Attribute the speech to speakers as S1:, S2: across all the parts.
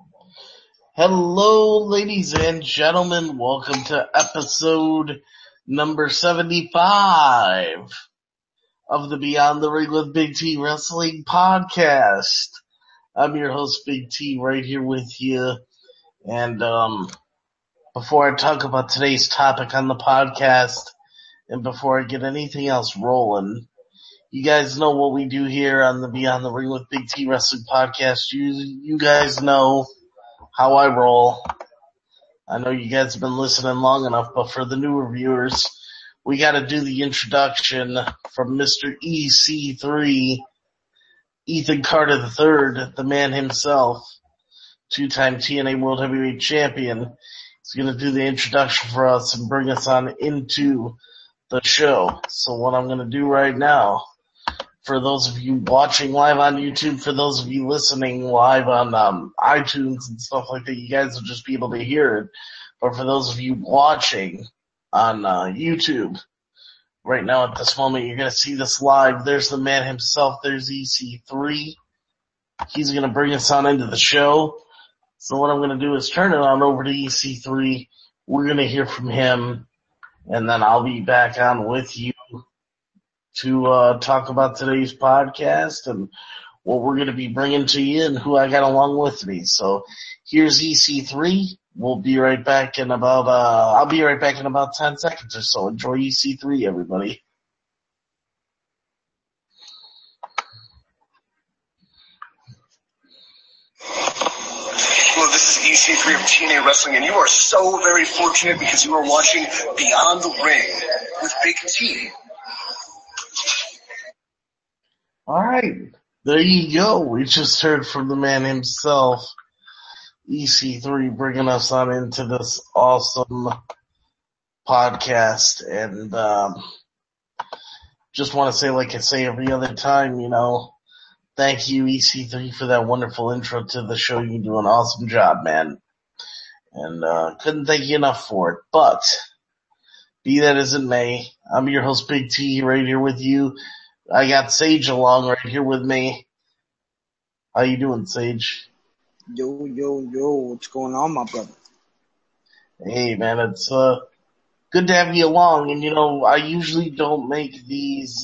S1: Hello, ladies and gentlemen. Welcome to episode number 75 of the Beyond the Ring with Big T Wrestling podcast. I'm your host, Big T, right here with you. And before I talk about today's topic on the podcast, and before I get anything else rolling, you guys know what we do here on the Beyond the Ring with Big T Wrestling podcast. You guys know how I roll. I know you guys have been listening long enough, but for the newer viewers, we gotta do the introduction from Mr. EC3, Ethan Carter III, the man himself, two-time TNA World Heavyweight Champion. He's gonna do the introduction for us and bring us on into the show. So what I'm gonna do right now, for those of you watching live on YouTube, for those of you listening live on iTunes and stuff like that, you guys will just be able to hear it. But for those of you watching on YouTube, right now at this moment, you're going to see this live. There's the man himself. There's EC3. He's going to bring us on into the show. So what I'm going to do is turn it on over to EC3. We're going to hear from him, and then I'll be back on with you to talk about today's podcast and what we're going to be bringing to you and who I got along with me. So here's EC3. We'll be right back in about, I'll be right back in about 10 seconds or so. Enjoy EC3, everybody.
S2: Hello, this is EC3 of TNA Wrestling, and you are so very fortunate because you are watching Beyond the Ring with Big T.
S1: Alright, there you go. We just heard from the man himself, EC3, bringing us on into this awesome podcast. And just want to say, like I say every other time, thank you, EC3, for that wonderful intro to the show. You do an awesome job, man. And couldn't thank you enough for it. But be that as it may, I'm your host, Big T, right here with you. I got Sage along right here with me. How you doing, Sage?
S3: Yo, what's going on, my brother?
S1: Hey, man, it's good to have you along. And, I usually don't make these,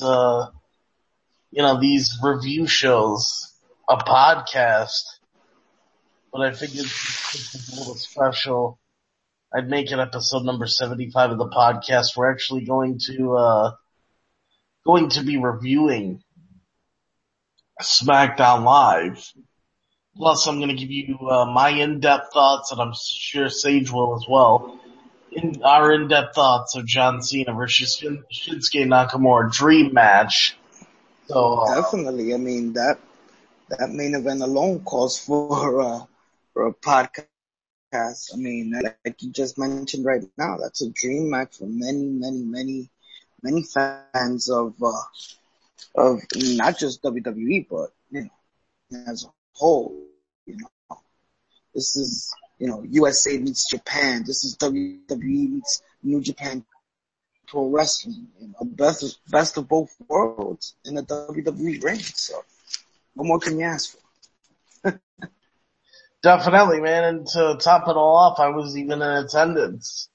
S1: these review shows a podcast, but I figured it's a little special. I'd make it episode number 75 of the podcast. We're actually going to be reviewing SmackDown Live. Plus, I'm going to give you my in-depth thoughts, and I'm sure Sage will as well. Our in-depth thoughts of John Cena versus Shinsuke Nakamura dream match. So
S3: definitely, I mean that main event alone calls for a podcast. I mean, like you just mentioned right now, that's a dream match for many fans of not just WWE, but as a whole. This is USA meets Japan. This is WWE meets New Japan Pro Wrestling. Best of both worlds in the WWE ring. So what more can you ask for?
S1: Definitely, man. And to top it all off, I was even in attendance.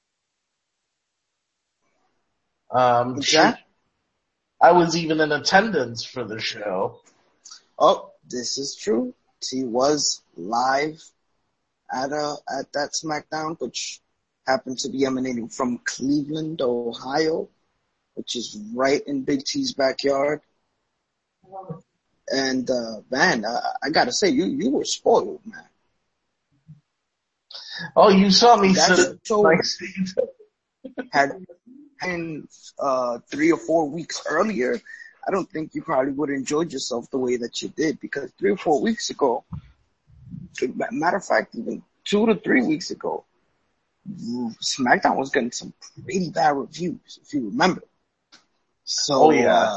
S3: I
S1: was even in attendance for the show.
S3: Oh, this is true. He was live at that SmackDown, which happened to be emanating from Cleveland, Ohio, which is right in Big T's backyard. And man, I gotta say, you were spoiled, man.
S1: Oh, you saw me
S3: sit had been 3 or 4 weeks earlier. I don't think you probably would have enjoyed yourself the way that you did, because 3 or 4 weeks ago, matter of fact, even 2 to 3 weeks ago, SmackDown was getting some pretty bad reviews, if you remember. So,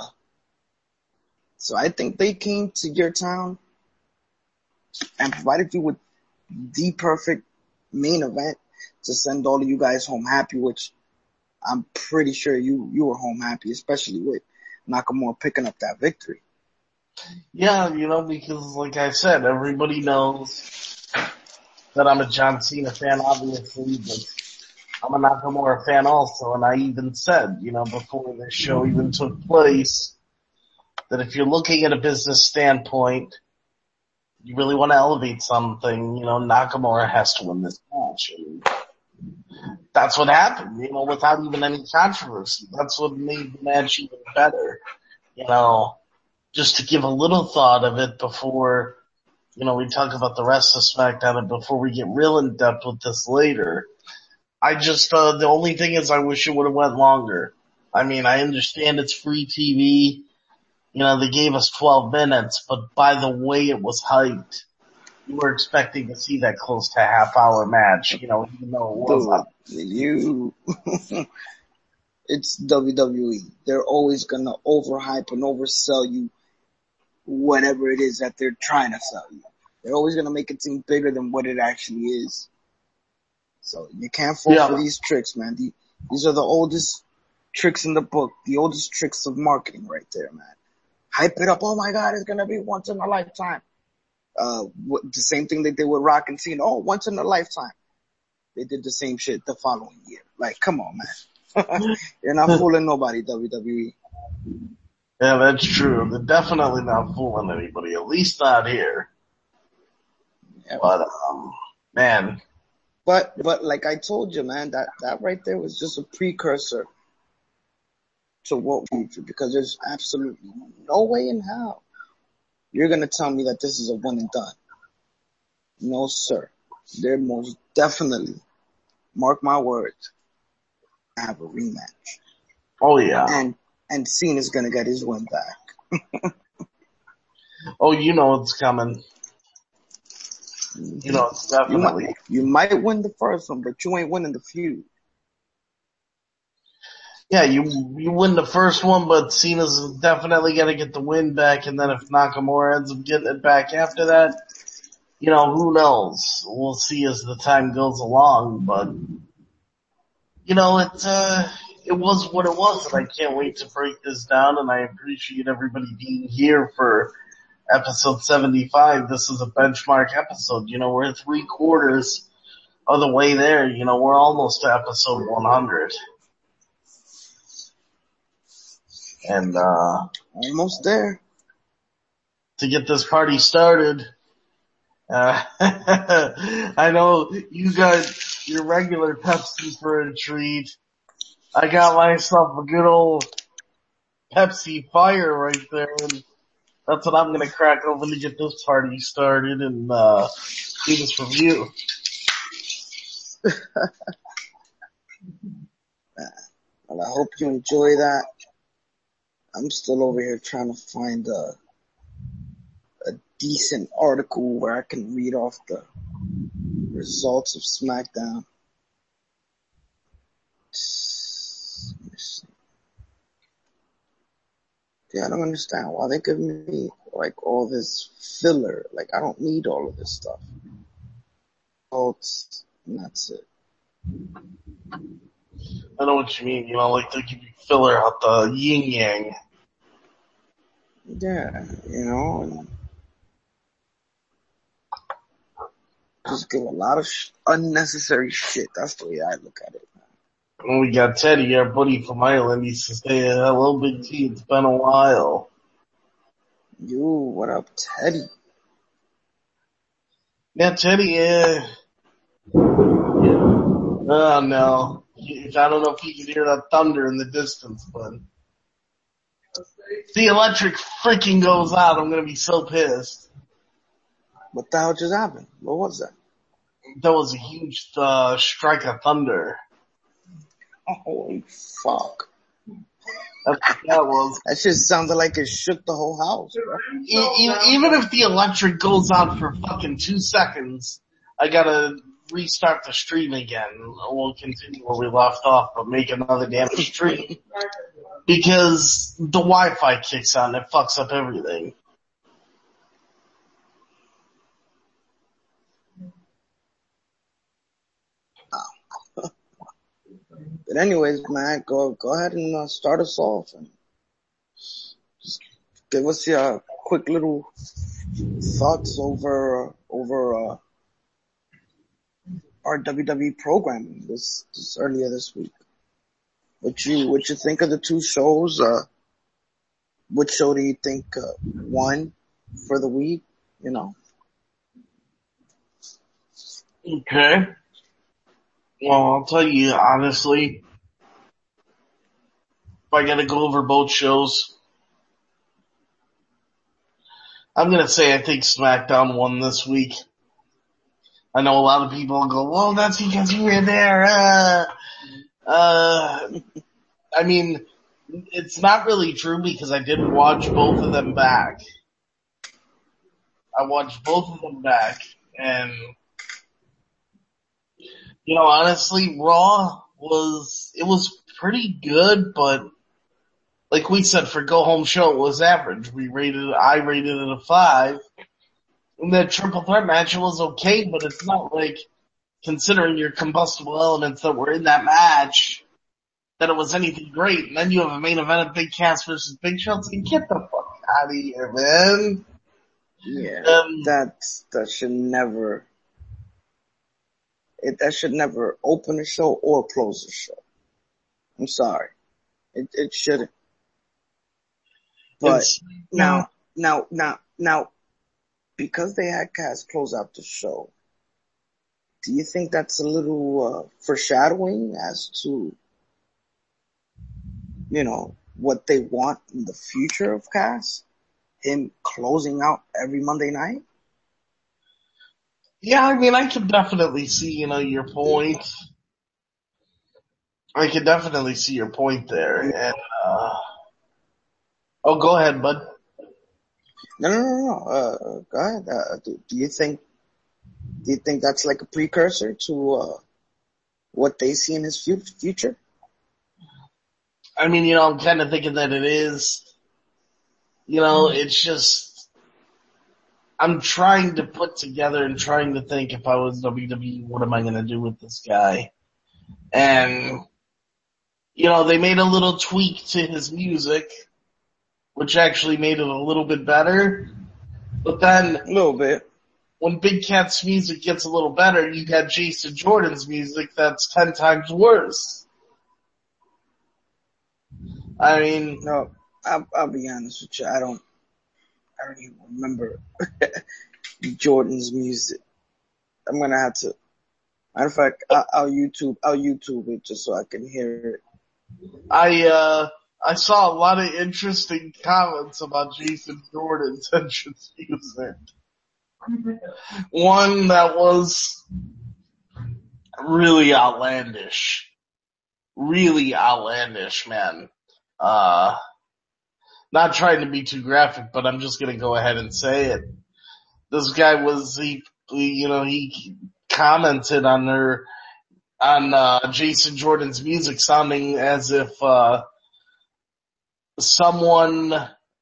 S3: so I think they came to your town and provided you with the perfect main event to send all of you guys home happy, which I'm pretty sure you were home happy, especially with Nakamura picking up that victory.
S1: Yeah, because like I said, everybody knows that I'm a John Cena fan, obviously, but I'm a Nakamura fan also, and I even said, before this show even took place, that if you're looking at a business standpoint, you really want to elevate something, Nakamura has to win this match. And that's what happened, without even any controversy. That's what made the match even better, just to give a little thought of it before, we talk about the rest of SmackDown and before we get real in depth with this later. I just, the only thing is I wish it would have went longer. I mean, I understand it's free TV. They gave us 12 minutes, but by the way it was hyped, you were expecting to see that close to a half-hour match, even though it was.
S3: It's WWE. They're always gonna overhype and oversell you whatever it is that they're trying to sell you. They're always gonna make it seem bigger than what it actually is. So you can't fall for these tricks, man. These are the oldest tricks in the book, the oldest tricks of marketing right there, man. Hype it up. Oh my God, it's gonna be once in a lifetime. The same thing they did with Rock and Cena. Oh, once in a lifetime. They did the same shit the following year. Like, come on, man. You're not fooling nobody, WWE.
S1: Yeah, that's true. They're definitely not fooling anybody. At least not here. Yeah. But, man.
S3: But like I told you, man, that right there was just a precursor to what we do, because there's absolutely no way in hell you're going to tell me that this is a one and done. No, sir. They're most definitely, mark my words, have a rematch.
S1: Oh, yeah.
S3: And Cena's going to get his win back.
S1: Oh, it's coming. It's definitely.
S3: You might win the first one, but you ain't winning the feud.
S1: Yeah, you win the first one, but Cena's definitely gonna get the win back, and then if Nakamura ends up getting it back after that, who knows? We'll see as the time goes along, but, it was what it was, and I can't wait to break this down, and I appreciate everybody being here for episode 75. This is a benchmark episode. We're 3/4 of the way there. We're almost to episode 100. And,
S3: almost there.
S1: To get this party started. I know you got your regular Pepsi for a treat. I got myself a good old Pepsi Fire right there, and that's what I'm gonna crack open to get this party started and, do this review.
S3: Well, I hope you enjoy that. I'm still over here trying to find a decent article where I can read off the results of SmackDown. Yeah, I don't understand why they give me like all this filler. Like, I don't need all of this stuff. Results, and that's it.
S1: I know what you mean. Like they give you filler out the yin yang.
S3: Yeah, and just give a lot of unnecessary shit. That's the way I look at it.
S1: And we got Teddy, our buddy from Ireland. He says, "Hey, hello, Big T. It's been a while."
S3: Yo, what up, Teddy?
S1: Yeah, Teddy. Oh no. I don't know if you can hear that thunder in the distance, but if the electric freaking goes out, I'm gonna be so pissed.
S3: What the hell just happened? What was that?
S1: That was a huge strike of thunder.
S3: Holy fuck.
S1: That's what that was.
S3: That shit sounded like it shook the whole house, bro.
S1: Even if the electric goes out for fucking 2 seconds, I gotta restart the stream again. We'll continue where we left off, but make another damn stream. Because the Wi-Fi kicks on and it fucks up everything.
S3: But anyways, man, go ahead and start us off and just give us your quick little thoughts over our WWE programming this earlier this week. What you think of the two shows? Which show do you think won for the week? You know.
S1: Okay. Well, I'll tell you honestly, if I gotta go over both shows, I'm gonna say I think SmackDown won this week. I know a lot of people go, well, that's because you were there. I mean, it's not really true because I did watch both of them back. I watched both of them back, and you know, honestly, Raw was pretty good, but like we said, for go home show, it was average. I rated it a 5. And that triple threat match, it was okay, but it's not like, considering your combustible elements that were in that match, that it was anything great. And then you have a main event of Big Cass versus Big Show. It's like, get the fuck out of here, man.
S3: Yeah, that should never open a show or close a show. I'm sorry. It shouldn't. But now, because they had Cass close out the show, do you think that's a little foreshadowing as to, you know, what they want in the future of Cass? Him closing out every Monday night?
S1: Yeah, I mean, I can definitely see, your point. I can definitely see your point there. And, go ahead, bud.
S3: No. Go ahead. Do you think that's like a precursor to what they see in his future?
S1: I mean, I'm kind of thinking that it is. It's just, I'm trying to put together and trying to think, if I was WWE, what am I going to do with this guy? And, they made a little tweak to his music, which actually made it a little bit better. But then,
S3: a little bit.
S1: When Big Cat's music gets a little better, you got Jason Jordan's music that's 10 times worse. I mean,
S3: no, I'll be honest with you. I don't even remember Jordan's music. I'm gonna have to. Matter of fact, I'll YouTube it just so I can hear it.
S1: I saw a lot of interesting comments about Jason Jordan's entrance music. One that was really outlandish. Really outlandish, man. Not trying to be too graphic, but I'm just gonna go ahead and say it. This guy he commented on Jason Jordan's music sounding as if, someone,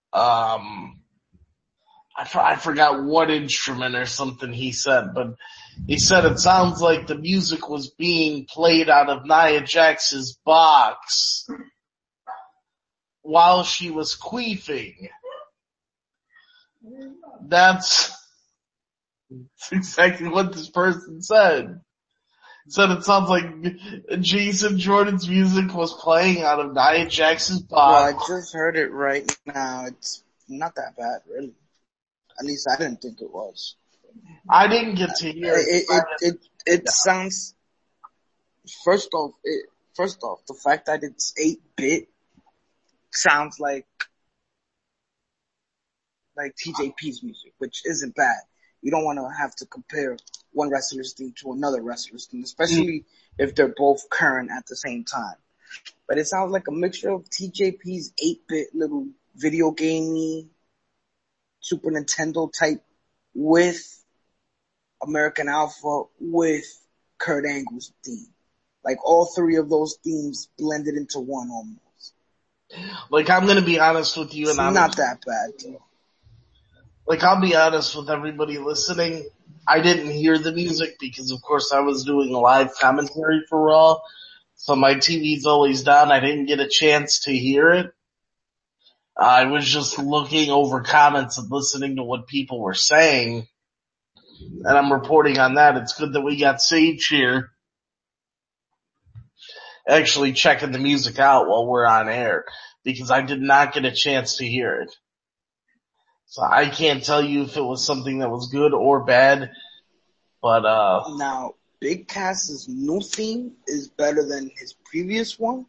S1: I forgot what instrument or something he said, but he said it sounds like the music was being played out of Nia Jax's box while she was queefing. That's exactly what this person said. Said it sounds like Jason Jordan's music was playing out of Nia Jax's box.
S3: Well, I just heard it right now. It's not that bad, really. At least I didn't think it was.
S1: I didn't get to hear it.
S3: It sounds. First off, the fact that it's 8-bit sounds like TJP's music, which isn't bad. You don't want to have to compare one wrestler's theme to another wrestler's theme, especially if they're both current at the same time. But it sounds like a mixture of TJP's 8-bit little video gamey Super Nintendo type with American Alpha with Kurt Angle's theme. Like all three of those themes blended into one almost.
S1: Like, I'm gonna be honest with you,
S3: and it's not that bad, though.
S1: Like, I'll be honest with everybody listening. I didn't hear the music because, of course, I was doing a live commentary for Raw. So my TV's always down. I didn't get a chance to hear it. I was just looking over comments and listening to what people were saying. and I'm reporting on that. It's good that we got Sage here actually checking the music out while we're on air, because I did not get a chance to hear it. So I can't tell you if it was something that was good or bad, but
S3: Now, Big Cass's new theme is better than his previous one,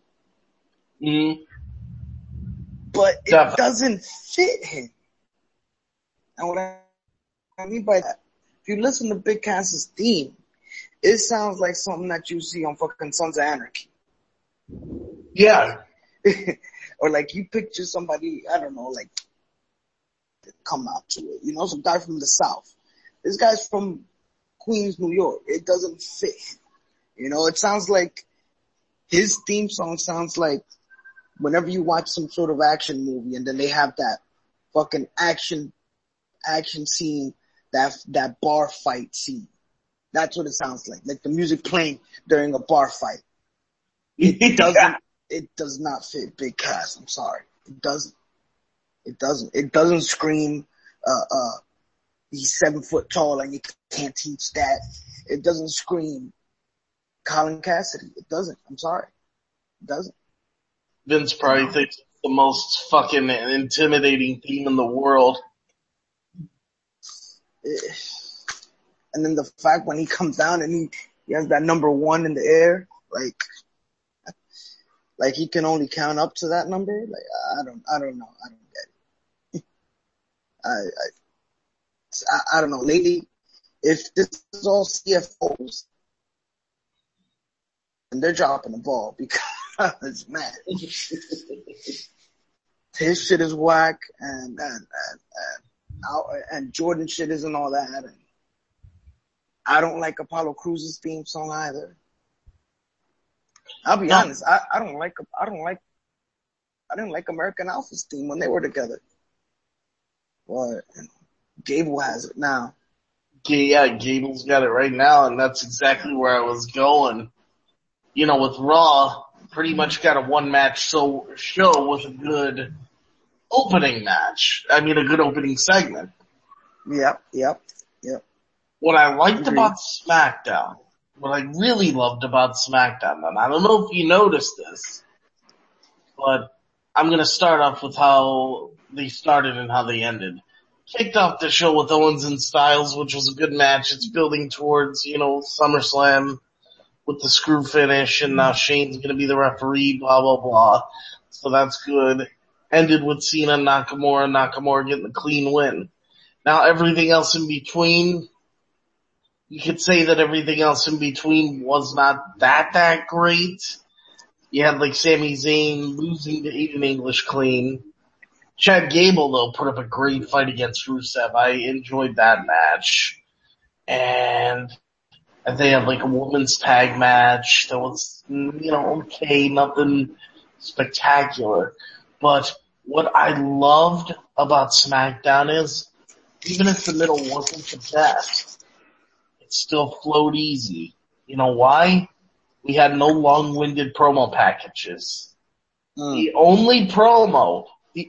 S3: but it
S1: definitely.
S3: doesn't fit him. And what I mean by that, if you listen to Big Cass's theme, it sounds like something that you see on fucking Sons of Anarchy.
S1: Yeah.
S3: Or like you picture somebody, I don't know, like come out to it. You know, some guy from the South. This guy's from Queens, New York. It doesn't fit him. You know, it sounds like his theme song sounds like whenever you watch some sort of action movie and then they have that fucking action scene, that bar fight scene. That's what it sounds like the music playing during a bar fight. It does not fit Big Cass. I'm sorry. It doesn't. It doesn't scream, he's 7 foot tall and you can't teach that. It doesn't scream Colin Cassidy. It doesn't. I'm sorry. It doesn't.
S1: Vince probably thinks it's the most fucking intimidating theme in the world.
S3: And then the fact when he comes down and he has that number 1 in the air, like he can only count up to that number. Like I don't know. I don't get it. I don't know. Lately, if this is all CFOs, and they're dropping the ball because man, his shit is whack, and Jordan shit isn't all that. And I don't like Apollo Cruz's theme song either. I'll be honest. I didn't like American Alpha's theme when they were together. But Gable has it now.
S1: Yeah, Gable's got it right now, and that's exactly where I was going. You know, with Raw, pretty much got a one-match show with a good opening match. I mean, a good opening segment.
S3: Yep.
S1: What I liked about SmackDown, what I really loved about SmackDown, and I don't know if you noticed this, but I'm gonna start off with how they started and how they ended. Kicked off the show with Owens and Styles, which was a good match. It's building towards, SummerSlam with the screw finish, and now Shane's gonna be the referee, blah, blah, blah. So that's good. Ended with Cena and Nakamura getting the clean win. Now everything else in between, you could say that everything else in between was not that great. You had like Sami Zayn losing to Aiden English clean. Chad Gable though put up a great fight against Rusev. I enjoyed that match. And they had like a women's tag match that was, okay, nothing spectacular. But what I loved about SmackDown is, even if the middle wasn't the best, it still flowed easy. You know why? We had no long-winded promo packages. The only promo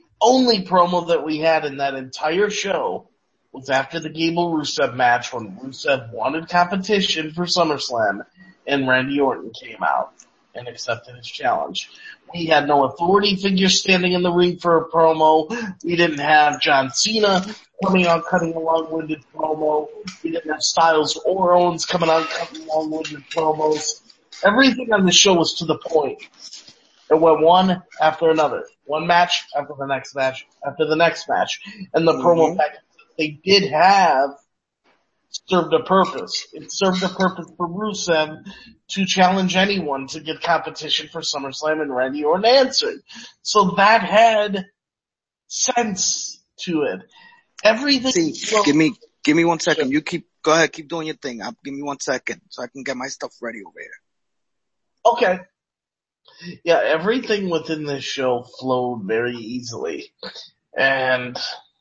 S1: that we had in that entire show was after the Gable-Rusev match when Rusev wanted competition for SummerSlam and Randy Orton came out and accepted his challenge. We had no authority figures standing in the ring for a promo. We didn't have John Cena coming out cutting a long-winded promo. We didn't have Styles or Owens coming out cutting long-winded promos. Everything on the show was to the point. It went one after another. One match after the next match after the next match. And the promo package that they did have served a purpose. It served a purpose for Rusev to challenge anyone to get competition for SummerSlam, and Randy Orton answered. So that had sense to it. Everything.
S3: See, give me 1 second. Go ahead, keep doing your thing. Give me 1 second so I can get my stuff ready over here.
S1: Okay. Yeah, everything within this show flowed very easily. And,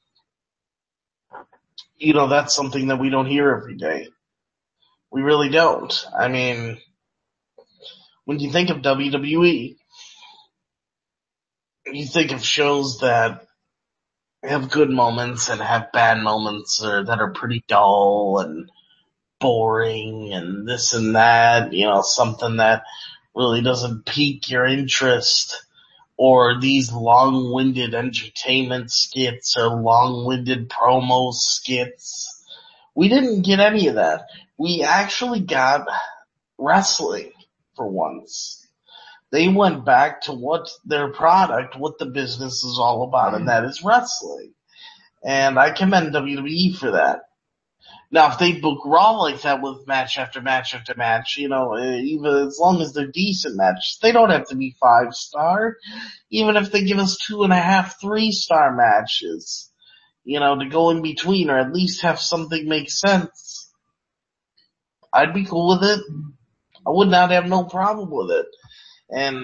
S1: that's something that we don't hear every day. We really don't. I mean, when you think of WWE, you think of shows that have good moments and have bad moments that are pretty dull and boring and this and that, something that really doesn't pique your interest, or these long-winded entertainment skits or long-winded promo skits. We didn't get any of that. We actually got wrestling for once. They went back to what their product, what the business is all about, and that is wrestling. And I commend WWE for that. Now, if they book Raw like that with match after match after match, even as long as they're decent matches, they don't have to be 5-star. Even if they give us 2.5, 3-star matches, to go in between, or at least have something make sense, I'd be cool with it. I would not have no problem with it. And,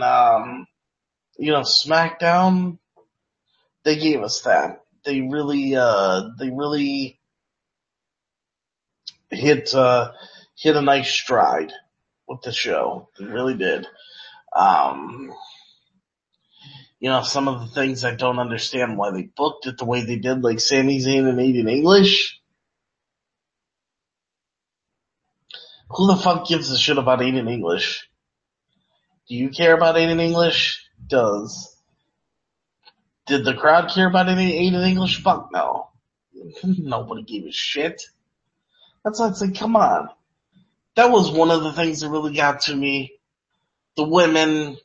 S1: SmackDown, they gave us that. They really hit a nice stride with the show. They really did. Some of the things I don't understand why they booked it the way they did, like Sami Zayn and Aiden English. Who the fuck gives a shit about Aiden English? Do you care about Aiden English? Did the crowd care about Aiden English? Fuck no. Nobody gave a shit. That's like saying, come on. That was one of the things that really got to me. The women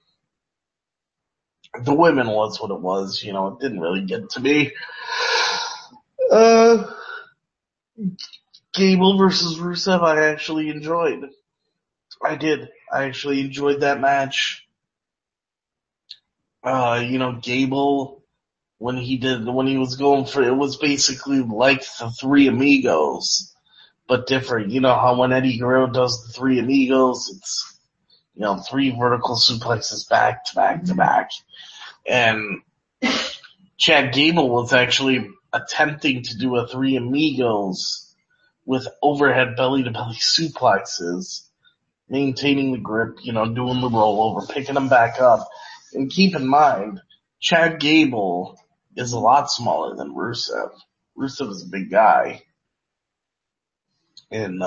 S1: was what it was, it didn't really get to me. Gable versus Rusev, I actually enjoyed. I did. I actually enjoyed that match. Gable, when he was going for, it was basically like the Three Amigos, but different. You know how when Eddie Guerrero does the Three Amigos, it's, 3 vertical suplexes back to back to back. And Chad Gable was actually attempting to do a Three Amigos with overhead belly-to-belly suplexes, maintaining the grip, doing the rollover, picking them back up. And keep in mind, Chad Gable is a lot smaller than Rusev. Rusev is a big guy. And,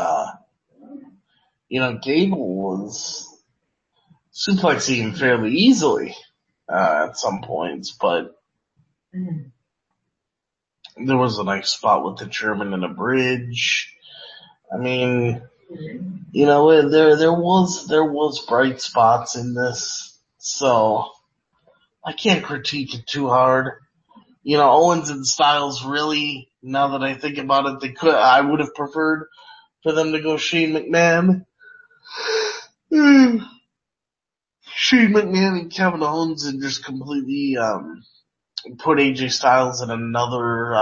S1: Gable was suplexing him fairly easily at some points, but there was a nice spot with the German in a bridge. I mean, there was bright spots in this, so I can't critique it too hard. Owens and Styles really, now that I think about it, I would have preferred for them to go Shane McMahon. Shane McMahon and Kevin Owens and just completely, put AJ Styles in another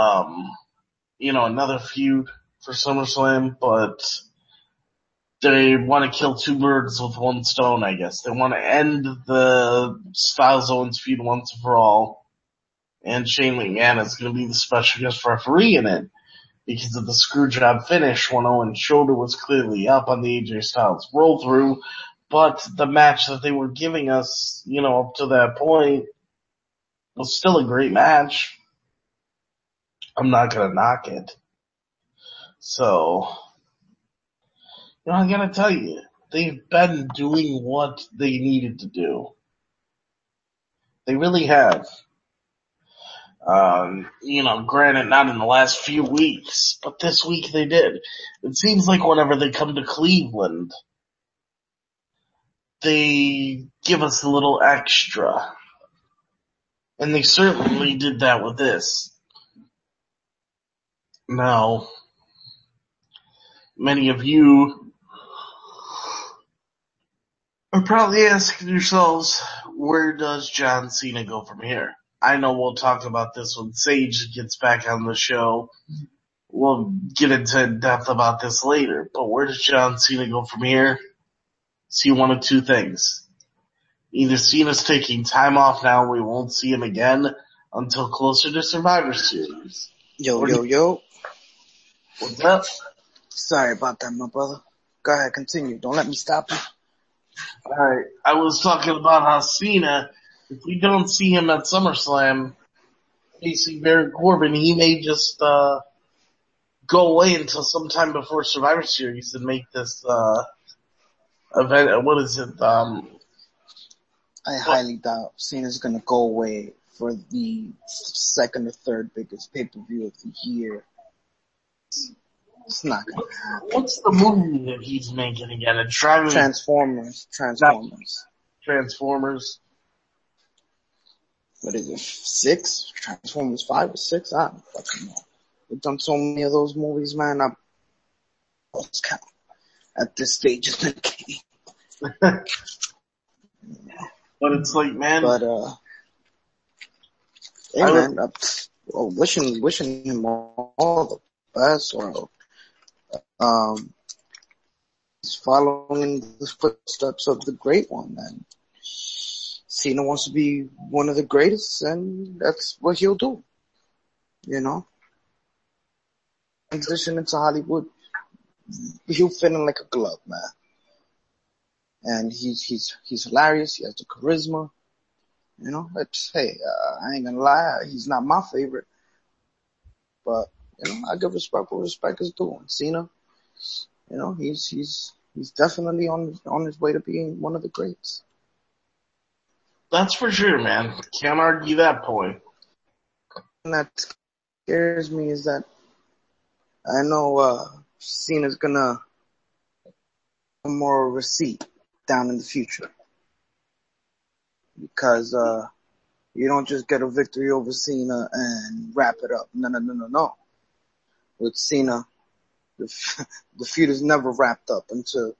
S1: feud for SummerSlam, but they want to kill 2 birds with 1 stone, I guess. They want to end the Styles-Owens feud once and for all, and Shane McMahon is going to be the special guest referee in it because of the screwjob finish when Owens' shoulder was clearly up on the AJ Styles roll-through, but the match that they were giving us, up to that point was still a great match. I'm not going to knock it. So, I gotta tell you, they've been doing what they needed to do. They really have. Granted, not in the last few weeks, but this week they did. It seems like whenever they come to Cleveland, they give us a little extra. And they certainly did that with this. Now, many of you are probably asking yourselves, where does John Cena go from here? I know we'll talk about this when Sage gets back on the show. We'll get into depth about this later, but where does John Cena go from here? See one of 2 things. Either Cena's taking time off now and we won't see him again until closer to Survivor Series.
S3: Yo.
S1: What's up?
S3: Sorry about that, my brother. Go ahead, continue. Don't let me stop you.
S1: Alright, I was talking about how Cena, if we don't see him at SummerSlam, facing Baron Corbin, he may just go away until sometime before Survivor Series and make this event. What is it?
S3: I highly doubt Cena's gonna go away for the second or third biggest pay-per-view of the year. It's not gonna happen.
S1: What's the movie that he's making again? It's driving me
S3: Transformers.
S1: Transformers.
S3: What is it? 6? Transformers 5 or 6? I don't fucking know. We've done so many of those movies, man. I lost count at this stage of the game.
S1: But it's like, man.
S3: But hey, man, wishing him all the best. Or he's following the footsteps of the great one, and Cena wants to be one of the greatest, and that's what he'll do. You know, transition into Hollywood, he'll fit in like a glove, man. And he's hilarious. He has the charisma. You know, hey, I ain't gonna lie, he's not my favorite, but you know, I give respect where respect is due. And Cena, you know, he's definitely on his way to being one of the greats.
S1: That's for sure, man. Can't argue that point.
S3: And that scares me is that I know Cena's gonna have more receipt down in the future, because you don't just get a victory over Cena and wrap it up. No. With Cena, the feud is never wrapped up until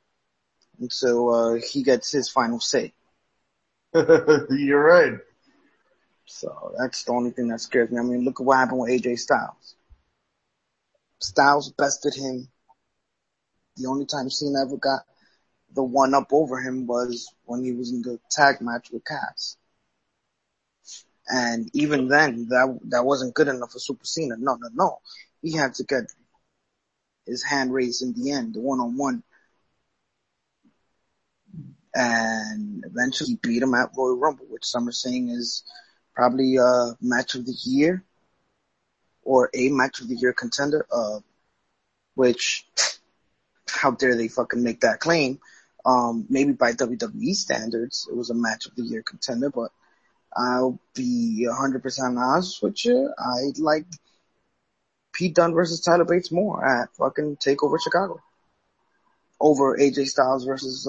S3: he gets his final say.
S1: You're right.
S3: So that's the only thing that scares me. I mean, look at what happened with AJ Styles. Styles bested him. The only time Cena ever got the one up over him was when he was in the tag match with Cass. And even then, that wasn't good enough for Super Cena. No. He had to get his hand raised in the end, the one-on-one. And eventually he beat him at Royal Rumble, which some are saying is probably a match of the year or a match of the year contender, which, how dare they fucking make that claim? Maybe by WWE standards, it was a match of the year contender, but I'll be 100% honest with you. I like Pete Dunne versus Tyler Bates more at fucking TakeOver Chicago over AJ Styles versus,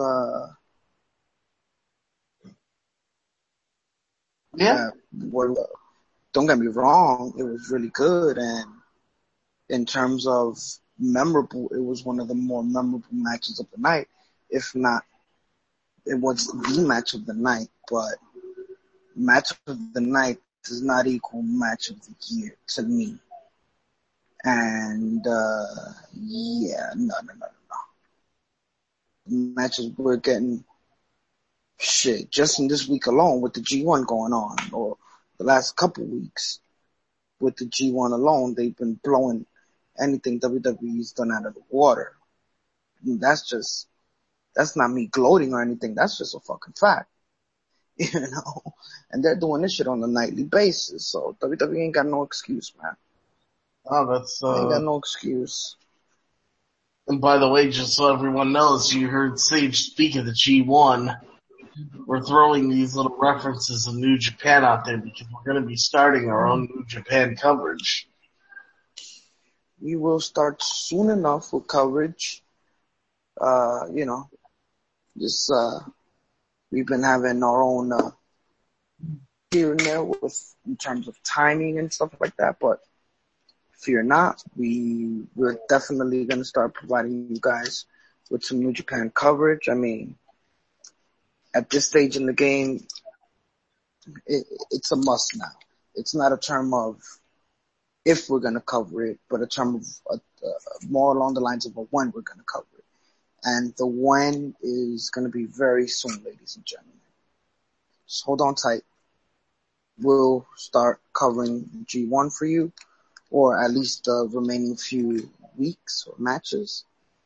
S3: don't get me wrong, it was really good, and in terms of memorable, it was one of the more memorable matches of the night. If not, it was the match of the night, but match of the night does not equal match of the year to me. And, yeah, no. Matches we're getting, shit, just in this week alone with the G1 going on, or the last couple weeks with the G1 alone, they've been blowing anything WWE's done out of the water. That's not me gloating or anything. That's just a fucking fact. You know? And they're doing this shit on a nightly basis. So WWE ain't got no excuse, man.
S1: Oh, that's,
S3: ain't got no excuse.
S1: And by the way, just so everyone knows, you heard Sage speak of the G1. We're throwing these little references of New Japan out there because we're going to be starting our own New Japan coverage.
S3: We will start soon enough with coverage. You know, just, we've been having our own, here and there in terms of timing and stuff like that, but fear not, we're definitely going to start providing you guys with some New Japan coverage. I mean, at this stage in the game, it's a must now. It's not a term of if we're going to cover it, but a term of more along the lines of a when we're going to cover it. And the when is going to be very soon, ladies and gentlemen. Just hold on tight. We'll start covering G1 for you, or at least the remaining few weeks or matches.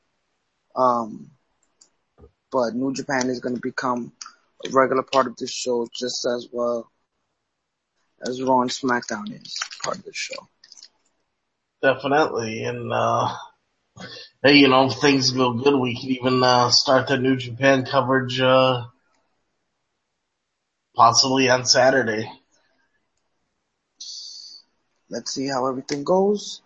S3: But New Japan is going to become a regular part of this show just as well as Raw and SmackDown is part of the show.
S1: Definitely. And, hey, you know, if things go good, we can even, start the New Japan coverage, possibly on Saturday.
S3: Let's see how everything goes.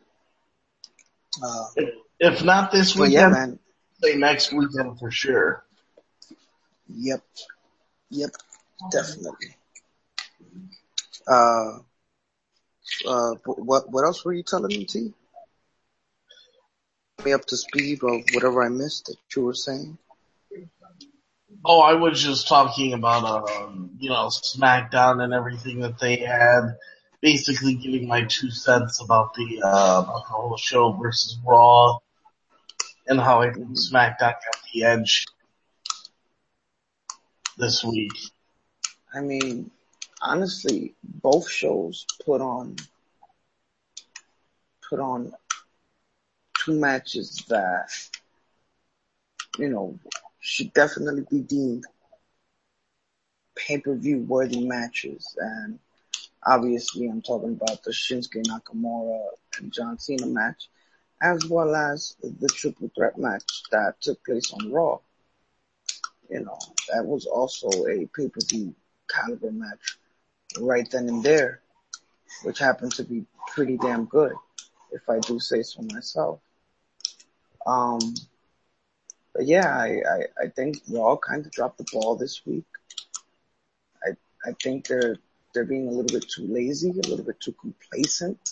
S1: If not this
S3: But yeah,
S1: weekend,
S3: man.
S1: say next weekend for sure.
S3: Yep, definitely. What else were you telling me, T? Me up to speed of whatever I missed that you were saying.
S1: Oh, I was just talking about, you know, SmackDown and everything that they had. Basically giving my 2 cents about the whole show versus Raw and how I think SmackDown got the edge this week.
S3: I mean, honestly, both shows put on two matches that, you know, should definitely be deemed pay-per-view worthy matches. And obviously I'm talking about the Shinsuke Nakamura and John Cena match, as well as the triple threat match that took place on Raw. You know, that was also a pay-per-view caliber match right then and there, which happened to be pretty damn good, if I do say so myself. But yeah, I think Raw kind of dropped the ball this week. I think they're being a little bit too lazy, a little bit too complacent.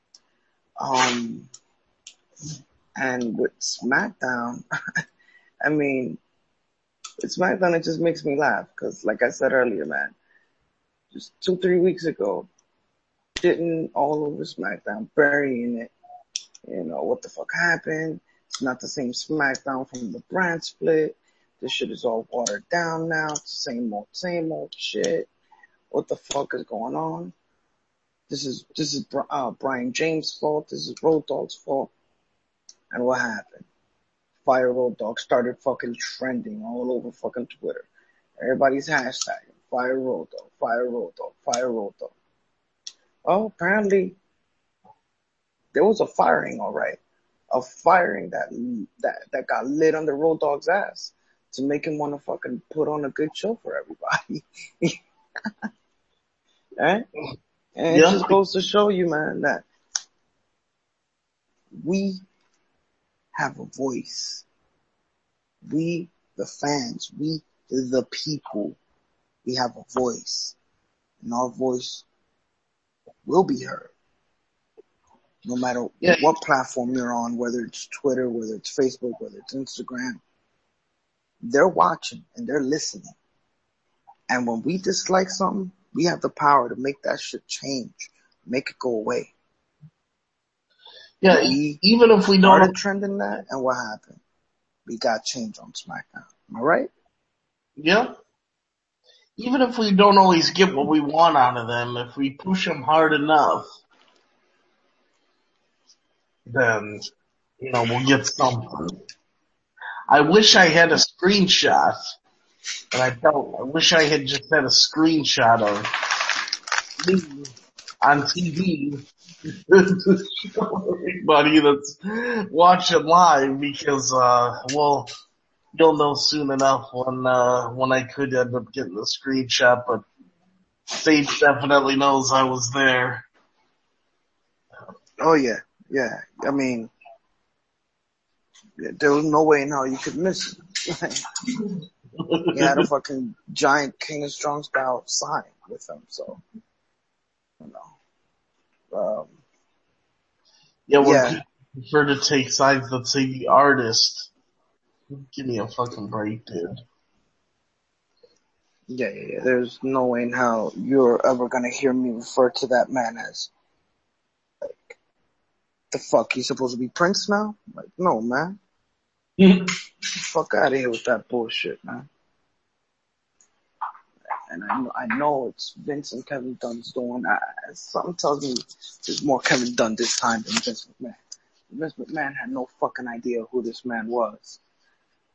S3: And with SmackDown, I mean, with SmackDown, it just makes me laugh because, like I said earlier, man, just 2-3 weeks ago, shitting all over SmackDown, burying it. You know, what the fuck happened? It's not the same SmackDown from the brand split. This shit is all watered down now. It's the same old shit. What the fuck is going on? This is Brian James' fault. This is Road Dogg's fault. And what happened? Fire Road Dogg started fucking trending all over fucking Twitter. Everybody's hashtagging Fire Road Dogg, Fire Road Dogg, Fire Road Dogg. Oh, apparently there was a firing, all right. A firing that got lit under Road Dogg's ass to make him want to fucking put on a good show for everybody. Right? And it just goes to show you, man, that we have a voice. We, the fans, we, the people, we have a voice. And our voice will be heard. No matter what platform you're on, whether it's Twitter, whether it's Facebook, whether it's Instagram, they're watching and they're listening. And when we dislike something, we have the power to make that shit change, make it go away.
S1: Yeah, even if we don't
S3: started trending that, and what happened? We got change on SmackDown. Am I right?
S1: Yeah. Even if we don't always get what we want out of them, if we push them hard enough, then, you know, we'll get something. I wish I had a screenshot, and I don't. I wish I had just had a screenshot of me on TV to show everybody that's watching live because, well, you'll know soon enough when I could end up getting the screenshot, but Sage definitely knows I was there.
S3: Oh yeah. I mean, there was no way in how you could miss it. He had a fucking giant King of Strong style sign with him, so, you know.
S1: People prefer to take signs that say the artist. Give me a fucking break, dude.
S3: Yeah. There's no way in how you're ever gonna hear me refer to that man as, like, the fuck, he's supposed to be Prince now? Like, no, man. Fuck out of here with that bullshit, man. And I know it's Vince and Kevin Dunn's doing. Something tells me there's more Kevin Dunn this time than Vince McMahon. Vince McMahon had no fucking idea who this man was.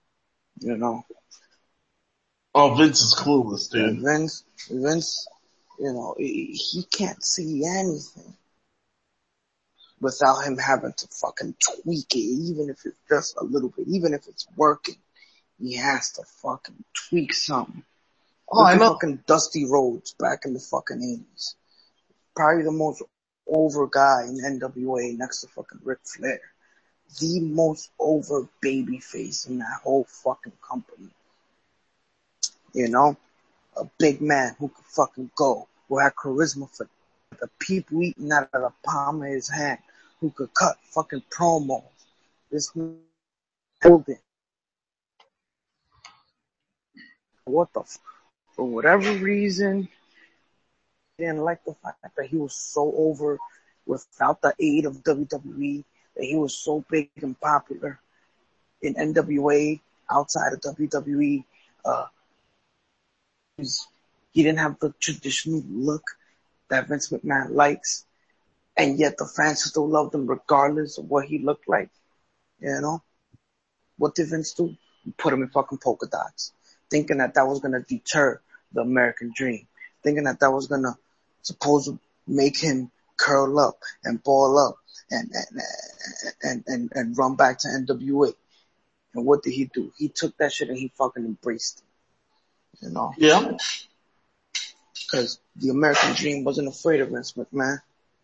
S3: You know?
S1: Oh, Vince is clueless, dude.
S3: Vince He can't see anything without him having to fucking tweak it, even if it's just a little bit, even if it's working. He has to fucking tweak something.
S1: Oh,
S3: Look
S1: I
S3: at
S1: know.
S3: fucking Dusty Rhodes back in the fucking 80s. Probably the most over guy in NWA next to fucking Ric Flair. The most over baby face in that whole fucking company. A big man who could fucking go, who had charisma for the people eating out of the palm of his hand, who could cut fucking promos. This building. What the for whatever reason, I didn't like the fact that he was so over without the aid of WWE, that he was so big and popular in NWA outside of WWE. He didn't have the traditional look that Vince McMahon likes, and yet the fans still loved him regardless of what he looked like. What did Vince do? He put him in fucking polka dots, thinking that was gonna deter the American dream, thinking that was gonna supposed to make him curl up and ball up and run back to NWA. And what did he do? He took that shit and he fucking embraced it.
S1: Yeah.
S3: Because the American dream wasn't afraid of Vince McMahon.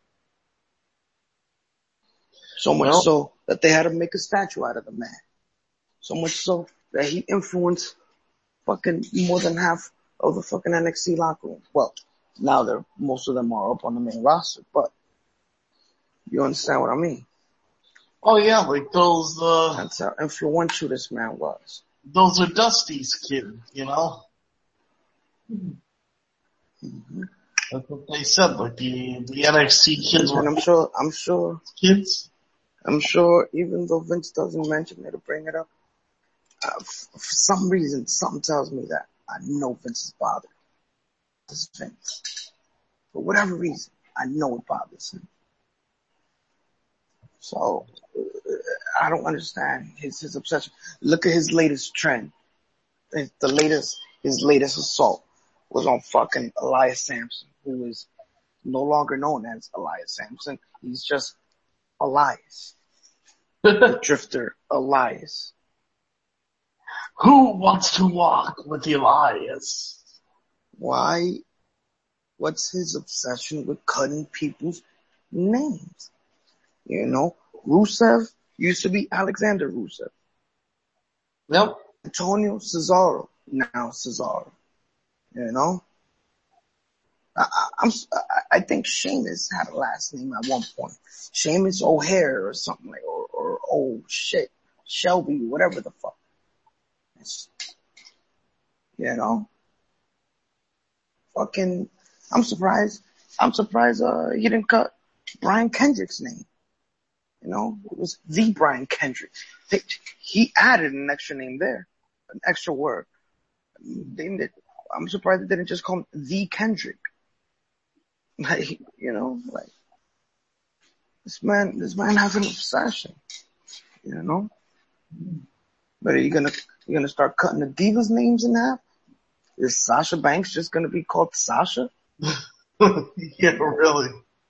S3: So much so that they had to make a statue out of the man. So much so that he influenced fucking more than half of the fucking NXT locker room. Well, now most of them are up on the main roster, but you understand what I mean?
S1: Oh yeah, like those,
S3: That's how influential this man was.
S1: Those are Dusty's kids,
S3: Mm-hmm.
S1: That's what they said, like the NXT kids were
S3: And I'm sure even though Vince doesn't mention it or bring it up, for some reason, something tells me that I know Vince is bothered. This is Vince. For whatever reason, I know it bothers him. So, I don't understand his obsession. Look at his latest trend. His latest assault was on fucking Elias Sampson, who is no longer known as Elias Sampson. He's just Elias. The Drifter Elias.
S1: Who wants to walk with Elias?
S3: Why? What's his obsession with cutting people's names? Rusev used to be Alexander Rusev.
S1: Yep.
S3: Antonio Cesaro, now Cesaro. I think Sheamus had a last name at one point. Sheamus O'Hare or something like, or oh shit, Shelby, whatever the fuck. Fucking, I'm surprised he didn't cut Brian Kendrick's name. It was the Brian Kendrick. He added an extra name there, an extra word. I'm surprised they didn't just call him the Kendrick. Like, this man has an obsession, But are you gonna start cutting the divas names in half? Is Sasha Banks just gonna be called Sasha?
S1: Yeah, really.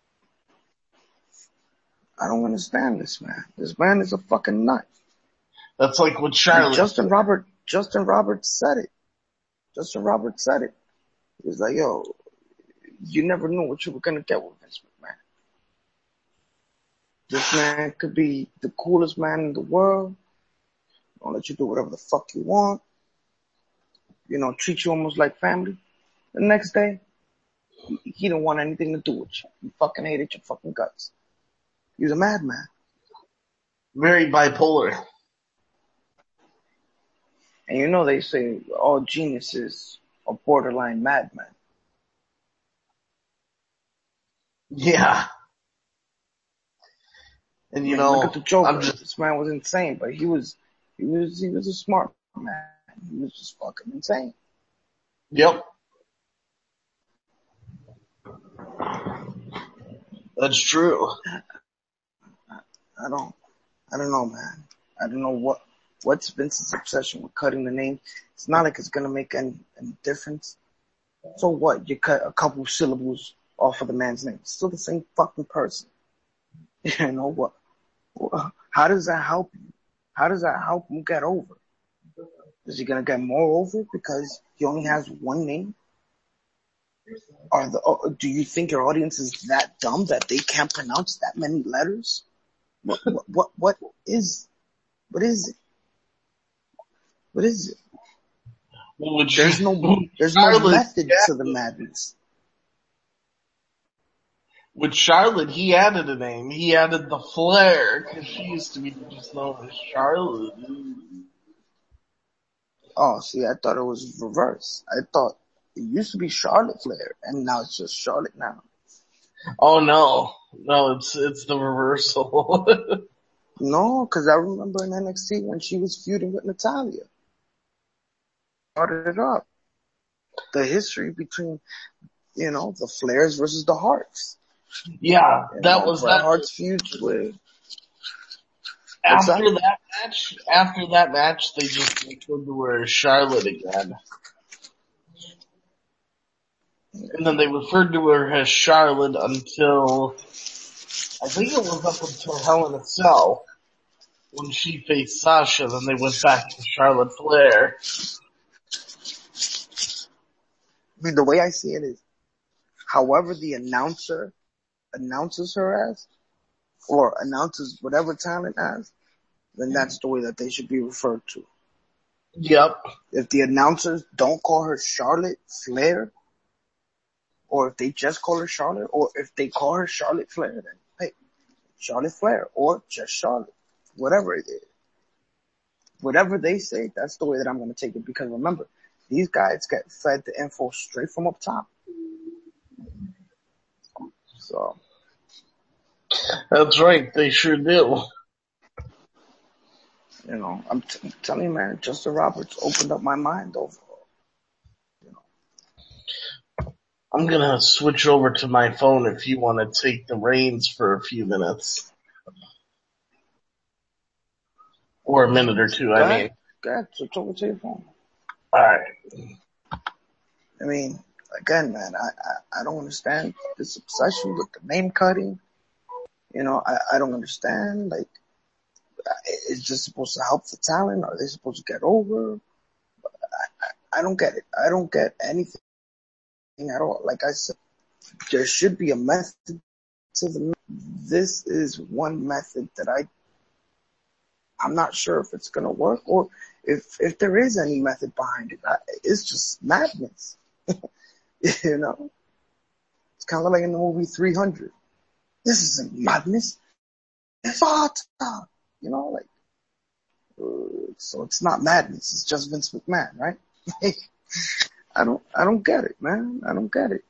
S3: I don't understand this man. This man is a fucking nut.
S1: That's like what Charlotte.
S3: Justin Roberts said it. He was like, yo, you never knew what you were gonna get with Vince McMahon. This man could be the coolest man in the world. I'll let you do whatever the fuck you want. Treat you almost like family. The next day, he didn't want anything to do with you. He fucking hated your fucking guts. He was a madman.
S1: Very bipolar.
S3: And they say all geniuses are borderline madmen.
S1: Yeah. And
S3: look at the Joker. This man was insane, but he was a smart man. He was just fucking insane.
S1: Yep. That's true.
S3: I don't know, man. I don't know what's Vince's obsession with cutting the name. It's not like it's gonna make any difference. So what? You cut a couple syllables off of the man's name. It's still the same fucking person. You know what? How does that help you? How does that help him get over? Is he gonna get more over because he only has one name? Do you think your audience is that dumb that they can't pronounce that many letters? What is it? What is it?
S1: Well,
S3: There's no
S1: Charlotte,
S3: method to the madness.
S1: with Charlotte, he added a name. He added the Flair because she used to be just known as Charlotte.
S3: Oh, see, I thought it was reverse. I thought it used to be Charlotte Flair, and now it's just Charlotte now.
S1: Oh no, it's the reversal.
S3: No, because I remember in NXT when she was feuding with Natalya. Started it up. The history between, the Flairs versus the Hearts.
S1: Yeah, that was
S3: Bret
S1: that.
S3: Hart's feud with.
S1: After that match, they just referred to her as Charlotte again. And then they referred to her as Charlotte until, I think it was up until Hell in a Cell, when she faced Sasha, then they went back to Charlotte Flair.
S3: I mean, the way I see it is, however the announcer announces her as, or announces whatever talent as, then that's the way that they should be referred to.
S1: Yep.
S3: If the announcers don't call her Charlotte Flair, or if they just call her Charlotte, or if they call her Charlotte Flair, then hey, Charlotte Flair, or just Charlotte, whatever it is. Whatever they say, that's the way that I'm going to take it, because remember, these guys get fed the info straight from up top. So.
S1: That's right, they sure do.
S3: I'm telling you, man, Justin Roberts opened up my mind overall.
S1: I'm gonna switch over to my phone if you want to take the reins for a few minutes. Or a minute or two, I mean.
S3: Go ahead, switch over to your phone.
S1: Alright.
S3: I mean, again, man, I don't understand this obsession with the name cutting. I don't understand, like, is this supposed to help the talent? Are they supposed to get over? I don't get it. I don't get anything at all. Like I said, there should be a method to the. This is one method that I'm not sure if it's gonna work or if there is any method behind it. It's just madness. It's kind of like in the movie 300. This isn't madness. It's Sparta. So it's not madness. It's just Vince McMahon, right? I don't get it, man. I don't get it.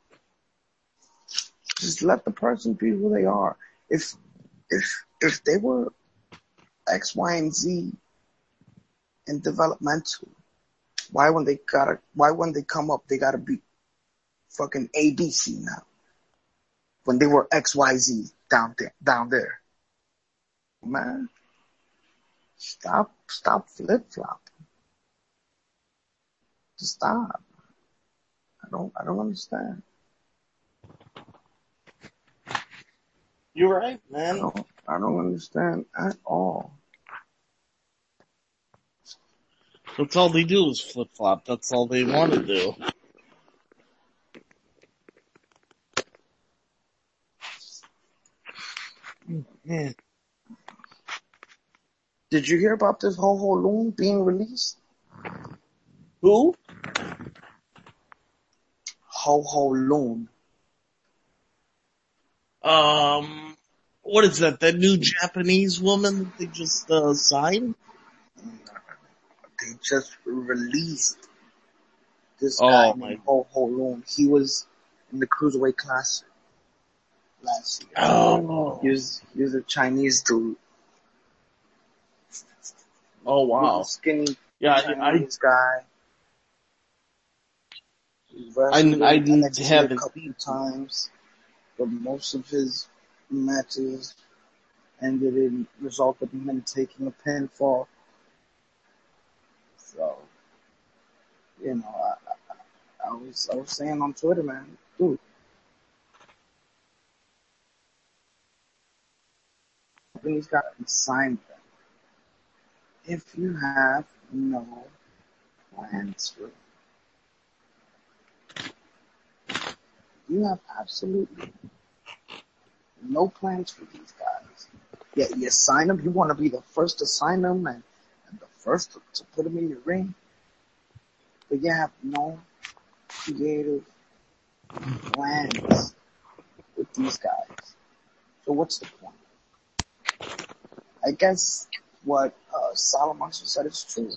S3: Just let the person be who they are. If they were X, Y, and Z in developmental, why when they come up, they gotta be fucking ABC now? When they were X, Y, Z down there. Man, stop flip-flopping. Just stop. I don't understand.
S1: You're right, man.
S3: I don't understand at all.
S1: That's all they do is flip-flop. That's all they want to do.
S3: Man. Did you hear about this Ho Ho Lun being released?
S1: Who?
S3: Ho Ho Lun.
S1: What is that? That new Japanese woman that they just signed?
S3: They just released this guy named Ho Ho Lun. He was in the Cruiserweight Classic last year.
S1: Oh.
S3: He was a Chinese dude.
S1: Oh wow.
S3: He was a skinny Chinese guy.
S1: I haven't
S3: a couple times, but most of his matches resulted in him taking a pinfall. So, I was saying on Twitter, man, dude, companies got to sign them. If you have no plans for, you have absolutely no plans for these guys. Yet you sign them. You want to be the first to sign them and the first to put them in your ring, but you have no creative plans with these guys. So what's the point? I guess what Solomon said is true.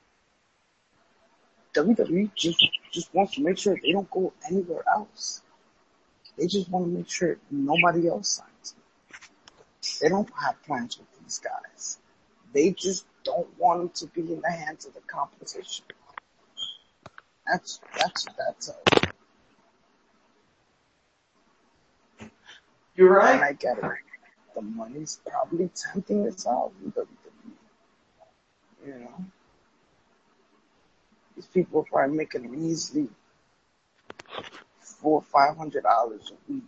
S3: WWE just wants to make sure they don't go anywhere else. They just want to make sure nobody else signs them. They don't have plans with these guys. They just don't want them to be in the hands of the competition. That's
S1: You're right.
S3: And I get it. The money's probably tempting us out in WWE. You know? These people are probably making a measly $400 or $500 a week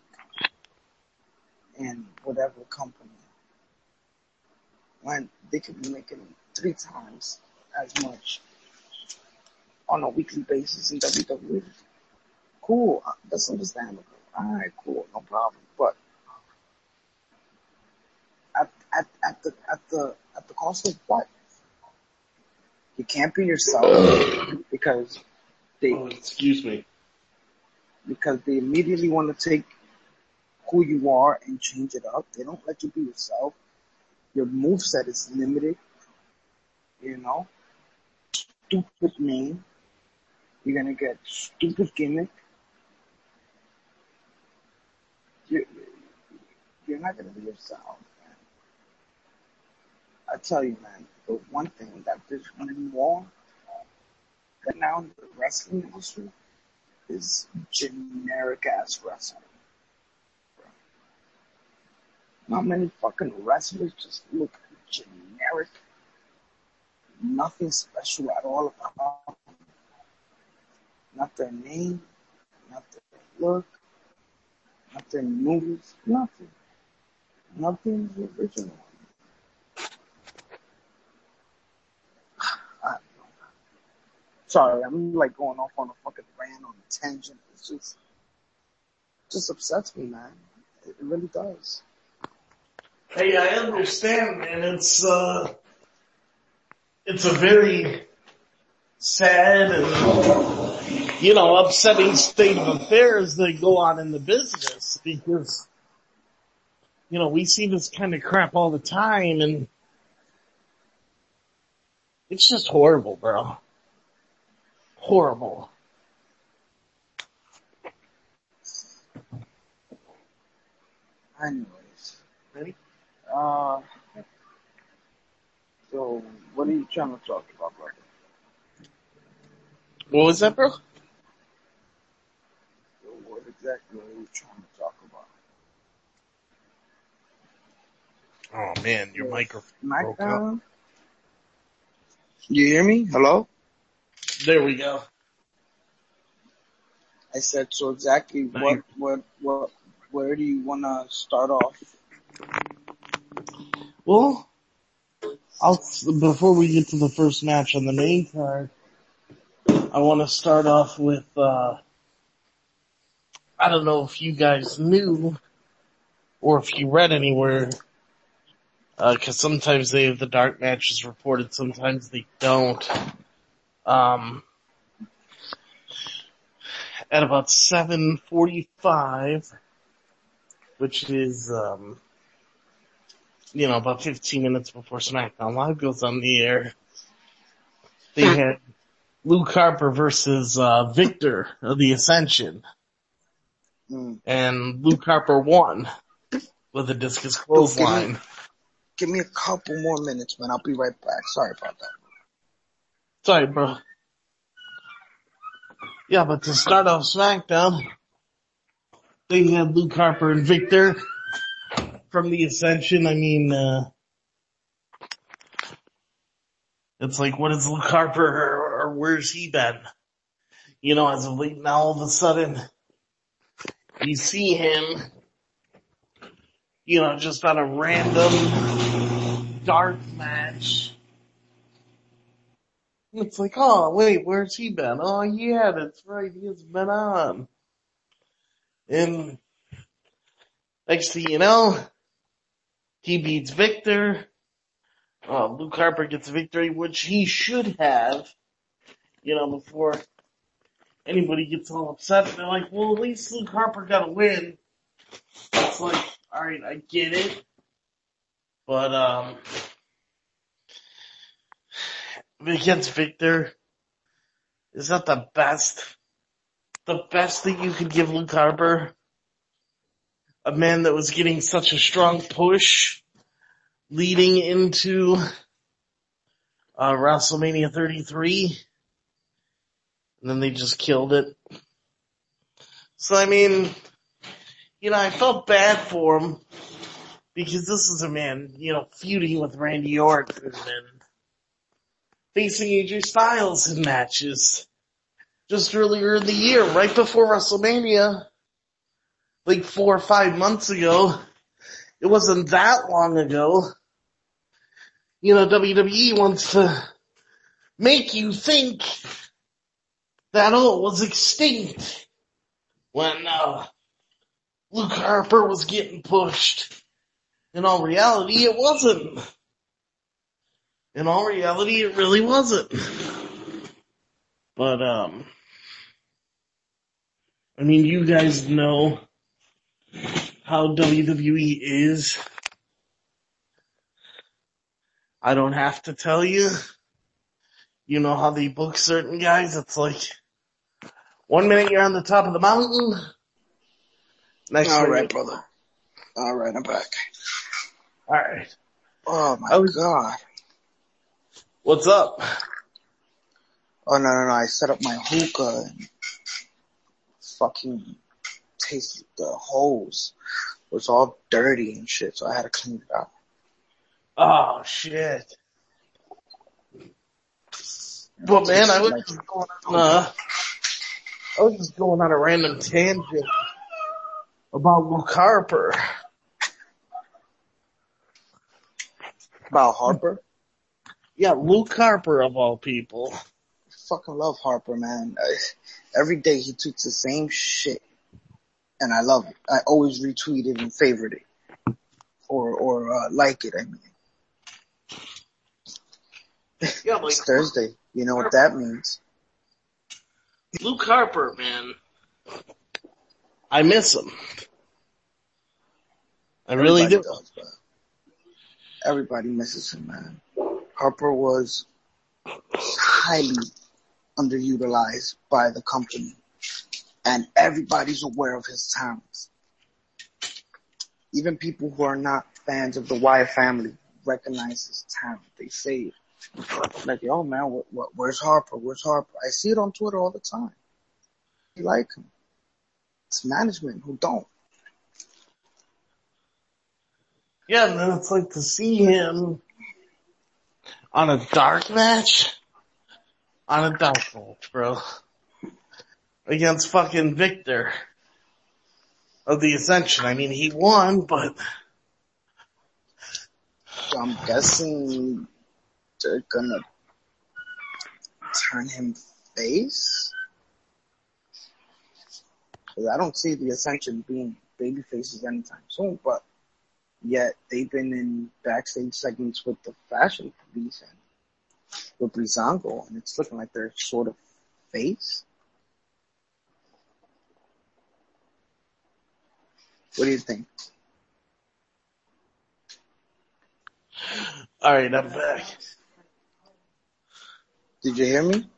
S3: in whatever company, when they could be making 3 times as much on a weekly basis in WWE. Cool, that's understandable. Alright, cool, no problem. But at the cost of what? You can't be yourself because
S1: excuse me.
S3: Because they immediately want to take who you are and change it up. They don't let you be yourself. Your moveset is limited. You know? Stupid name. You're gonna get stupid gimmick. You're not gonna be yourself, man. I tell you, man, the one thing that there's more right now in the wrestling industry is generic ass wrestling. Not many fucking wrestlers just look generic. Nothing special at all about them. Not their name, not their look, not their moves, nothing. Nothing is original. Sorry, I'm like going off on a fucking rant on a tangent. It's just upsets me, man. It really does.
S1: Hey, I understand, man. It's a very sad and, upsetting state of affairs that go on in the business because, we see this kind of crap all the time and it's just horrible, bro. Horrible.
S3: Anyways.
S1: Ready?
S3: So what are you trying to talk about, brother?
S1: What was that, bro?
S3: So what exactly are you trying to talk about?
S1: Oh man, your microphone broke up.
S3: SmackDown? You hear me? Hello?
S1: There we go.
S3: I said, so exactly where do you want to start off?
S1: Well, before we get to the first match on the main card, I want to start off with, I don't know if you guys knew or if you read anywhere, cause sometimes they have the dark matches reported, sometimes they don't. At about 7:45, which is, about 15 minutes before SmackDown Live goes on the air, they had Luke Harper versus Victor of the Ascension. And Luke Harper won with a discus clothesline.
S3: Give me a couple more minutes, man. I'll be right back. Sorry about that.
S1: Sorry, bro. Yeah, but to start off SmackDown, they had Luke Harper and Victor from the Ascension. I mean, it's like, what is Luke Harper or where's he been? as of late, now all of a sudden, you see him, just on a random dark match. It's like, oh, wait, where's he been? Oh, yeah, that's right, he has been on. And next thing you know, he beats Victor. Luke Harper gets a victory, which he should have, before anybody gets all upset. They're like, well, at least Luke Harper got a win. It's like, alright, I get it. But, against Victor, is that the best? The best that you could give Luke Harper? A man that was getting such a strong push leading into WrestleMania 33, and then they just killed it. So, I mean, I felt bad for him, because this is a man, feuding with Randy Orton and facing AJ Styles in matches just earlier in the year, right before WrestleMania, like 4 or 5 months ago. It wasn't that long ago. WWE wants to make you think that, it was extinct when Luke Harper was getting pushed. In all reality, it wasn't. In all reality, it really wasn't. But, I mean, you guys know how WWE is. I don't have to tell you. You know how they book certain guys. It's like, 1 minute you're on the top of the mountain. Next
S3: All
S1: minute,
S3: right, brother. All right, I'm back.
S1: Alright.
S3: Oh my God.
S1: What's up?
S3: Oh no. I set up my hookah and fucking tasted the hose. It was all dirty and shit, so I had to clean it out.
S1: Oh shit. But man, I was just going on a random tangent about Luke Harper.
S3: About Harper?
S1: Yeah, Luke Harper of all people.
S3: I fucking love Harper, man. Every day he tweets the same shit. And I love it. I always retweet it and favorite it. Or like it, I mean.
S1: Yeah, like
S3: it's Thursday. You know what that means.
S1: Luke Harper, man. I miss him. I really do.
S3: Does, but everybody misses him, man. Harper was highly underutilized by the company. And everybody's aware of his talents. Even people who are not fans of the Wyatt family recognize his talent. They say it. Like, yo, man, where's Harper? Where's Harper? I see it on Twitter all the time. They like him. It's management who don't.
S1: Yeah, and then it's like to see him on a dark match. On a dark match, bro. Against fucking Victor of the Ascension. I mean, he won, but
S3: So I'm guessing they're gonna turn him face? Because I don't see the Ascension being baby faces anytime soon, but yet they've been in backstage segments with the Fashion Police and with Breezango, and it's looking like they're sort of face. What do you think?
S1: alright, I'm back.
S3: Did you hear me?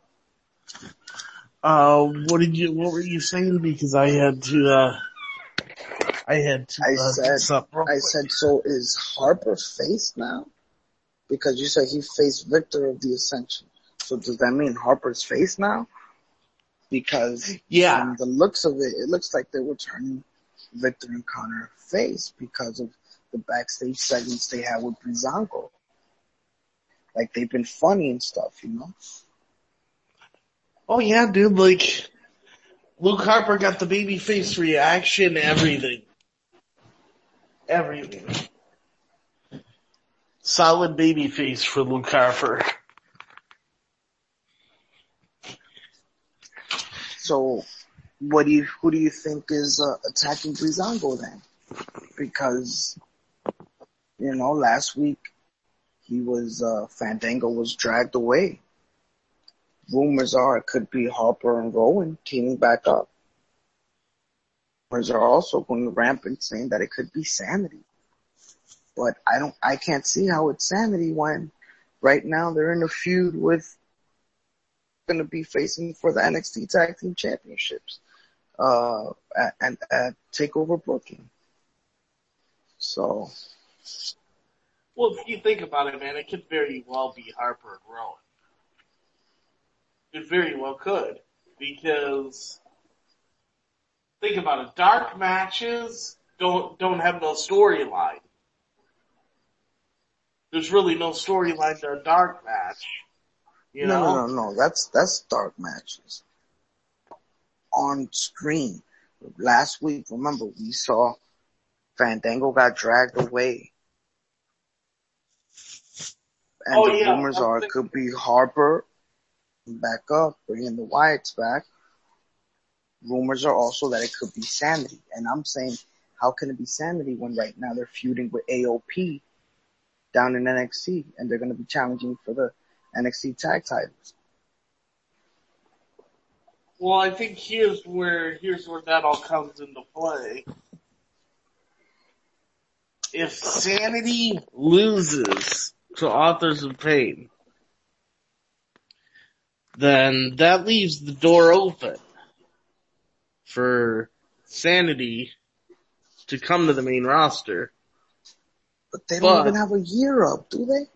S1: What were you saying? Because I had to
S3: I said, so is Harper face now? Because you said he faced Victor of the Ascension. So does that mean Harper's face now? Because from the looks of it, it looks like they were turning Victor and Connor face because of the backstage segments they had with Breezango. Like, they've been funny and stuff, you know?
S1: Oh yeah, dude, like, Luke Harper got the babyface reaction, everything. Everything. Solid babyface for Luke Harper.
S3: So, who do you think is attacking Breezango then? Because, last week he was, Fandango was dragged away. Rumors are it could be Harper and Rowan teaming back up. Rumors are also going rampant saying that it could be Sanity. But I can't see how it's Sanity when right now they're in a feud with going to be facing for the NXT Tag Team Championships, at TakeOver Brooklyn. So.
S1: Well, if you think about it, man, it could very well be Harper and Rowan. It very well could. Because, think about it, dark matches don't have no storyline. There's really no storyline to a dark match.
S3: No. That's dark matches. On screen. Last week, remember, we saw Fandango got dragged away. And the rumors are it could be Harper back up, bringing the Wyatts back. Rumors are also that it could be Sanity. And I'm saying, how can it be Sanity when right now they're feuding with AOP down in NXT and they're going to be challenging for the NXT tag titles?
S1: Well, I think here's where that all comes into play. If Sanity loses to Authors of Pain, then that leaves the door open for Sanity to come to the main roster.
S3: But they don't even have a year up, do they?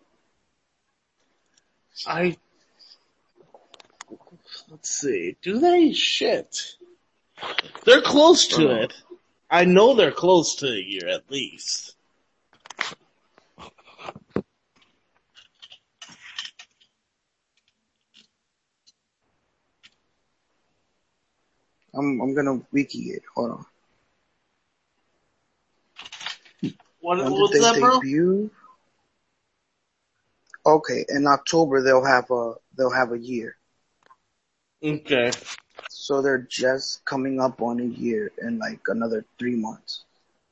S1: Let's see. Do they? Shit. They're close to it. I know they're close to a year at least.
S3: I'm gonna wiki it. Hold on.
S1: What's that,
S3: debut? Bro? Okay, in October they'll have a year.
S1: Okay.
S3: So they're just coming up on a year in like another 3 months.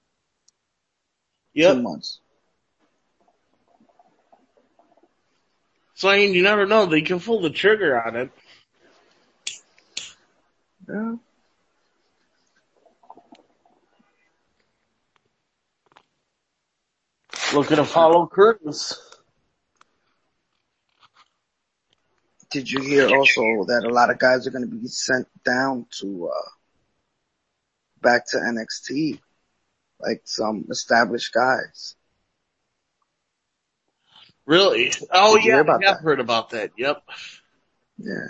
S1: Yep.
S3: 2 months.
S1: So I mean, you never know. They can pull the trigger on it.
S3: Yeah.
S1: Look at Apollo Crews.
S3: Did you hear also that a lot of guys are going to be sent down to back to NXT, like some established guys?
S1: Really? Oh yeah, I have heard about that. Yep.
S3: Yeah.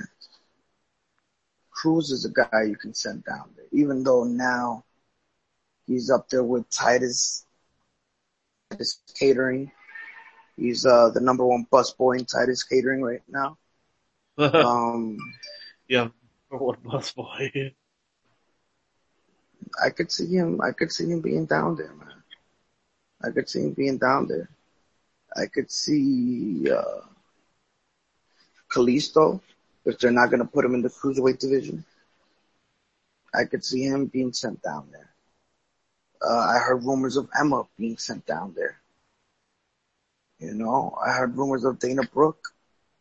S3: Crews is a guy you can send down there, even though now he's up there with Titus Catering. He's the number one busboy in Titus Catering right now.
S1: Yeah, what busboy?
S3: I could see him being down there, man. I could see him being down there. I could see Kalisto, if they're not gonna put him in the cruiserweight division. I could see him being sent down there. I heard rumors of Emma being sent down there. I heard rumors of Dana Brooke.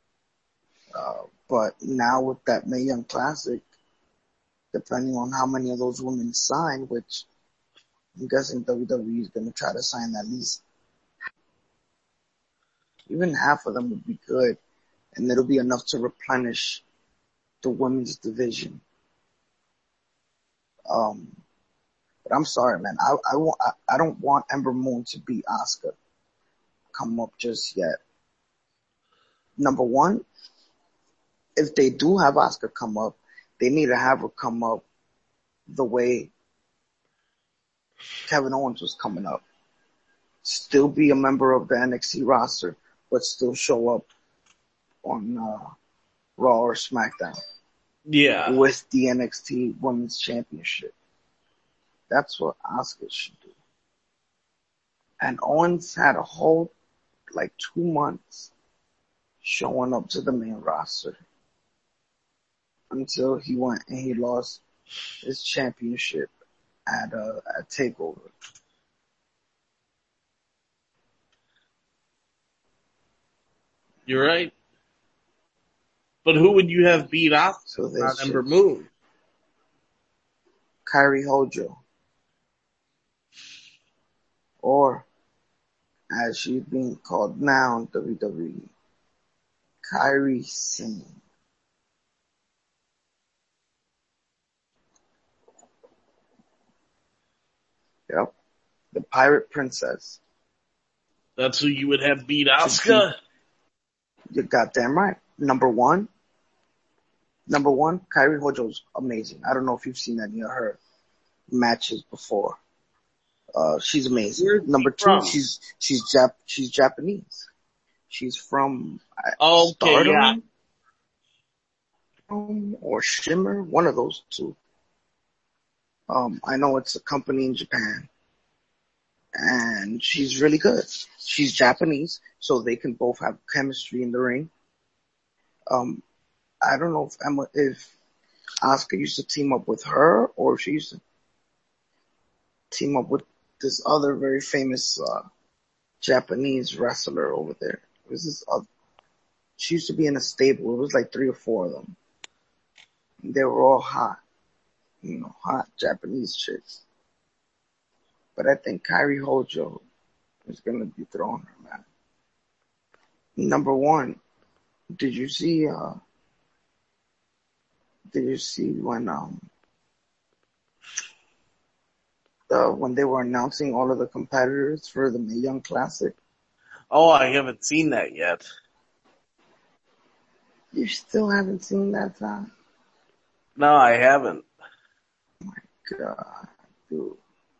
S3: But now with that Mae Young Classic, depending on how many of those women sign, which I'm guessing WWE is going to try to sign at least even half of them would be good, and it'll be enough to replenish the women's division. But I'm sorry, man. I don't want Ember Moon to beat Asuka come up just yet. Number one, if they do have Asuka come up, they need to have her come up the way Kevin Owens was coming up. Still be a member of the NXT roster, but still show up on Raw or SmackDown.
S1: Yeah.
S3: with the NXT Women's Championship. That's what Asuka should do. And Owens had a whole, 2 months showing up to the main roster until he went and he lost his championship at TakeOver.
S1: You're right. But who would you have beat Asuka?
S3: So
S1: Not
S3: there's
S1: Ember Moon.
S3: Kairi Hojo, or as she's being called now in WWE, Kairi Sane. Yep, the Pirate Princess.
S1: That's who you would have beat Asuka?
S3: You're goddamn right. Number one, Kairi Hojo's amazing. I don't know if you've seen any of her matches before. She's amazing.
S1: Where's
S3: Number
S1: she
S3: two,
S1: from?
S3: she's Japanese. She's from
S1: Okay,
S3: Stardom
S1: yeah.
S3: or Shimmer, one of those two. I know it's a company in Japan, and she's really good. She's Japanese, so they can both have chemistry in the ring. I don't know if Asuka used to team up with her, or if she used to team up with this other very famous Japanese wrestler over there. It was this she used to be in a stable. It was like 3 or 4 of them. They were all hot, hot Japanese chicks. But I think Kairi Hojo is going to be throwing her, man. Number one, did you see when they were announcing all of the competitors for the Mae Young Classic?
S1: Oh, I haven't seen that yet.
S3: You still haven't seen that time?
S1: No, I haven't.
S3: God, dude.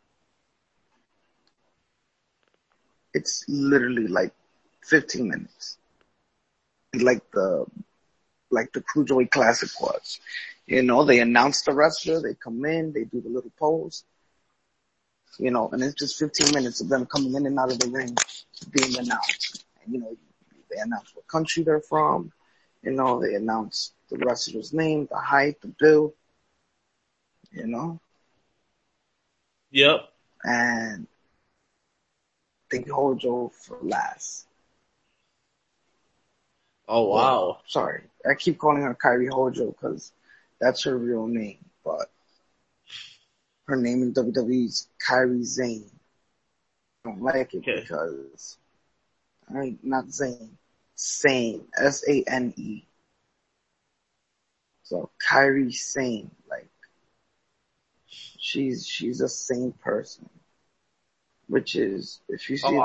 S3: It's literally like 15 minutes. Like the Cruiserweight Classic was. They announce the wrestler, they come in, they do the little pose. And it's just 15 minutes of them coming in and out of the ring being announced. And, they announce what country they're from. They announce the wrestler's name, the height, the build.
S1: Yep.
S3: And they hold Joe for last.
S1: Oh, wow.
S3: Well, sorry. I keep calling her Kairi Hojo because that's her real name, but her name in WWE is Kairi Sane. I don't like it because not Zane. Sane. Sane. So Kairi Sane, she's a sane person. Which is, if you see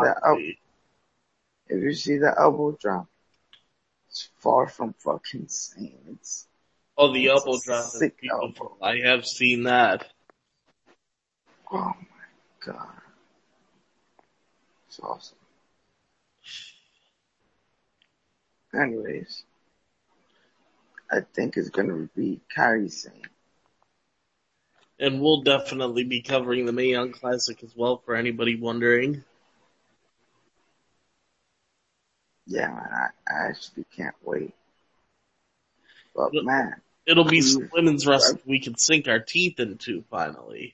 S3: that elbow drop, it's far from fucking sane.
S1: The elbow drop is beautiful.
S3: Elbow.
S1: I have seen that.
S3: Oh my god. It's awesome. Anyways, I think it's gonna be Kairi Sane.
S1: And we'll definitely be covering the Mae Young Classic as well for anybody wondering.
S3: Yeah, man, I actually can't wait. But man,
S1: it'll be some women's wrestling we can sink our teeth into finally.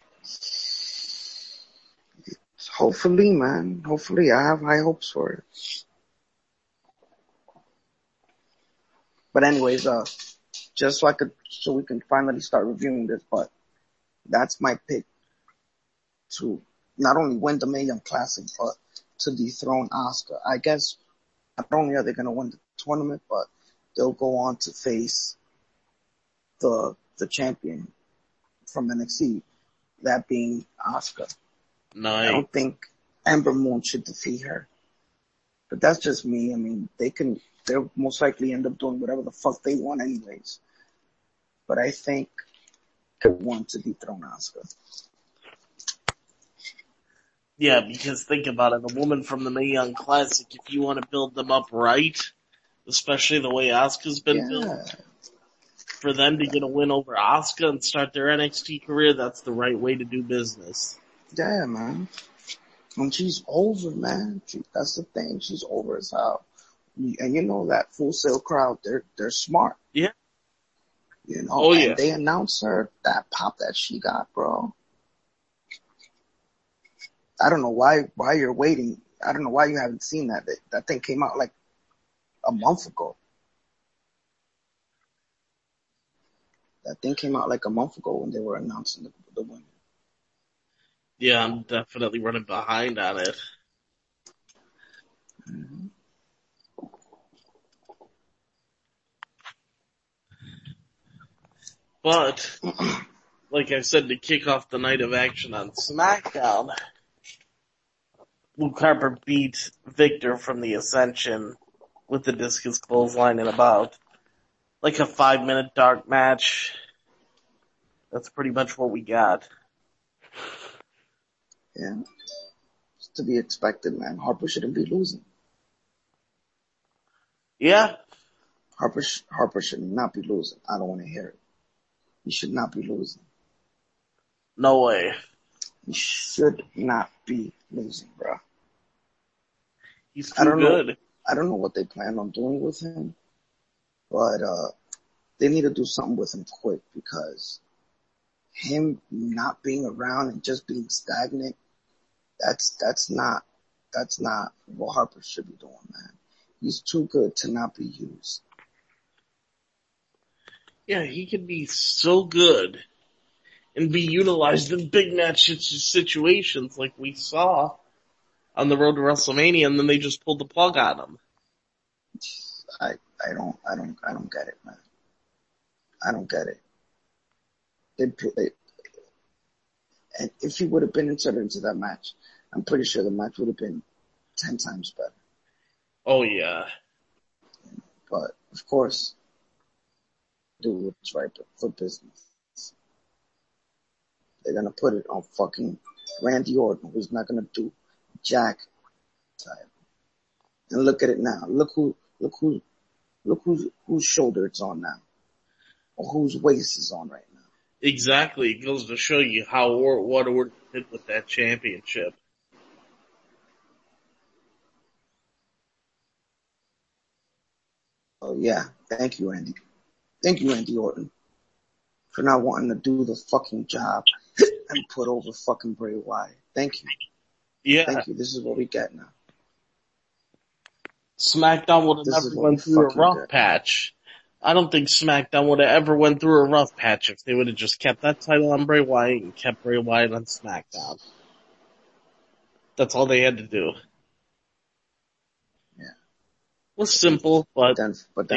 S3: Hopefully, man. Hopefully, I have high hopes for it. But anyways, just so we can finally start reviewing this, but that's my pick to not only win the Mae Young Classic, but to dethrone Asuka. I guess not only are they going to win the tournament, but they'll go on to face the champion from NXT, that being Asuka.
S1: Nice.
S3: I don't think Ember Moon should defeat her. But that's just me. I mean, they'll most likely end up doing whatever the fuck they want anyways. But I think they want to dethrone Asuka.
S1: Yeah, because think about it, a woman from the Mae Young Classic, if you want to build them up right, especially the way Asuka's been built, for them to get a win over Asuka and start their NXT career, that's the right way to do business.
S3: Yeah, man. And she's over, man. That's the thing. She's over as hell. And you know that Full Sail crowd, they're smart.
S1: Yeah.
S3: You know,
S1: Oh, yeah.
S3: and they announced her that pop that she got, bro. I don't know why you're waiting. I don't know why you haven't seen that. That thing came out like a month ago. That thing came out like a month ago when they were announcing the women.
S1: Yeah, I'm definitely running behind on it.
S3: Mm-hmm.
S1: But, like I said, to kick off the night of action on SmackDown, Luke Harper beat Victor from the Ascension with the discus clothesline in about like a 5-minute dark match. That's pretty much what we got.
S3: Yeah. It's to be expected, man. Harper shouldn't be losing.
S1: Yeah.
S3: Harper should not be losing. I don't want to hear it. He should not be losing.
S1: No way.
S3: He should not be losing, bro.
S1: He's too good.
S3: I don't know what they plan on doing with him, but they need to do something with him quick because him not being around and just being stagnant, that's not what Harper should be doing, man. He's too good to not be used.
S1: Yeah, he can be so good and be utilized in big match situations like we saw on the road to WrestleMania, and then they just pulled the plug on him.
S3: I don't get it, man. I don't get it. And if he would have been inserted into that match, I'm pretty sure the match would have been 10 times better.
S1: Oh yeah.
S3: But of course, do what's right for business. They're gonna put it on fucking Randy Orton, who's not gonna do jack. And look at it now. Look whose shoulder it's on now, or whose waist is on right now.
S1: Exactly. It goes to show you what Orton did with that championship.
S3: Oh yeah, thank you, Randy. Thank you, Randy Orton, for not wanting to do the fucking job and put over fucking Bray Wyatt. Thank you.
S1: Yeah.
S3: Thank you. This is what we get now.
S1: SmackDown would have never went through a rough patch. I don't think SmackDown would have ever went through a rough patch if they would have just kept that title on Bray Wyatt and kept Bray Wyatt on SmackDown. That's all they had to do.
S3: Yeah.
S1: It was simple, but
S3: then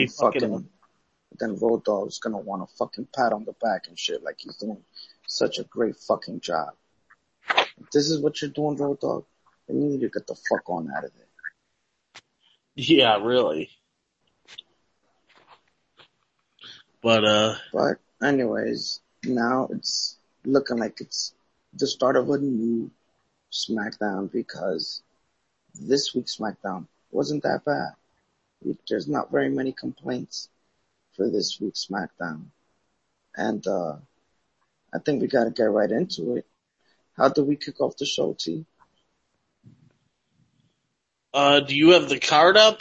S3: Road Dogg's gonna want a fucking pat on the back and shit like he's doing such a great fucking job. If this is what you're doing, Road Dogg, then you need to get the fuck on out of there.
S1: Yeah, really. But
S3: anyways, now it's looking like it's the start of a new SmackDown because this week's SmackDown wasn't that bad. There's not very many complaints for this week's SmackDown. And I think we gotta get right into it. How do we kick off the show, T?
S1: Do you have the card up?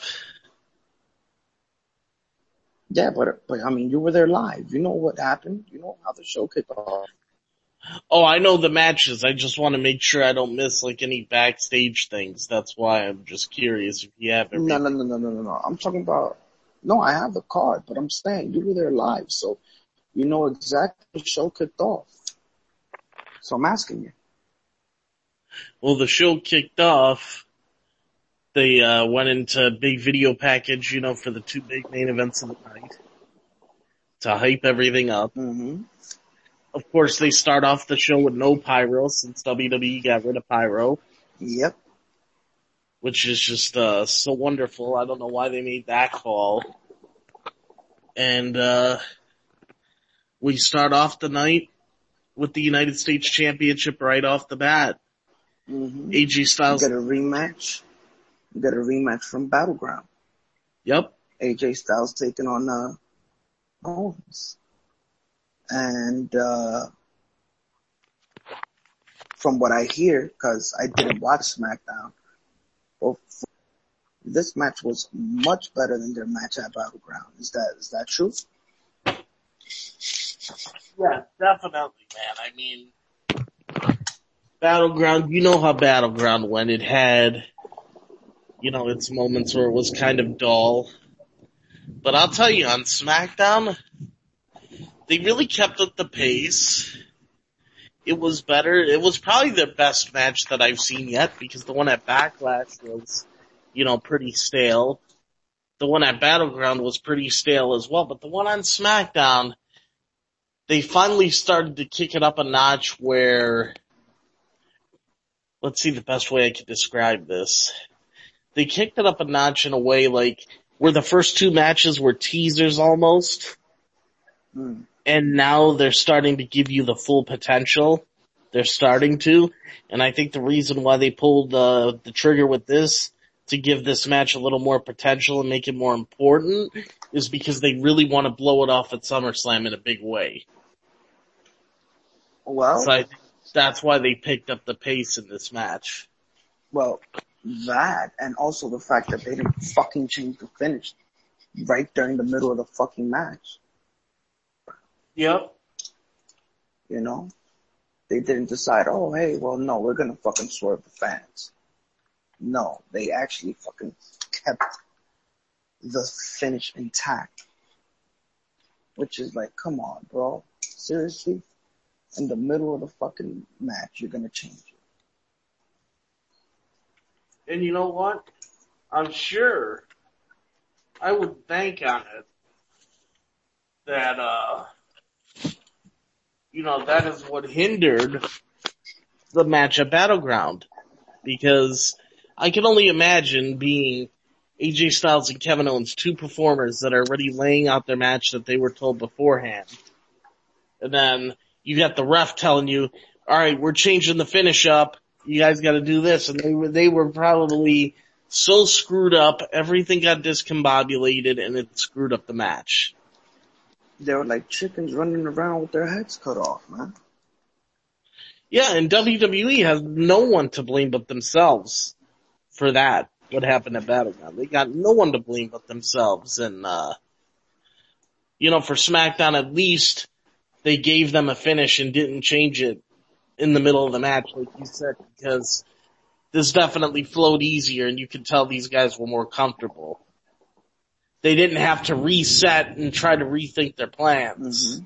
S3: Yeah, but I mean, you were there live. You know what happened. You know how the show kicked off.
S1: Oh, I know the matches. I just want to make sure I don't miss like any backstage things. That's why I'm just curious if you have everything.
S3: No. I'm talking about. No, I have the card, but I'm saying you were there live, so you know exactly the show kicked off. So I'm asking you.
S1: Well, the show kicked off. They went into big video package, for the two big main events of the night to hype everything up.
S3: Mm-hmm.
S1: Of course, they start off the show with no pyro since WWE got rid of pyro.
S3: Yep.
S1: Which is just so wonderful. I don't know why they made that call. And we start off the night with the United States Championship right off the bat.
S3: Mm-hmm.
S1: AJ Styles.
S3: You get a rematch. You get a rematch from Battleground.
S1: Yep.
S3: AJ Styles taking on Owens. And from what I hear, because I didn't watch SmackDown, well, this match was much better than their match at Battleground. Is that true?
S1: Yeah, definitely, man. I mean, Battleground, you know how Battleground went. It had, its moments where it was kind of dull. But I'll tell you, on SmackDown, they really kept up the pace. It was better. It was probably their best match that I've seen yet, because the one at Backlash was, pretty stale. The one at Battleground was pretty stale as well, but the one on SmackDown, they finally started to kick it up a notch where, let's see the best way I could describe this. They kicked it up a notch in a way like where the first two matches were teasers almost. And now they're starting to give you the full potential. They're starting to. And I think the reason why they pulled the trigger with this to give this match a little more potential and make it more important is because they really want to blow it off at SummerSlam in a big way.
S3: Well,
S1: so I think that's why they picked up the pace in this match.
S3: Well, that, and also the fact that they didn't fucking change the finish right during the middle of the fucking match.
S1: Yep.
S3: They didn't decide, oh, hey, well, no, we're gonna fucking swerve the fans. No, they actually fucking kept the finish intact. Which is like, come on, bro. Seriously? In the middle of the fucking match, you're gonna change it.
S1: And you know what? I'm sure I would bank on it that, that is what hindered the match at Battleground. Because I can only imagine being AJ Styles and Kevin Owens, two performers that are already laying out their match that they were told beforehand. And then you got the ref telling you, alright, we're changing the finish up. You guys gotta do this. And they were probably so screwed up, everything got discombobulated, and it screwed up the match.
S3: They were like chickens running around with their heads cut off, man.
S1: Yeah, and WWE has no one to blame but themselves for that, what happened at Battleground. They got no one to blame but themselves. And, for SmackDown, at least they gave them a finish and didn't change it in the middle of the match, like you said, because this definitely flowed easier and you could tell these guys were more comfortable. They didn't have to reset and try to rethink their plans.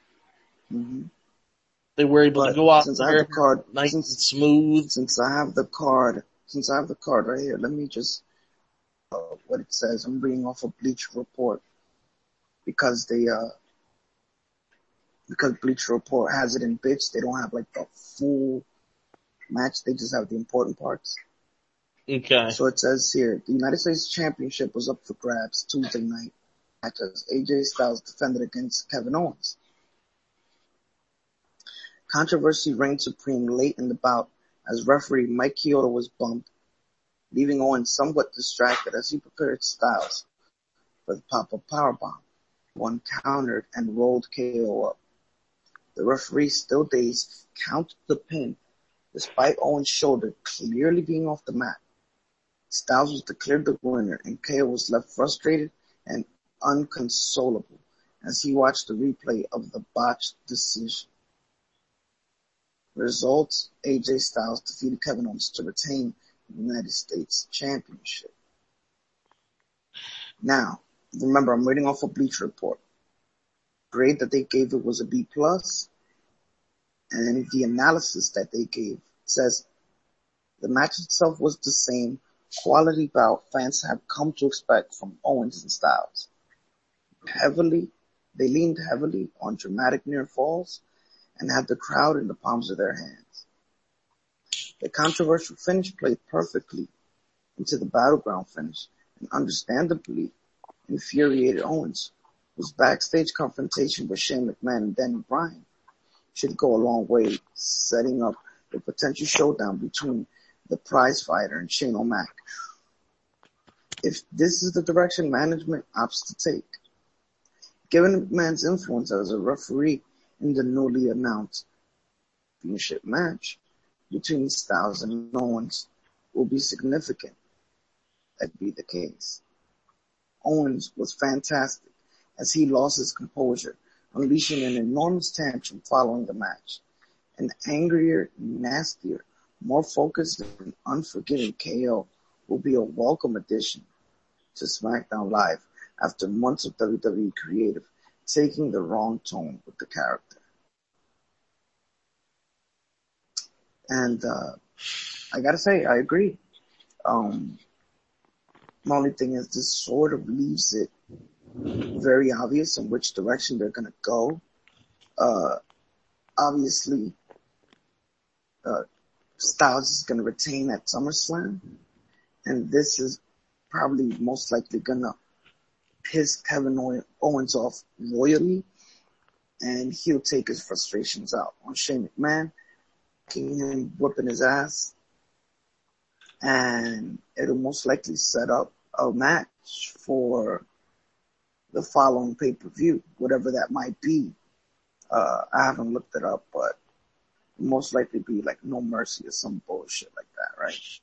S1: They were able to go out there nice and smooth.
S3: Since I have the card right here, let me just, what it says. I'm reading off a Bleacher Report because Bleacher Report has it in bits. They don't have like the full match. They just have the important parts.
S1: Okay.
S3: So it says here, the United States Championship was up for grabs Tuesday night as AJ Styles defended against Kevin Owens. Controversy reigned supreme late in the bout as referee Mike Chioda was bumped, leaving Owens somewhat distracted as he prepared Styles for the pop-up powerbomb. One countered and rolled KO up. The referee, still dazed, counted the pin despite Owens' shoulder clearly being off the mat. Styles was declared the winner and KO was left frustrated and unconsolable as he watched the replay of the botched decision. Results: AJ Styles defeated Kevin Owens to retain the United States Championship. Now, remember, I'm reading off a Bleacher Report. Grade that they gave it was a B+, and the analysis that they gave says the match itself was the same quality bout fans have come to expect from Owens and Styles. They leaned heavily on dramatic near falls and had the crowd in the palms of their hands. The controversial finish played perfectly into the Battleground finish and understandably infuriated Owens, whose backstage confrontation with Shane McMahon and Danny Bryan should go a long way setting up a potential showdown between the prize fighter and Shane O'Mac. If this is the direction management opts to take. Given McMahon's influence as a referee in the newly announced championship match between Styles and Owens will be significant. That be the case. Owens was fantastic as he lost his composure, unleashing an enormous tantrum following the match. An angrier, nastier, more focused and unforgiving KO will be a welcome addition to SmackDown Live after months of WWE creative taking the wrong tone with the character. And I gotta say, I agree. My only thing is this sort of leaves it very obvious in which direction they're gonna go. Obviously, Styles is gonna retain at SummerSlam, and this is probably most likely gonna piss Kevin Owens off royally, and he'll take his frustrations out on Shane McMahon, kicking him, whipping his ass, and it'll most likely set up a match for the following pay-per-view, whatever that might be. I haven't looked it up, but most likely be like No Mercy or some bullshit like that, right?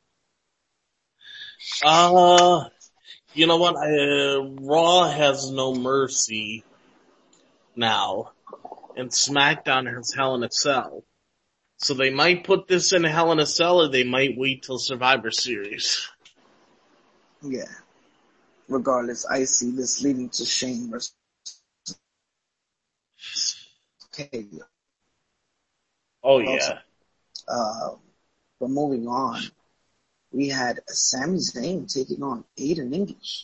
S1: You know what? Raw has No Mercy now, and SmackDown has Hell in a Cell. So they might put this in Hell in a Cell, or they might wait till Survivor Series.
S3: Yeah. Regardless, I see this leading to Shane versus KO.
S1: Oh yeah.
S3: But moving on, we had Sami Zayn taking on Aiden English.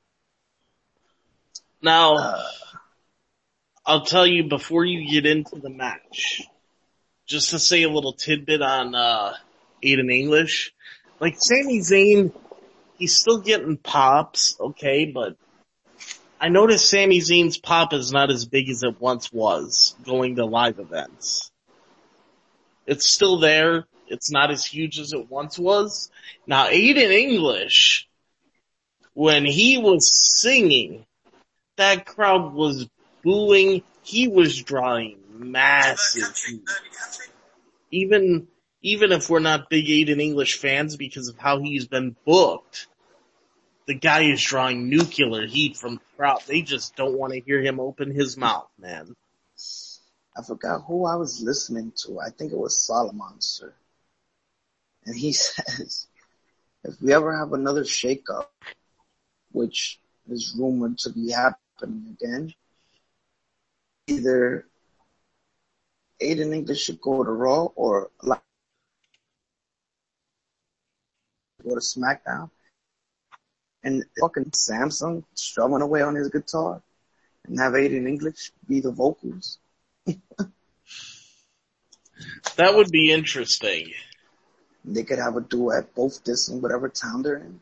S1: Now, I'll tell you before you get into the match, just to say a little tidbit on Aiden English. Like Sami Zayn, he's still getting pops, okay, but I noticed Sami Zayn's pop is not as big as it once was going to live events. It's still there. It's not as huge as it once was. Now, Aiden English, when he was singing, that crowd was booing. He was drawing massive heat. Even if we're not big Aiden English fans because of how he's been booked, the guy is drawing nuclear heat from the crowd. They just don't want to hear him open his mouth, man.
S3: I forgot who I was listening to. I think it was Solomon, sir. And he says, if we ever have another shakeup, which is rumored to be happening again, either Aiden English should go to Raw or go to SmackDown, and fucking Samsung strumming away on his guitar and have Aiden English be the vocals.
S1: That would be interesting.
S3: They could have a duet, both dissing whatever town they're in.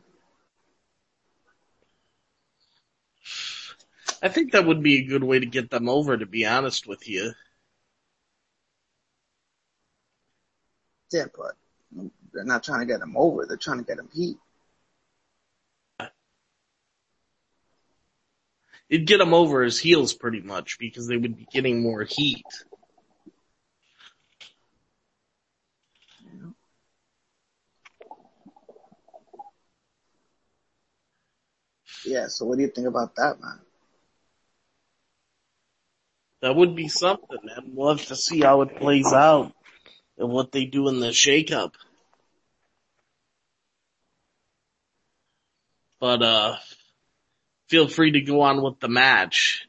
S1: I think that would be a good way to get them over, to be honest with you.
S3: Yeah, but they're not trying to get him over. They're trying to get him heat.
S1: It'd get them over as heels pretty much because they would be getting more heat.
S3: Yeah, so what do you think about that, man?
S1: That would be something, man. We'll have to see how it plays out and what they do in the shakeup. But, feel free to go on with the match.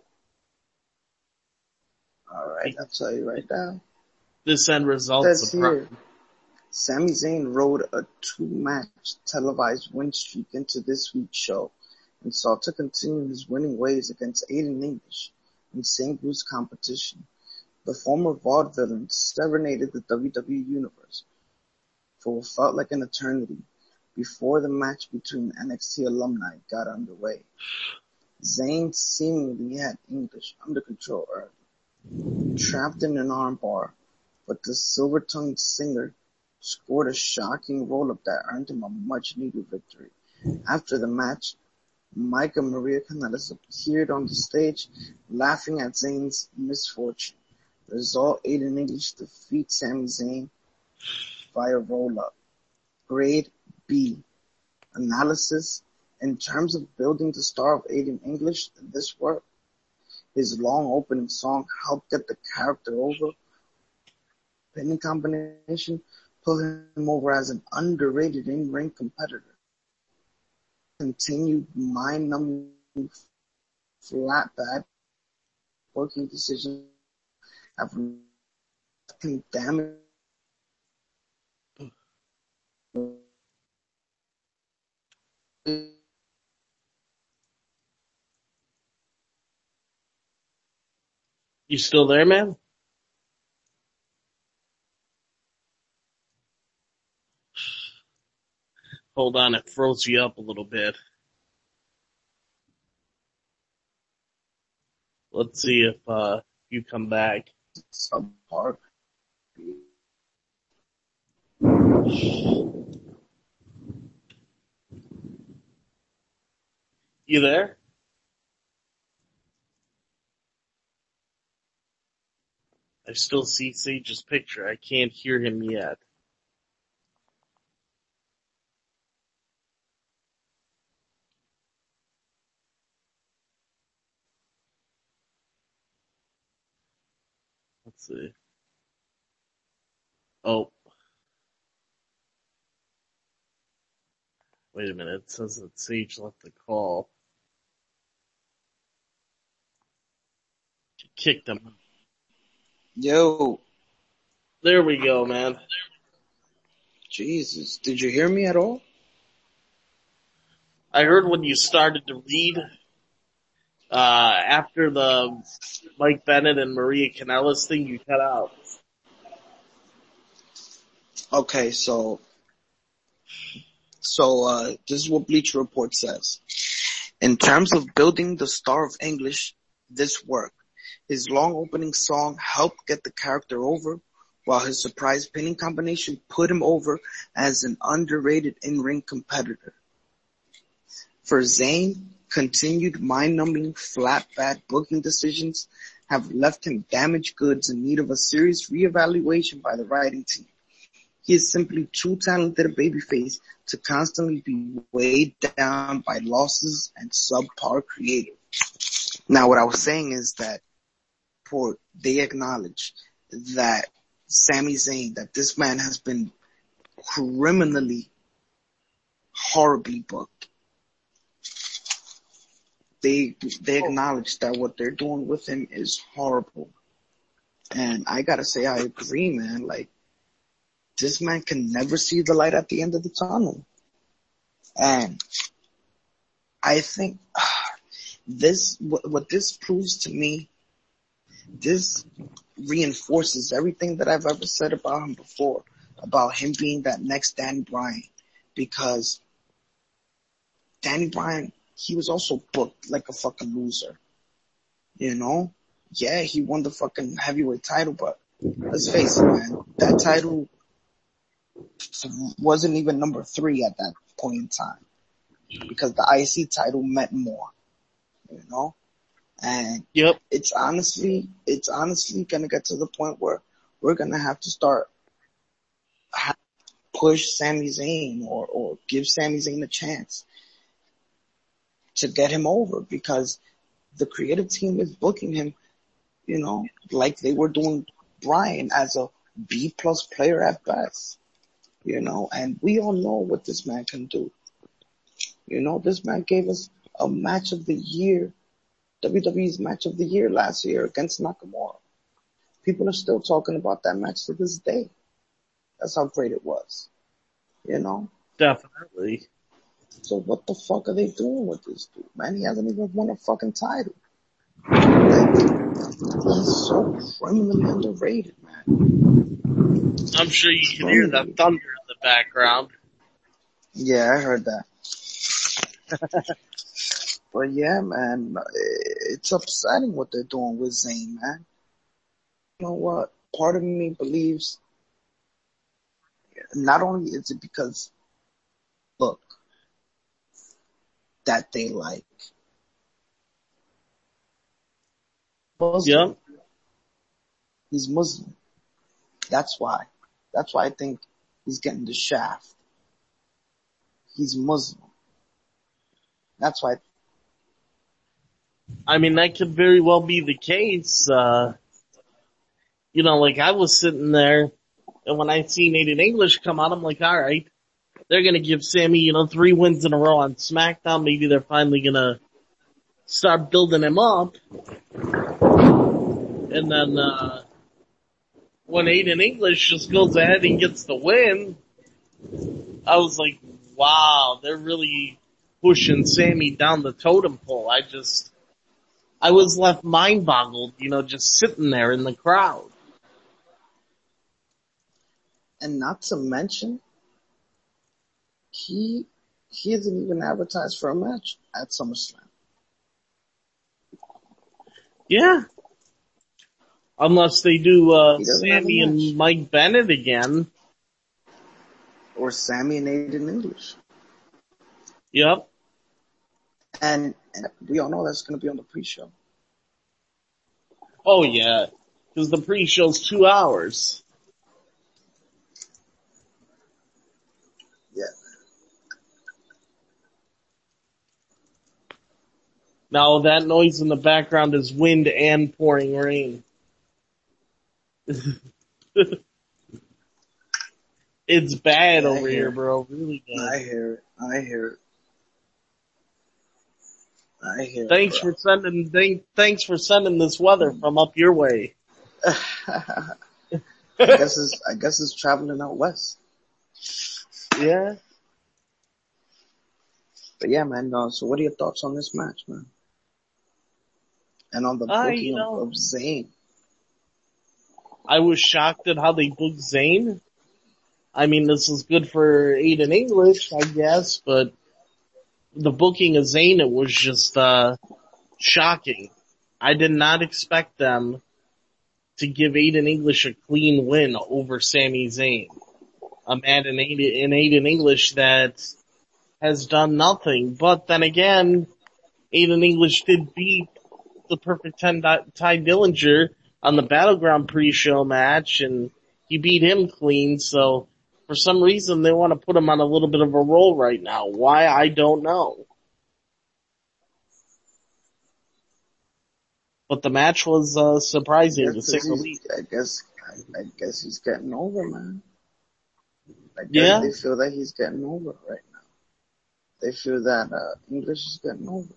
S3: Alright, I'll tell you right now.
S1: This end result
S3: Says here, Sami Zayn rode a 2-match televised win streak into this week's show and sought to continue his winning ways against Aiden English in singles competition. The former vaudevillain serenaded the WWE Universe for what felt like an eternity before the match between NXT alumni got underway. Zayn seemingly had English under control early, trapped in an armbar, but the silver-tongued singer scored a shocking roll-up that earned him a much-needed victory. After the match, Mike and Maria Kanellis appeared on the stage, laughing at Zayn's misfortune. Result, Aiden English defeats Sami Zayn via roll-up. Grade B. Analysis. In terms of building the star of Aiden English in this work, his long opening song helped get the character over. Pinning combination put him over as an underrated in-ring competitor. Continued mind-numbing flat bad working decisions have left him damaged.
S1: You still there, man? Hold on, it froze you up a little bit. Let's see if you come back.
S3: Subpar.
S1: You there? I still see Sage's picture. I can't hear him yet. Let's see. Oh. Wait a minute. It says that Sage left the call. Kicked him.
S3: Yo,
S1: There we go, man.
S3: Jesus, did you hear me at all?
S1: I heard when you started to read, after the Mike Bennett and Maria Kanellis thing, you cut out.
S3: Okay, so this is what Bleacher Report says. In terms of building the star of English, this worked. His long opening song helped get the character over, while his surprise pinning combination put him over as an underrated in-ring competitor. For Zayn, continued mind-numbing, flat bad booking decisions have left him damaged goods in need of a serious reevaluation by the writing team. He is simply too talented a babyface to constantly be weighed down by losses and subpar creative. Now, what I was saying is that they acknowledge that Sami Zayn, that this man has been criminally, horribly booked. They acknowledge that what they're doing with him is horrible. And I gotta say, I agree, man. Like, this man can never see the light at the end of the tunnel. And I think what this proves to me, this reinforces everything that I've ever said about him before, about him being that next Danny Bryan. Because Danny Bryan, he was also booked like a fucking loser. You know? Yeah, he won the fucking heavyweight title, but let's face it, man, that title wasn't even number 3 at that point in time. Because the IC title meant more. You know? And
S1: Yep.
S3: it's honestly gonna get to the point where we're gonna have to start push Sami Zayn or give Sami Zayn a chance to get him over, because the creative team is booking him, you know, like they were doing Bryan as a B+ player at best, you know, and we all know what this man can do. You know, this man gave us a match of the year, WWE's match of the year last year against Nakamura. People are still talking about that match to this day. That's how great it was. You know?
S1: Definitely.
S3: So what the fuck are they doing with this dude, man? He hasn't even won a fucking title. Like, he's so criminally underrated, man.
S1: I'm sure you can hear the thunder in the background.
S3: Yeah, I heard that. But yeah, man, it's upsetting what they're doing with Zayn, man. You know what? Part of me believes not only is it because, look, that they like.
S1: Yeah.
S3: He's Muslim. That's why. That's why I think he's getting the shaft. He's Muslim. That's why.
S1: I mean, that could very well be the case. Like I was sitting there, and when I seen Aiden English come out, I'm like, all right, they're gonna give Sammy, 3 wins in a row on SmackDown. Maybe they're finally gonna start building him up. And then, when Aiden English just goes ahead and gets the win, I was like, wow, they're really pushing Sammy down the totem pole. I was left mind boggled, just sitting there in the crowd.
S3: And not to mention, he isn't even advertised for a match at SummerSlam.
S1: Yeah. Unless they do,
S3: He doesn't have a
S1: Sammy
S3: match.
S1: and Mike Bennett again.
S3: Or Sammy and Aiden English.
S1: Yep.
S3: And we all know that's going to be on the pre-show.
S1: Oh yeah. Cause the pre-show's 2 hours.
S3: Yeah.
S1: Now that noise in the background is wind and pouring rain. It's bad
S3: Yeah,
S1: over here, bro. Really bad.
S3: I hear it.
S1: Thanks
S3: bro.
S1: for sending this weather from up your way.
S3: I guess it's traveling out west.
S1: Yeah.
S3: But yeah, man. So what are your thoughts on this match, man? And on the booking of Zayn?
S1: I was shocked at how they booked Zayn. I mean, this is good for Aiden English, I guess, but the booking of Zayn, it was just, shocking. I did not expect them to give Aiden English a clean win over Sami Zayn. A man in Aiden English that has done nothing. But then again, Aiden English did beat the Perfect 10 Ty Dillinger on the Battleground pre-show match, and he beat him clean, so for some reason they want to put him on a little bit of a roll right now. Why, I don't know. But the match was surprising to say the least.
S3: I guess he's getting over, man. I guess
S1: Yeah.
S3: they feel that he's getting over right now. They feel that English is getting over.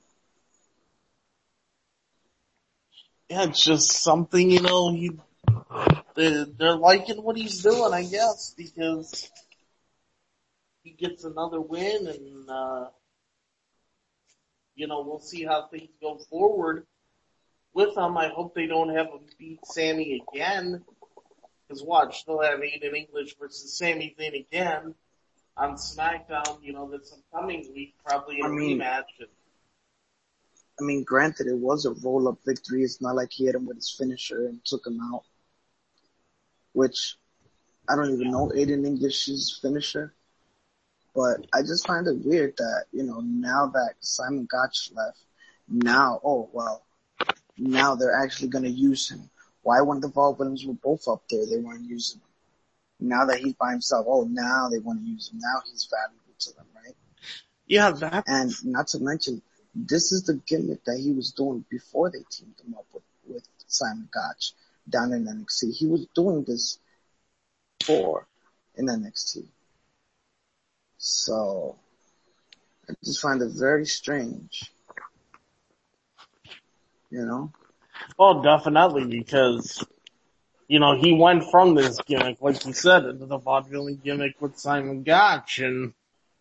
S1: Yeah, it's just something, they're liking what he's doing, I guess, because he gets another win and, we'll see how things go forward with him. I hope they don't have him beat Sammy again. Because watch, they'll have Aiden English versus Sami Zayn again on SmackDown, this upcoming week, probably in a rematch.
S3: I mean, granted, it was a roll-up victory. It's not like he hit him with his finisher and took him out. Which, I don't even know Aiden English's finisher. But I just find it weird that, now that Simon Gotch left, now they're actually going to use him. Why when the Paul Williams were both up there, they weren't using him? Now that he's by himself, now they want to use him. Now he's valuable to them, right?
S1: Yeah,
S3: and not to mention, this is the gimmick that he was doing before they teamed him up with Simon Gotch down in NXT. He was doing this before in NXT. So, I just find it very strange.
S1: Well, definitely, because, he went from this gimmick, like you said, into the vaudevillian gimmick with Simon Gotch, and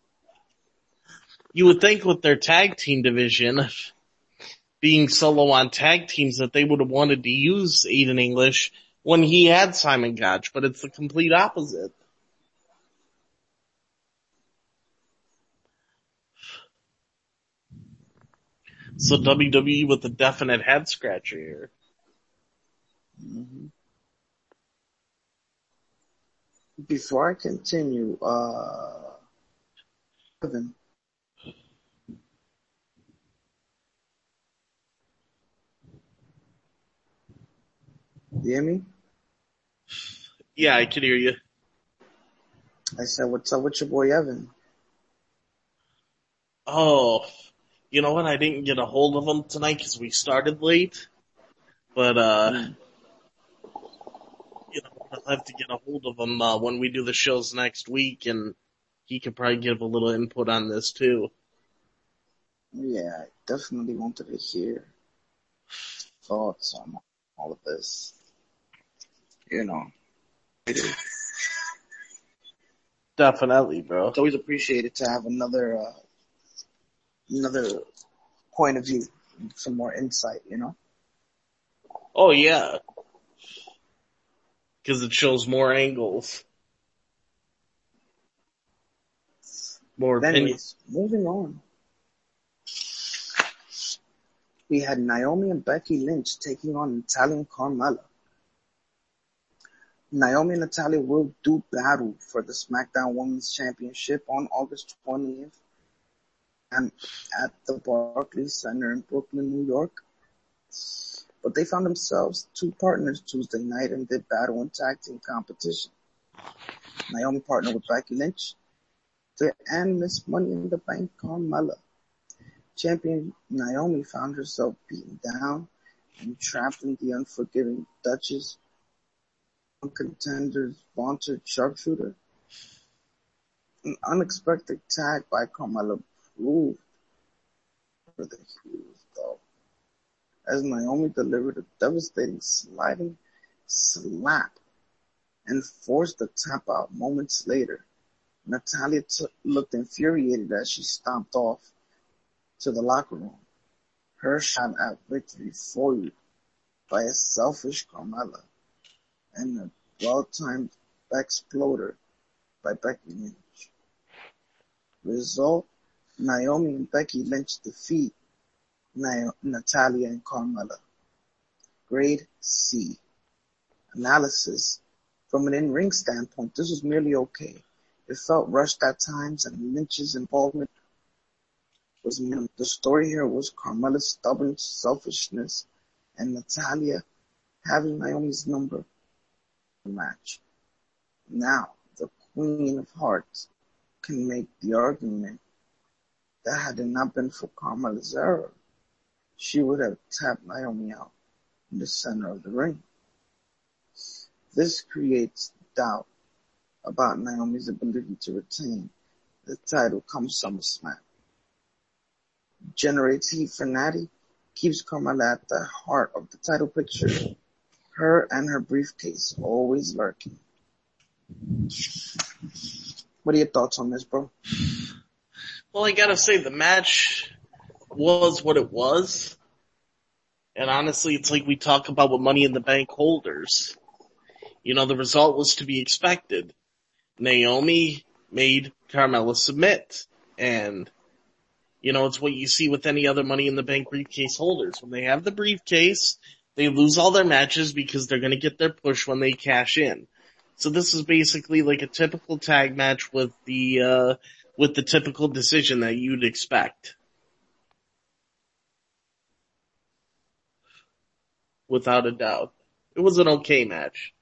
S1: you would think with their tag team division, being solo on tag teams, that they would have wanted to use Aiden English when he had Simon Gotch, but it's the complete opposite. So WWE with a definite head scratcher here.
S3: Mm-hmm. Before I continue, Kevin. You hear me?
S1: Yeah, I can hear you.
S3: I said, what's up with your boy Evan?
S1: Oh, you know what? I didn't get a hold of him tonight because we started late. But,
S3: Mm,
S1: I'll have to get a hold of him when we do the shows next week, and he could probably give a little input on this too.
S3: yeah, I definitely wanted to hear thoughts on all of this. You know, it's
S1: Definitely, bro.
S3: always appreciated to have another point of view, some more insight.
S1: Oh, yeah, because it shows more angles, more
S3: But
S1: opinion.
S3: anyways, moving on. We had Naomi and Becky Lynch taking on Natalya and Carmella. Naomi and Natalya will do battle for the SmackDown Women's Championship on August 20th and at the Barclays Center in Brooklyn, New York. But they found themselves two partners Tuesday night and did battle in tag team competition. Naomi partnered with Becky Lynch and Miss Money in the Bank Carmella. Champion Naomi found herself beaten down and trapped in the unforgiving Duchess. Contenders vaunted sharpshooter. An unexpected tag by Carmella proved for the heels, though, as Naomi delivered a devastating sliding slap and forced the tap out moments later. Natalya looked infuriated as she stomped off to the locker room, her shot at victory foiled by a selfish Carmella and a well-timed exploder by Becky Lynch. Result: Naomi and Becky Lynch defeat Natalya and Carmella. Grade C. Analysis: from an in-ring standpoint, this was merely okay. It felt rushed at times, and Lynch's involvement was minimal. The story here was Carmella's stubborn selfishness and Natalya having Naomi's number match. Now, the Queen of Hearts can make the argument that had it not been for Carmella's error, she would have tapped Naomi out in the center of the ring. This creates doubt about Naomi's ability to retain the title come SummerSlam. Generates heat for Natty, keeps Carmella at the heart of the title picture, her and her briefcase always lurking. What are your thoughts on this, bro?
S1: Well, I gotta say, the match was what it was. And honestly, it's like we talk about with Money in the Bank holders. The result was to be expected. Naomi made Carmella submit. And, it's what you see with any other Money in the Bank briefcase holders. When they have the briefcase, they lose all their matches because they're gonna get their push when they cash in. So this is basically like a typical tag match with the typical decision that you'd expect. Without a doubt. It was an okay match.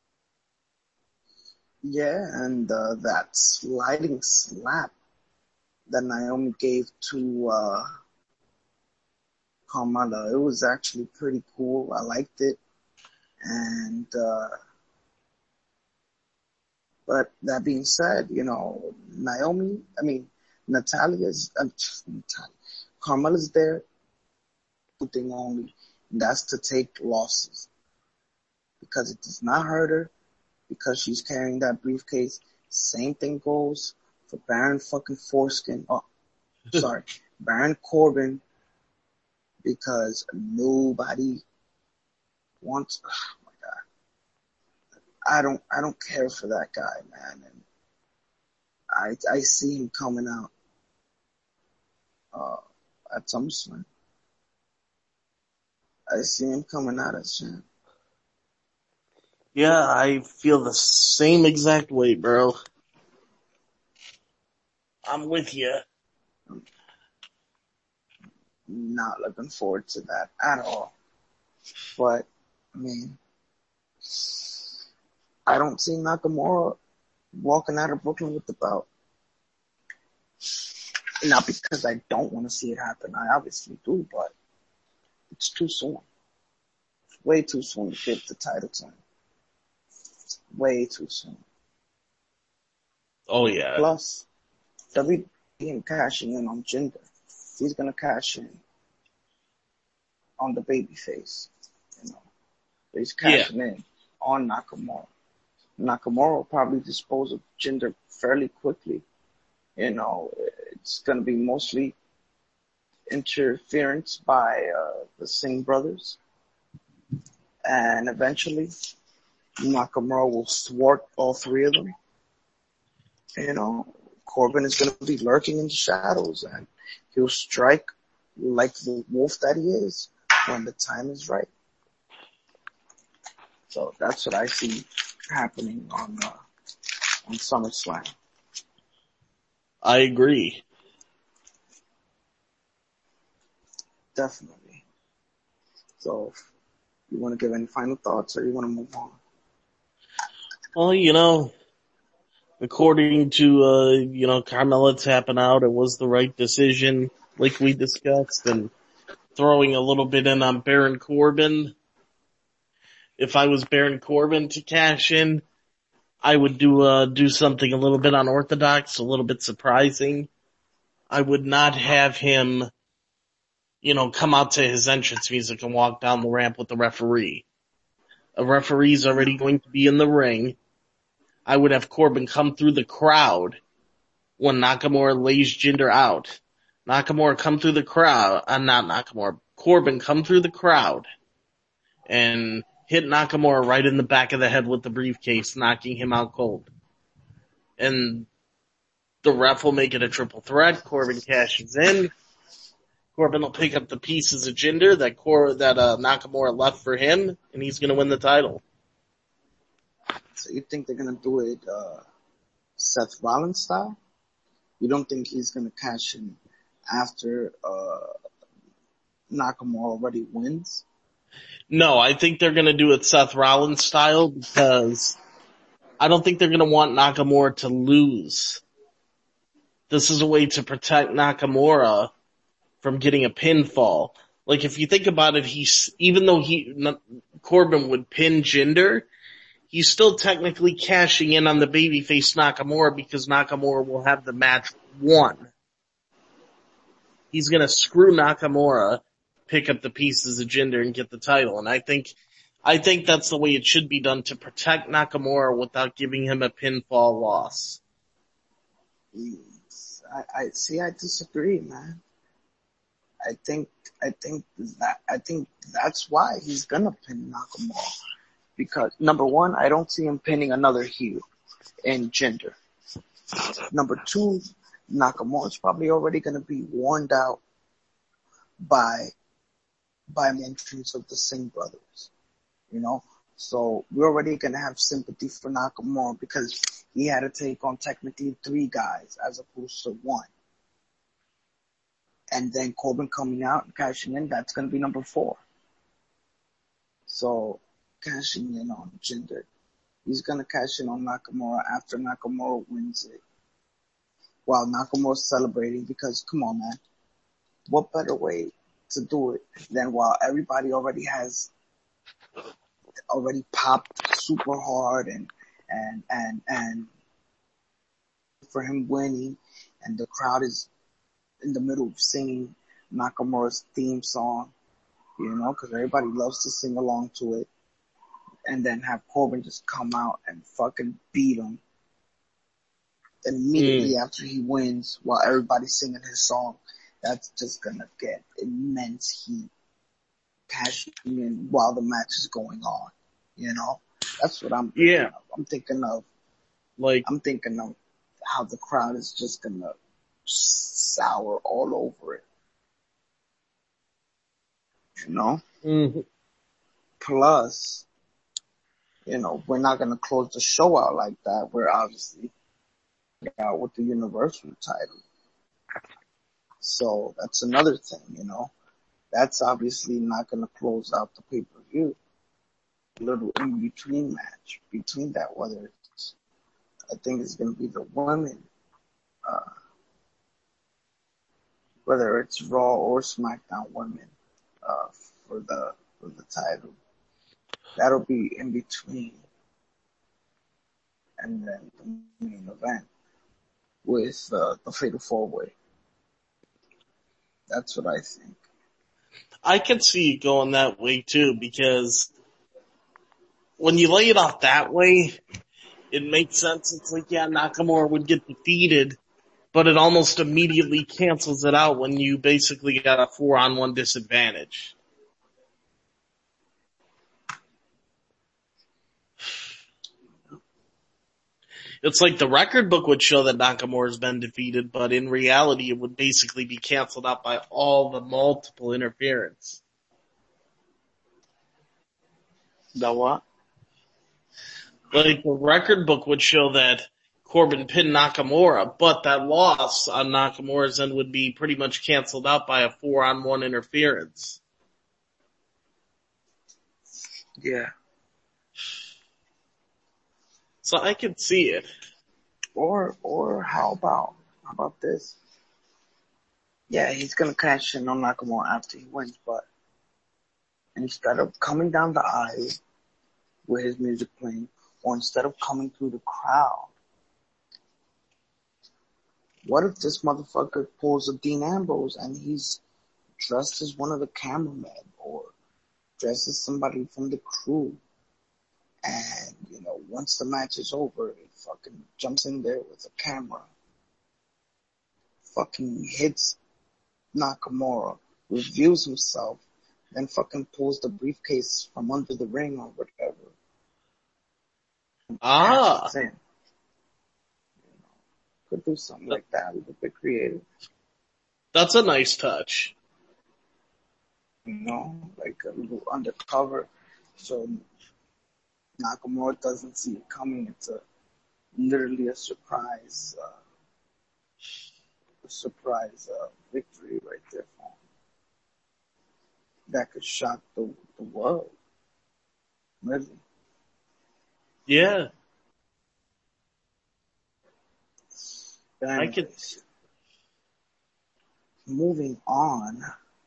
S3: Yeah, and that sliding slap that Naomi gave to Carmella, it was actually pretty cool. I liked it. And but that being said, Natalya's Carmella's there, one thing only, and that's to take losses because it does not hurt her because she's carrying that briefcase. Same thing goes for Baron fucking Foreskin. Oh, sorry, Baron Corbin, because nobody wants. Oh my god, I don't care for that guy, man, and I see him coming out at SummerSlam. I see him coming out as champ.
S1: Yeah, I feel the same exact way, bro. I'm with you.
S3: Not looking forward to that at all. But I mean, I don't see Nakamura walking out of Brooklyn with the belt. Not because I don't want to see it happen. I obviously do, but it's too soon. It's way too soon to give the title to him. Way too soon.
S1: Oh yeah.
S3: Plus, WWE cashing in on Jinder. He's gonna cash in on the babyface. You know, he's cashing in on Nakamura. Nakamura will probably dispose of Jinder fairly quickly. You know, it's gonna be mostly interference by the Singh brothers, and eventually Nakamura will thwart all three of them. You know, Corbin is going to be lurking in the shadows, and he'll strike like the wolf that he is when the time is right. So that's what I see happening on SummerSlam.
S1: I agree.
S3: Definitely. So, you want to give any final thoughts, or you want to move on?
S1: Well, you know, according to, Carmella tapping out, it was the right decision, like we discussed, and throwing a little bit in on Baron Corbin. If I was Baron Corbin to cash in, I would do something a little bit unorthodox, a little bit surprising. I would not have him, come out to his entrance music and walk down the ramp with the referee. A referee's already going to be in the ring. I would have Corbin come through the crowd when Nakamura lays Jinder out. Nakamura come through the crowd, not Nakamura, Corbin come through the crowd and hit Nakamura right in the back of the head with the briefcase, knocking him out cold. And the ref will make it a triple threat. Corbin cashes in. Corbin will pick up the pieces of Jinder that Nakamura left for him, and he's going to win the title.
S3: So you think they're going to do it Seth Rollins style? You don't think he's going to cash in after Nakamura already wins?
S1: No, I think they're going to do it Seth Rollins style because I don't think they're going to want Nakamura to lose. This is a way to protect Nakamura from getting a pinfall. Like, if you think about it, even though Corbin would pin Jinder, he's still technically cashing in on the babyface Nakamura because Nakamura will have the match won. He's gonna screw Nakamura, pick up the pieces of Jinder, and get the title. And I think that's the way it should be done to protect Nakamura without giving him a pinfall loss.
S3: I disagree, man. I think that's why he's gonna pin Nakamura. Because number one, I don't see him pinning another heel in Jinder. Number two, Nakamura's probably already gonna be worn out by mentions of the Singh brothers. So we're already gonna have sympathy for Nakamura because he had to take on technically 3 guys as opposed to 1. And then Corbin coming out and cashing in, that's going to be number 4. So, cashing in on Jinder. He's going to cash in on Nakamura after Nakamura wins it. While Nakamura's celebrating because, come on, man. What better way to do it than while everybody already popped super hard and for him winning, and the crowd is in the middle of singing Nakamura's theme song, because everybody loves to sing along to it, and then have Corbin just come out and fucking beat him immediately after he wins while everybody's singing his song. That's just gonna get immense heat, passion in while the match is going on. That's what I'm thinking of. I'm thinking of how the crowd is just gonna sour all over it.
S1: Mm-hmm.
S3: Plus, we're not gonna close the show out like that. We're obviously out with the Universal title. So that's another thing, That's obviously not gonna close out the pay-per-view. little in between match between that, I think it's going to be the women, uh, whether it's Raw or SmackDown women, uh, for the title. That'll be in between, and then the main event with the Fatal 4-Way. That's what I think.
S1: I can see it going that way too, because when you lay it out that way, it makes sense. It's like, yeah, Nakamura would get defeated, but it almost immediately cancels it out when you basically got a 4-on-1 disadvantage. It's like the record book would show that Nakamura's been defeated, but in reality it would basically be canceled out by all the multiple interference.
S3: The what?
S1: Like the record book would show that Corbin pinned Nakamura, but that loss on Nakamura's end would be pretty much canceled out by a 4-on-1 interference.
S3: Yeah.
S1: So I could see it.
S3: Or how about this? Yeah, he's gonna cash in on Nakamura after he wins, but instead of coming down the aisle with his music playing, or instead of coming through the crowd, what if this motherfucker pulls a Dean Ambrose and he's dressed as one of the cameramen or dressed as somebody from the crew, and once the match is over, he fucking jumps in there with a camera, fucking hits Nakamura, reviews himself, then fucking pulls the briefcase from under the ring or whatever.
S1: Ah,
S3: Cashes in. Could do something like that. A little bit creative.
S1: that's a nice touch.
S3: Like a little undercover. So Nakamura doesn't see it coming. It's literally a surprise, victory right there for him. That could shock the world. Really.
S1: Yeah,
S3: But
S1: I could.
S3: anyways, moving on,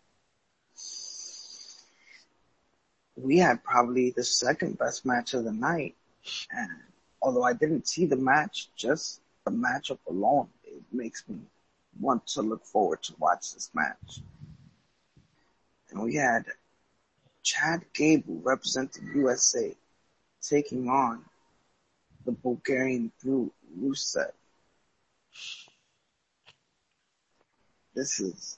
S3: we had probably the second best match of the night. And although I didn't see the match, just the matchup alone, it makes me want to look forward to watch this match. And we had Chad Gable representing USA taking on the Bulgarian brute Rusev. This is,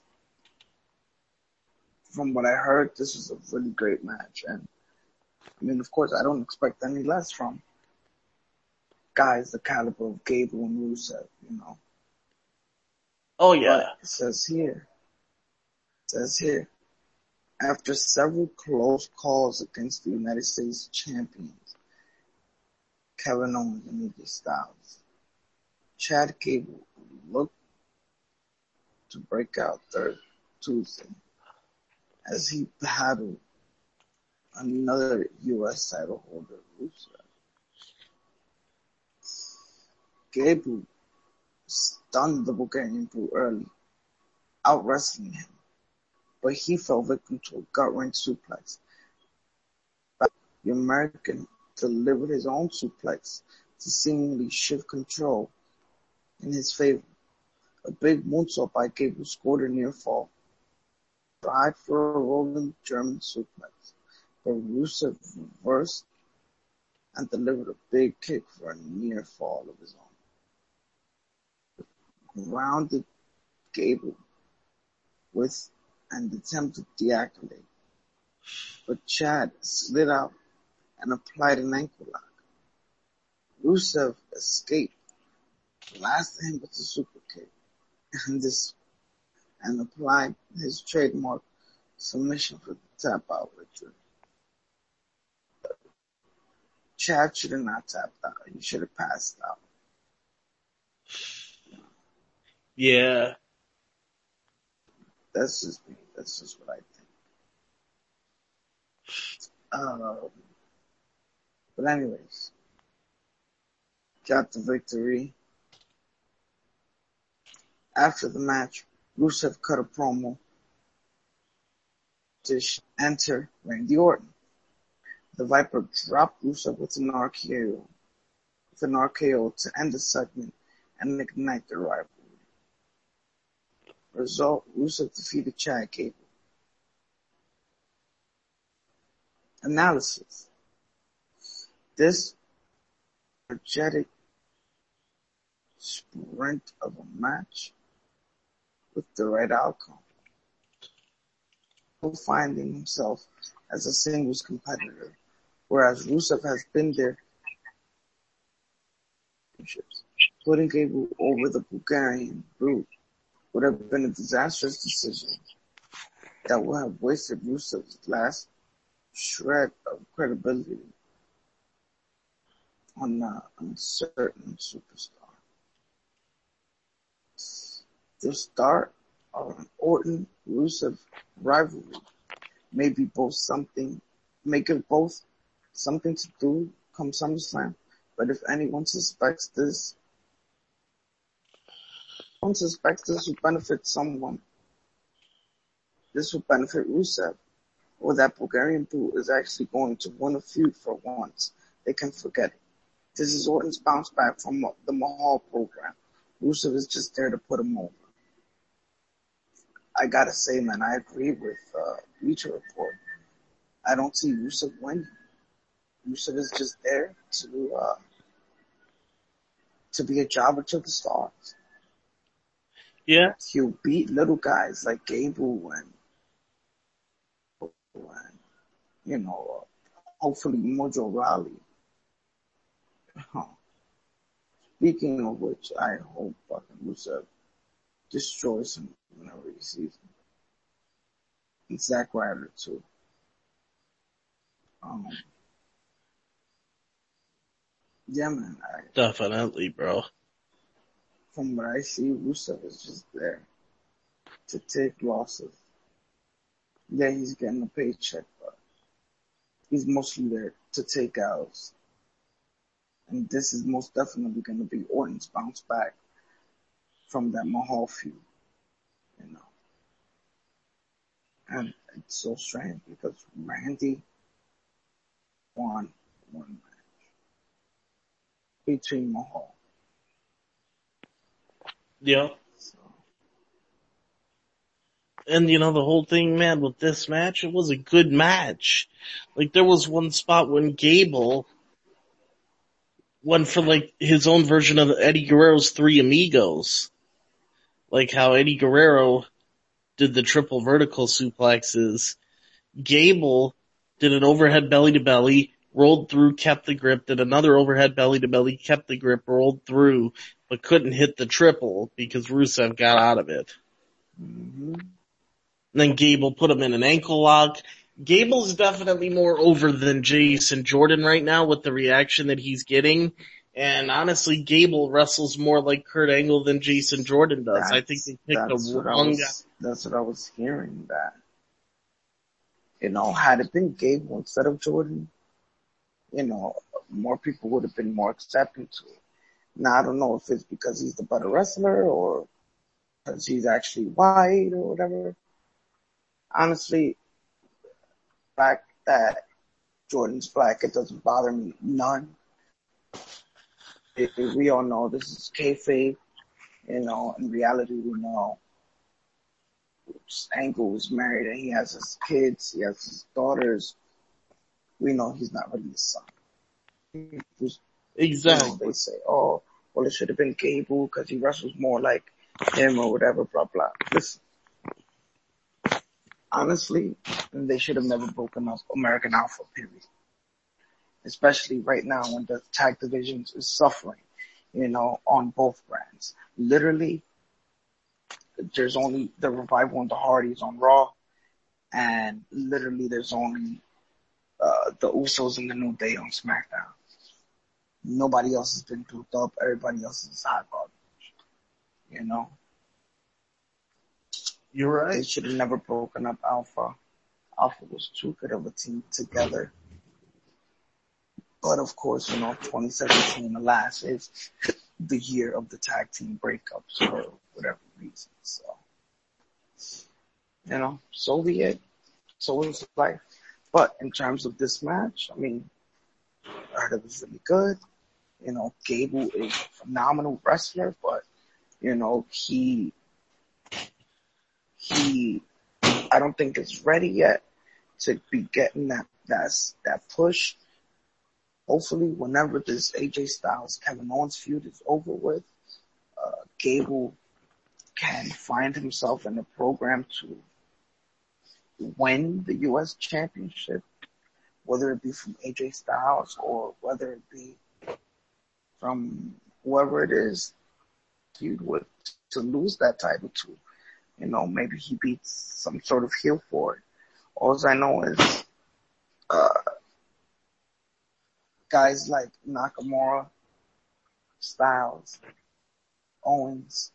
S3: from what I heard, this was a really great match. And I mean, of course, I don't expect any less from guys the caliber of Gable and Rusev.
S1: Oh yeah.
S3: But it says here, after several close calls against the United States champions, Kevin Owens and AJ Styles, Chad Gable looked to break out third Tuesday as he battled another U.S. title holder, Rusev. Gable stunned the Bulgarian Brute early, out-wrestling him, but he fell victim to a gut-wrench suplex. The American delivered his own suplex to seemingly shift control in his favor. A big moonsault by Gable scored a near fall. Tried for a rolling German suplex, but Rusev reversed and delivered a big kick for a near fall of his own. Grounded Gable with an attempt to deactivate, but Chad slid out and applied an ankle lock. Rusev escaped, blasted him with a super kick, and applied his trademark submission for the tap out victory. Chad should have not tapped out. He should have passed out.
S1: Yeah.
S3: That's just me. That's just what I think. But anyways, got the victory. After the match, Rusev cut a promo to enter Randy Orton. The Viper dropped Rusev with an RKO to end the segment and ignite the rivalry. Result, Rusev defeated Chad Gable. Analysis. This energetic sprint of a match with the right outcome, finding himself as a singles competitor, whereas Rusev has been there. Putting Gable over the Bulgarian Brute would have been a disastrous decision that would have wasted Rusev's last shred of credibility on an uncertain superstar. The start of an Orton-Rusev rivalry may give both something to do come SummerSlam, but if anyone suspects this would benefit someone, this would benefit Rusev, or that Bulgarian Brute is actually going to win a feud for once. They can forget it. This is Orton's bounce back from the Mahal program. Rusev is just there to put him over. I gotta say, man, I agree with Bleacher Report. I don't see Rusev winning. Rusev is just there to be a jobber to the stars.
S1: Yeah.
S3: He'll beat little guys like Gable and hopefully Mojo Rawley. Speaking of which, I hope fucking Rusev destroys him whenever he sees him. And Zack Ryder too. Yeah, man.
S1: Definitely, bro.
S3: From what I see, Rusev is just there to take losses. Yeah, he's getting a paycheck, but he's mostly there to take L's. And this is most definitely going to be Orton's bounce back from that Mahal feud, And it's so strange because Randy won one match between Mahal.
S1: Yeah.
S3: So.
S1: And the whole thing, man, with this match, it was a good match. Like, there was one spot when Gable went for, like, his own version of Eddie Guerrero's Three Amigos. Like how Eddie Guerrero did the triple vertical suplexes. Gable did an overhead belly to belly, rolled through, kept the grip, did another overhead belly to belly, kept the grip, rolled through, but couldn't hit the triple because Rusev got out of it.
S3: Mm-hmm.
S1: And then Gable put him in an ankle lock. Gable's definitely more over than Jason Jordan right now with the reaction that he's getting. And honestly, Gable wrestles more like Kurt Angle than Jason Jordan does. I think they picked the wrong guy.
S3: That's what I was hearing, that, had it been Gable instead of Jordan, more people would have been more accepting to it. Now, I don't know if it's because he's the better wrestler or because he's actually white or whatever. Honestly, the fact that Jordan's black, it doesn't bother me none. We all know this is kayfabe, in reality we know Angle is married and he has his kids, he has his daughters. We know he's not really his son.
S1: Exactly.
S3: They say, oh, well, it should have been Gable because he wrestles more like him or whatever, blah, blah. Listen, honestly, they should have never broken up American Alpha, period. Especially right now when the tag divisions is suffering, on both brands. Literally, there's only the Revival and the Hardys on Raw, and literally there's only the Usos and the New Day on SmackDown. Nobody else has been built up. Everybody else is hot garbage.
S1: You're right.
S3: They should have never broken up Alpha. Alpha was too good of a team together. But of course, 2017, alas, is the year of the tag team breakups for whatever reason. So, so be it. So is life. But in terms of this match, I mean, I heard it was really good. Gable is a phenomenal wrestler, but, he I don't think is ready yet to be getting that push. Hopefully, whenever this AJ Styles Kevin Owens feud is over with, Gable can find himself in a program to win the U.S. Championship, whether it be from AJ Styles or whether it be from whoever it is feud with to lose that title to. Maybe he beats some sort of heel for it. All I know is guys like Nakamura, Styles, Owens,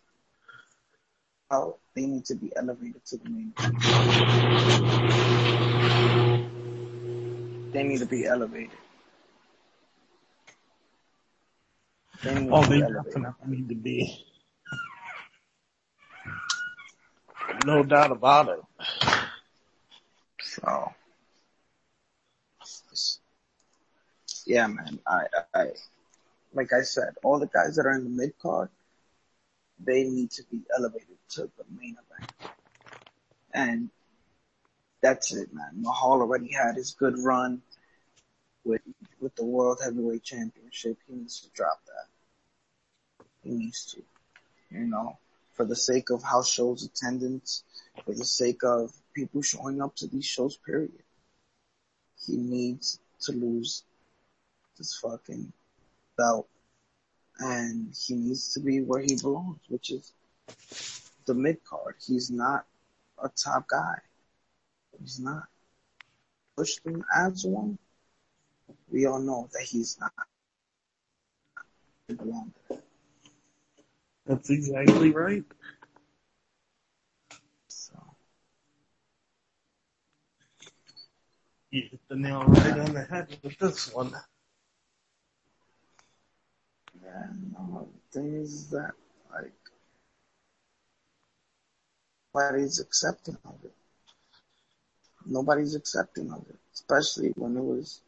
S3: they need to be elevated to the main. They need to be elevated.
S1: They definitely need to be. No doubt about it.
S3: So, yeah, man. I like I said, all the guys that are in the mid card, they need to be elevated to the main event. And that's it, man. Mahal already had his good run with the World Heavyweight Championship. He needs to drop that. He needs to, for the sake of house shows attendance, for the sake of people showing up to these shows, period. He needs to lose this fucking belt. And he needs to be where he belongs, which is the mid card. He's not a top guy. He's not. Push him as one. We all know that he's not. He belongs there.
S1: That's exactly right.
S3: So,
S1: you hit the nail right on the head with this one.
S3: yeah, the thing is that, like, nobody's accepting of it. Nobody's accepting of it, especially when it was,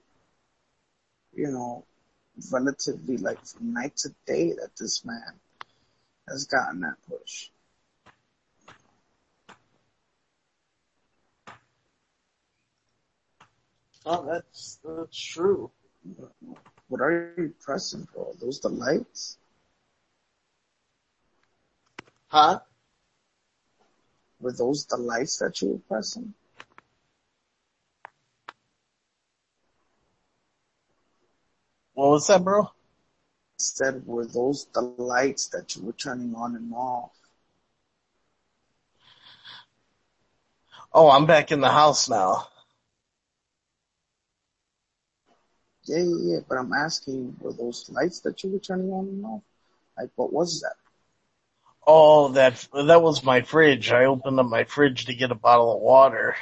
S3: relatively like from night to day that this man has gotten that push.
S1: Oh, that's true.
S3: What are you pressing for? Are those the lights?
S1: Huh?
S3: Were those the lights that you were pressing?
S1: What was that, bro?
S3: I said, were those the lights that you were turning on and off?
S1: Oh, I'm back in the house now.
S3: Yeah, but I'm asking you, were those lights that you were turning on and off? Like, what was that?
S1: Oh, that was my fridge. I opened up my fridge to get a bottle of water.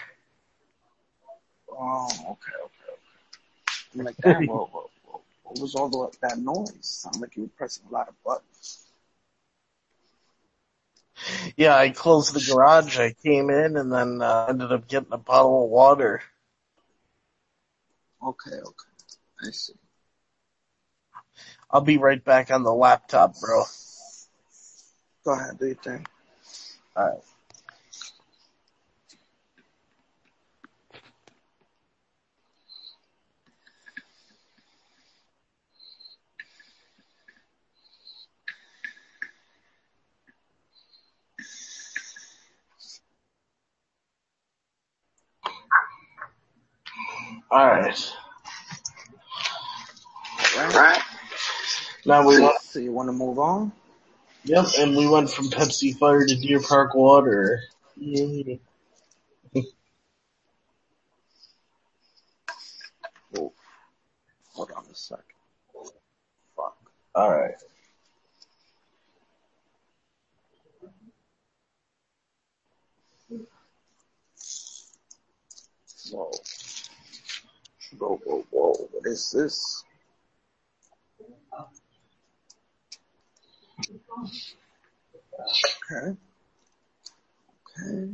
S3: Oh, okay. I'm like, damn, what was all that noise? Sounded like you were pressing a lot of buttons.
S1: Yeah, I closed the garage, I came in, and then ended up getting a bottle of water.
S3: Okay. I see.
S1: I'll be right back on the laptop, bro.
S3: Go ahead, do your thing.
S1: Alright. Alright.
S3: Right.
S1: Now we went.
S3: So you want to move on?
S1: Yep, and we went from Pepsi Fire to Deer Park Water. Yay.
S3: Oh, hold on a second. Fuck.
S1: Alright.
S3: Whoa. What is this? Okay. Okay.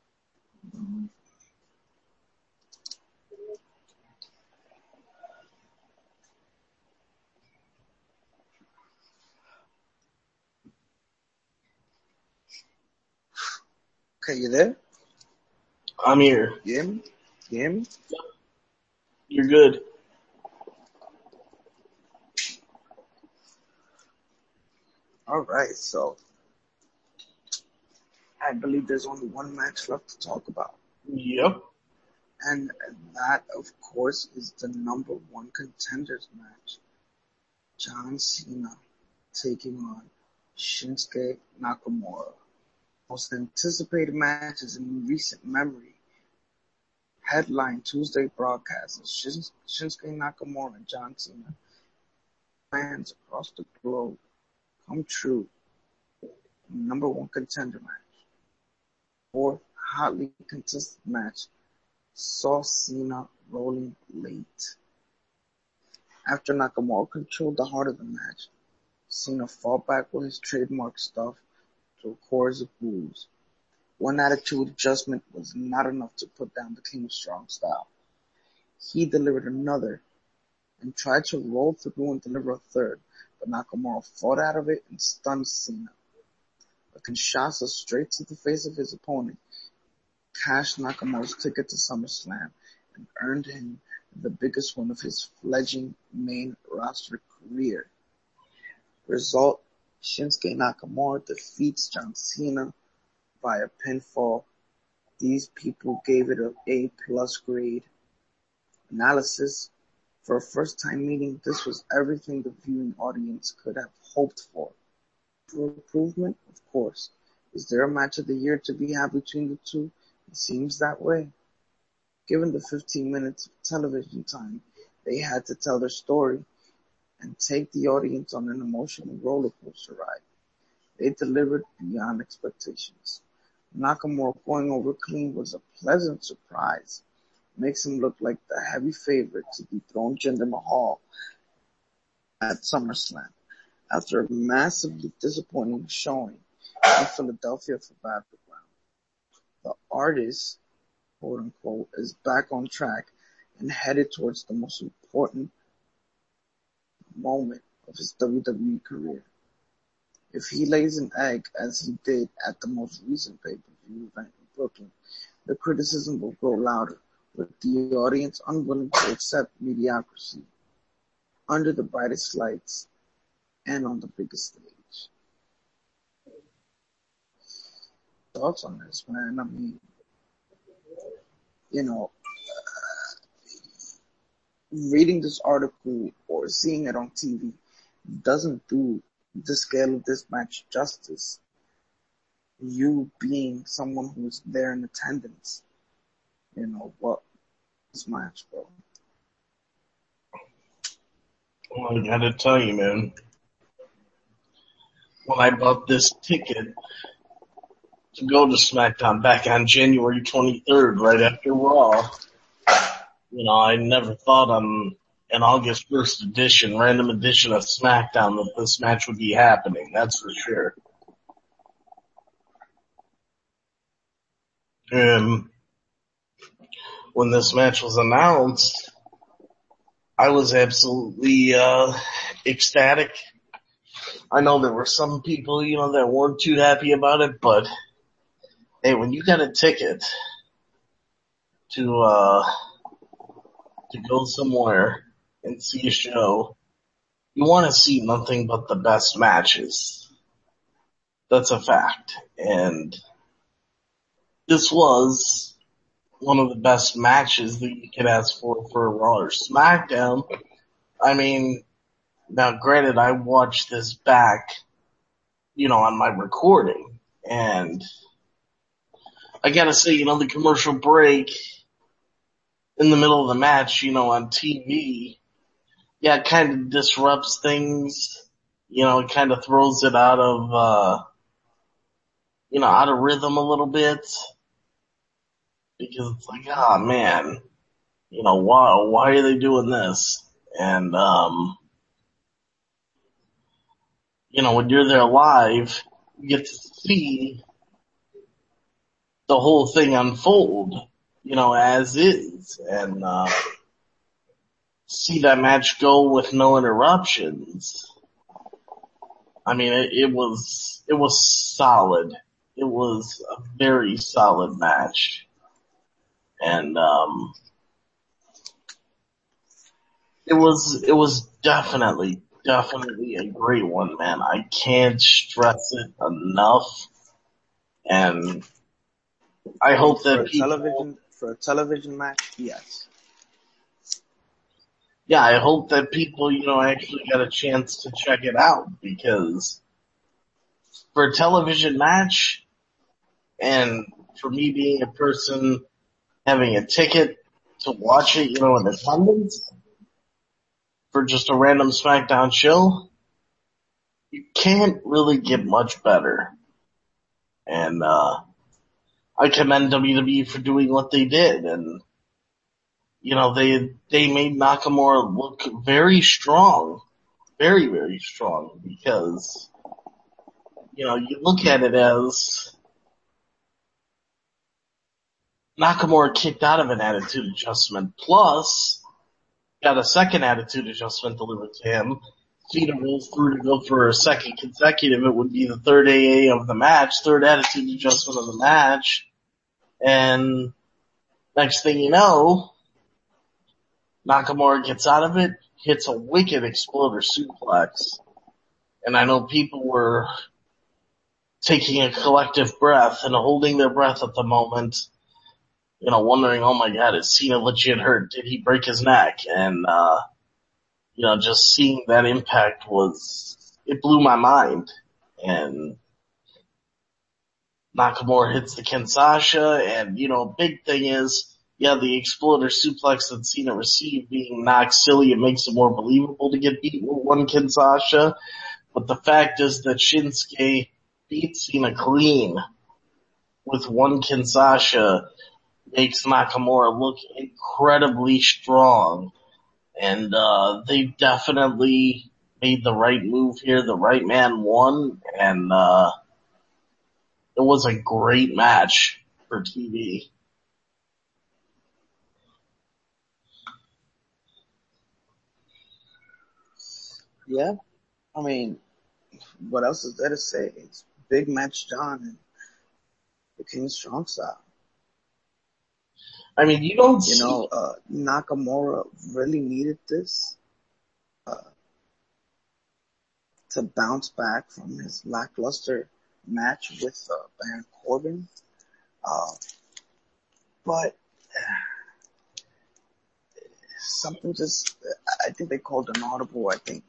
S3: Okay, you there?
S1: I'm here.
S3: You hear me? You hear me?
S1: You're good.
S3: All right, so I believe there's only one match left to talk about.
S1: Yep.
S3: And that, of course, is the number one contenders match. John Cena taking on Shinsuke Nakamura. Most anticipated matches in recent memory. Headline Tuesday broadcast of Shinsuke Nakamura and John Cena. Fans across the globe come true. Number one contender match. Fourth hotly contested match saw Cena rolling late. After Nakamura controlled the heart of the match, Cena fought back with his trademark stuff to a chorus of boos. One attitude adjustment was not enough to put down the King of Strong Style. He delivered another and tried to roll through and deliver a third, but Nakamura fought out of it and stunned Cena. A Kinshasa straight to the face of his opponent cashed Nakamura's ticket to SummerSlam and earned him the biggest win of his fledgling main roster career. Result, Shinsuke Nakamura defeats John Cena via pinfall. These people gave it an A+ grade. Analysis: for a first-time meeting, this was everything the viewing audience could have hoped for. For improvement, of course. Is there a match of the year to be had between the two? It seems that way. Given the 15 minutes of television time, they had to tell their story and take the audience on an emotional roller coaster ride. They delivered beyond expectations. Nakamura going over clean was a pleasant surprise. Makes him look like the heavy favorite to dethrone Jinder Mahal at SummerSlam after a massively disappointing showing in Philadelphia for Battleground. The artist, quote unquote, is back on track and headed towards the most important moment of his WWE career. If he lays an egg, as he did at the most recent pay-per-view event in Brooklyn, the criticism will grow louder, with the audience unwilling to accept mediocrity under the brightest lights and on the biggest stage. Thoughts on this, man? I mean, you know, reading this article or seeing it on TV doesn't do the scale of this match justice. You being someone who's there in attendance, what this match, bro.
S1: Well, I gotta tell you, man. When I bought this ticket to go to SmackDown back on January 23rd, right after Raw, I never thought on an August 1st edition, random edition of SmackDown that this match would be happening. That's for sure. And when this match was announced, I was absolutely ecstatic. I know there were some people, that weren't too happy about it, but hey, when you got a ticket to go somewhere and see a show, you want to see nothing but the best matches. That's a fact. And this was one of the best matches that you could ask for Raw or SmackDown. I mean, now granted, I watched this back, on my recording, and I gotta say, the commercial break in the middle of the match, on TV, yeah, it kind of disrupts things. It kind of throws it out of, out of rhythm a little bit. Because it's like, man, why are they doing this? And, when you're there live, you get to see the whole thing unfold, as is, and see that match go with no interruptions. I mean, it was solid. It was a very solid match, and it was definitely a great one, man. I can't stress it enough, and I hope
S3: For
S1: that
S3: a television match, yes.
S1: I hope that people, actually get a chance to check it out, because for a television match, and for me being a person having a ticket to watch it, in attendance, for just a random SmackDown show, you can't really get much better. And, I commend WWE for doing what they did, and, they made Nakamura look very strong. Very, very strong, because, you look at it as Nakamura kicked out of an attitude adjustment, plus got a second attitude adjustment delivered to him. Cena rolls through to go for a second consecutive. It would be the third AA of the match, third attitude adjustment of the match. And next thing you know, Nakamura gets out of it, hits a wicked exploder suplex. And I know people were taking a collective breath and holding their breath at the moment, wondering, oh my god, is Cena legit hurt? Did he break his neck? And, just seeing that impact it blew my mind. And Nakamura hits the Kinshasa, and, big thing is, the exploder suplex that Cena received being knocked silly, it makes it more believable to get beat with one Kinshasa. But the fact is that Shinsuke beat Cena clean with one Kinshasa makes Nakamura look incredibly strong. And, they definitely made the right move here. The right man won, and, it was a great match for TV.
S3: Yeah, I mean, what else is there to say? It's Big Match John and the King Strong Style.
S1: I mean, you don't
S3: Nakamura really needed this to bounce back from his lackluster match with Baron Corbin. But something just, I think they called an audible. I think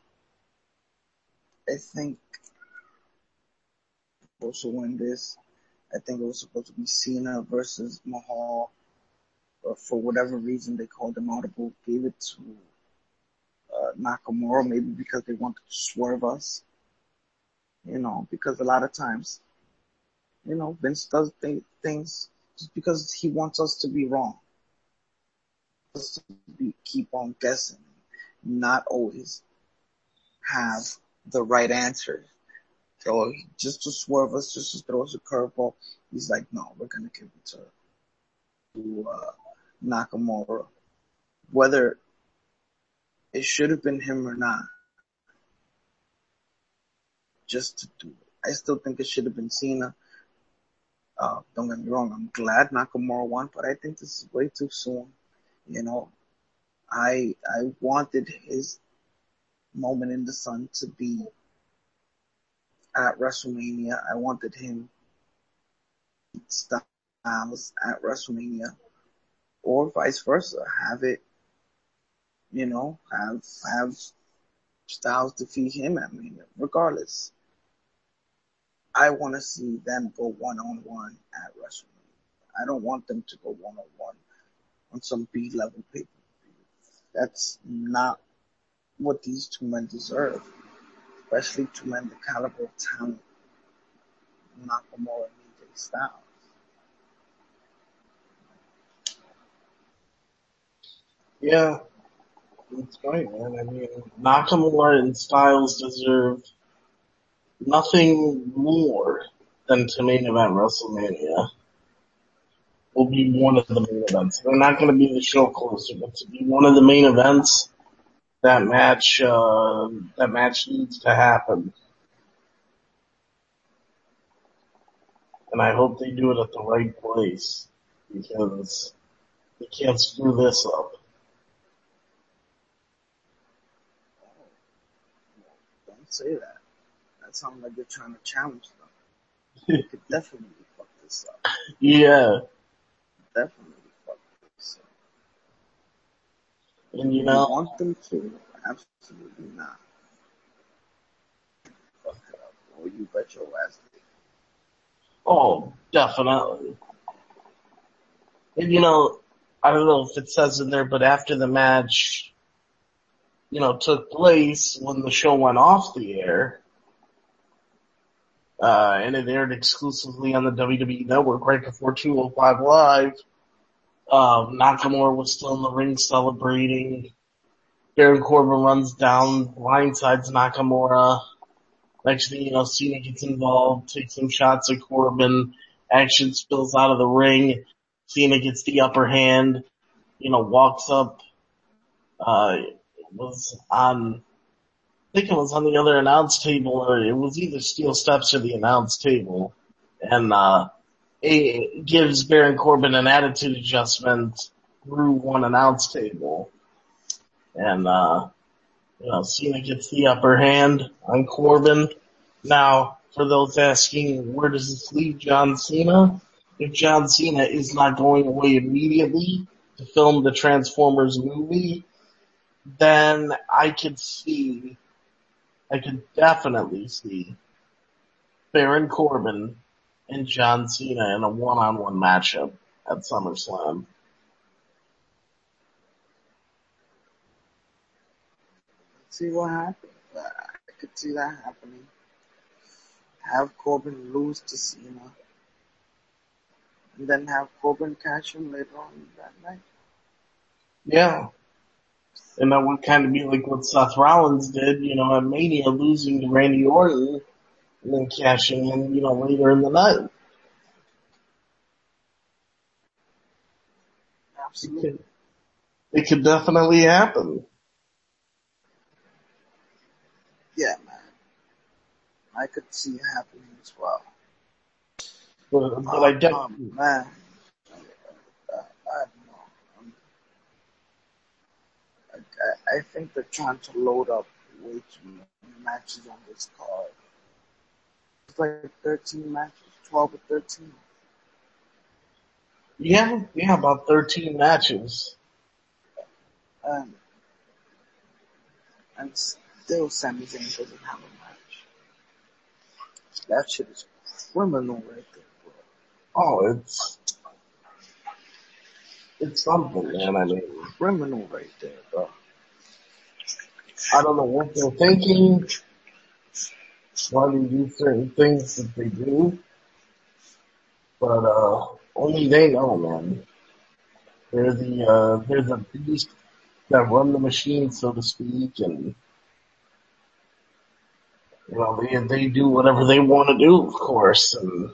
S3: supposed to win this. I think it was supposed to be Cena versus Mahal. But for whatever reason, they called an audible, gave it to Nakamura, maybe because they wanted to swerve us. Because a lot of times, Vince does things just because he wants us to be wrong. Us to keep on guessing, not always have the right answer. So just to swerve us, just to throw us a curveball, he's like, no, we're going to give it to Nakamura. Whether it should have been him or not, just to do it. I still think it should have been Cena. Don't get me wrong, I'm glad Nakamura won, but I think this is way too soon. I wanted his moment in the sun to be at WrestleMania. I wanted him Styles at WrestleMania, or vice versa. Have it, have Styles defeat him at Mania. Regardless, I want to see them go one-on-one at WrestleMania. I don't want them to go one-on-one on some B-level pay-per-view. That's not what these two men deserve, especially two men the caliber of talent Nakamura and AJ Styles.
S1: Yeah, that's right, man. I mean, Nakamura and Styles deserve nothing more than to main event WrestleMania will be one of the main events. They're not going to be the show closer, but to be one of the main events, that match needs to happen. And I hope they do it at the right place, because they can't screw this up.
S3: Don't say that. That sounds like you're trying to challenge them. They could definitely fuck this up.
S1: Yeah.
S3: Definitely fuck this up.
S1: And you
S3: Do
S1: know,
S3: you want them to? Absolutely not. Fuck it up. Or you bet your ass they
S1: oh, definitely. And you know, I don't know if it says in there, but after the match, took place, when the show went off the air, and it aired exclusively on the WWE Network right before 205 Live, Nakamura was still in the ring celebrating. Baron Corbin runs down, blindsides Nakamura. Next thing you know, Cena gets involved, takes some shots at Corbin. Action spills out of the ring. Cena gets the upper hand. Walks up. I think it was on the other announce table, or it was either steel steps or the announce table, and it gives Baron Corbin an attitude adjustment through one announce table, and Cena gets the upper hand on Corbin. Now, for those asking, where does this leave John Cena? If John Cena is not going away immediately to film the Transformers movie, then I could definitely see Baron Corbin and John Cena in a one-on-one matchup at SummerSlam.
S3: see what happens. I could see that happening. Have Corbin lose to Cena. And then have Corbin catch him later on that night.
S1: Yeah. And that would kind of be like what Seth Rollins did, at Mania, losing to Randy Orton and then cashing in, later in the night.
S3: Absolutely.
S1: It could definitely happen.
S3: Yeah, man. I could see it happening as well.
S1: But I definitely...
S3: man. I don't know. I think they're trying to load up way too many matches on this card. It's like 13 matches, 12 or 13.
S1: Yeah, about 13 matches.
S3: And still Sami Zayn doesn't have a match. That shit is criminal right there, bro.
S1: Oh, it's something, man. I mean,
S3: criminal right there, bro.
S1: I don't know what they're thinking, why they do certain things that they do, but only they know, man. They're the beast that run the machine, so to speak, and they do whatever they want to do, of course, and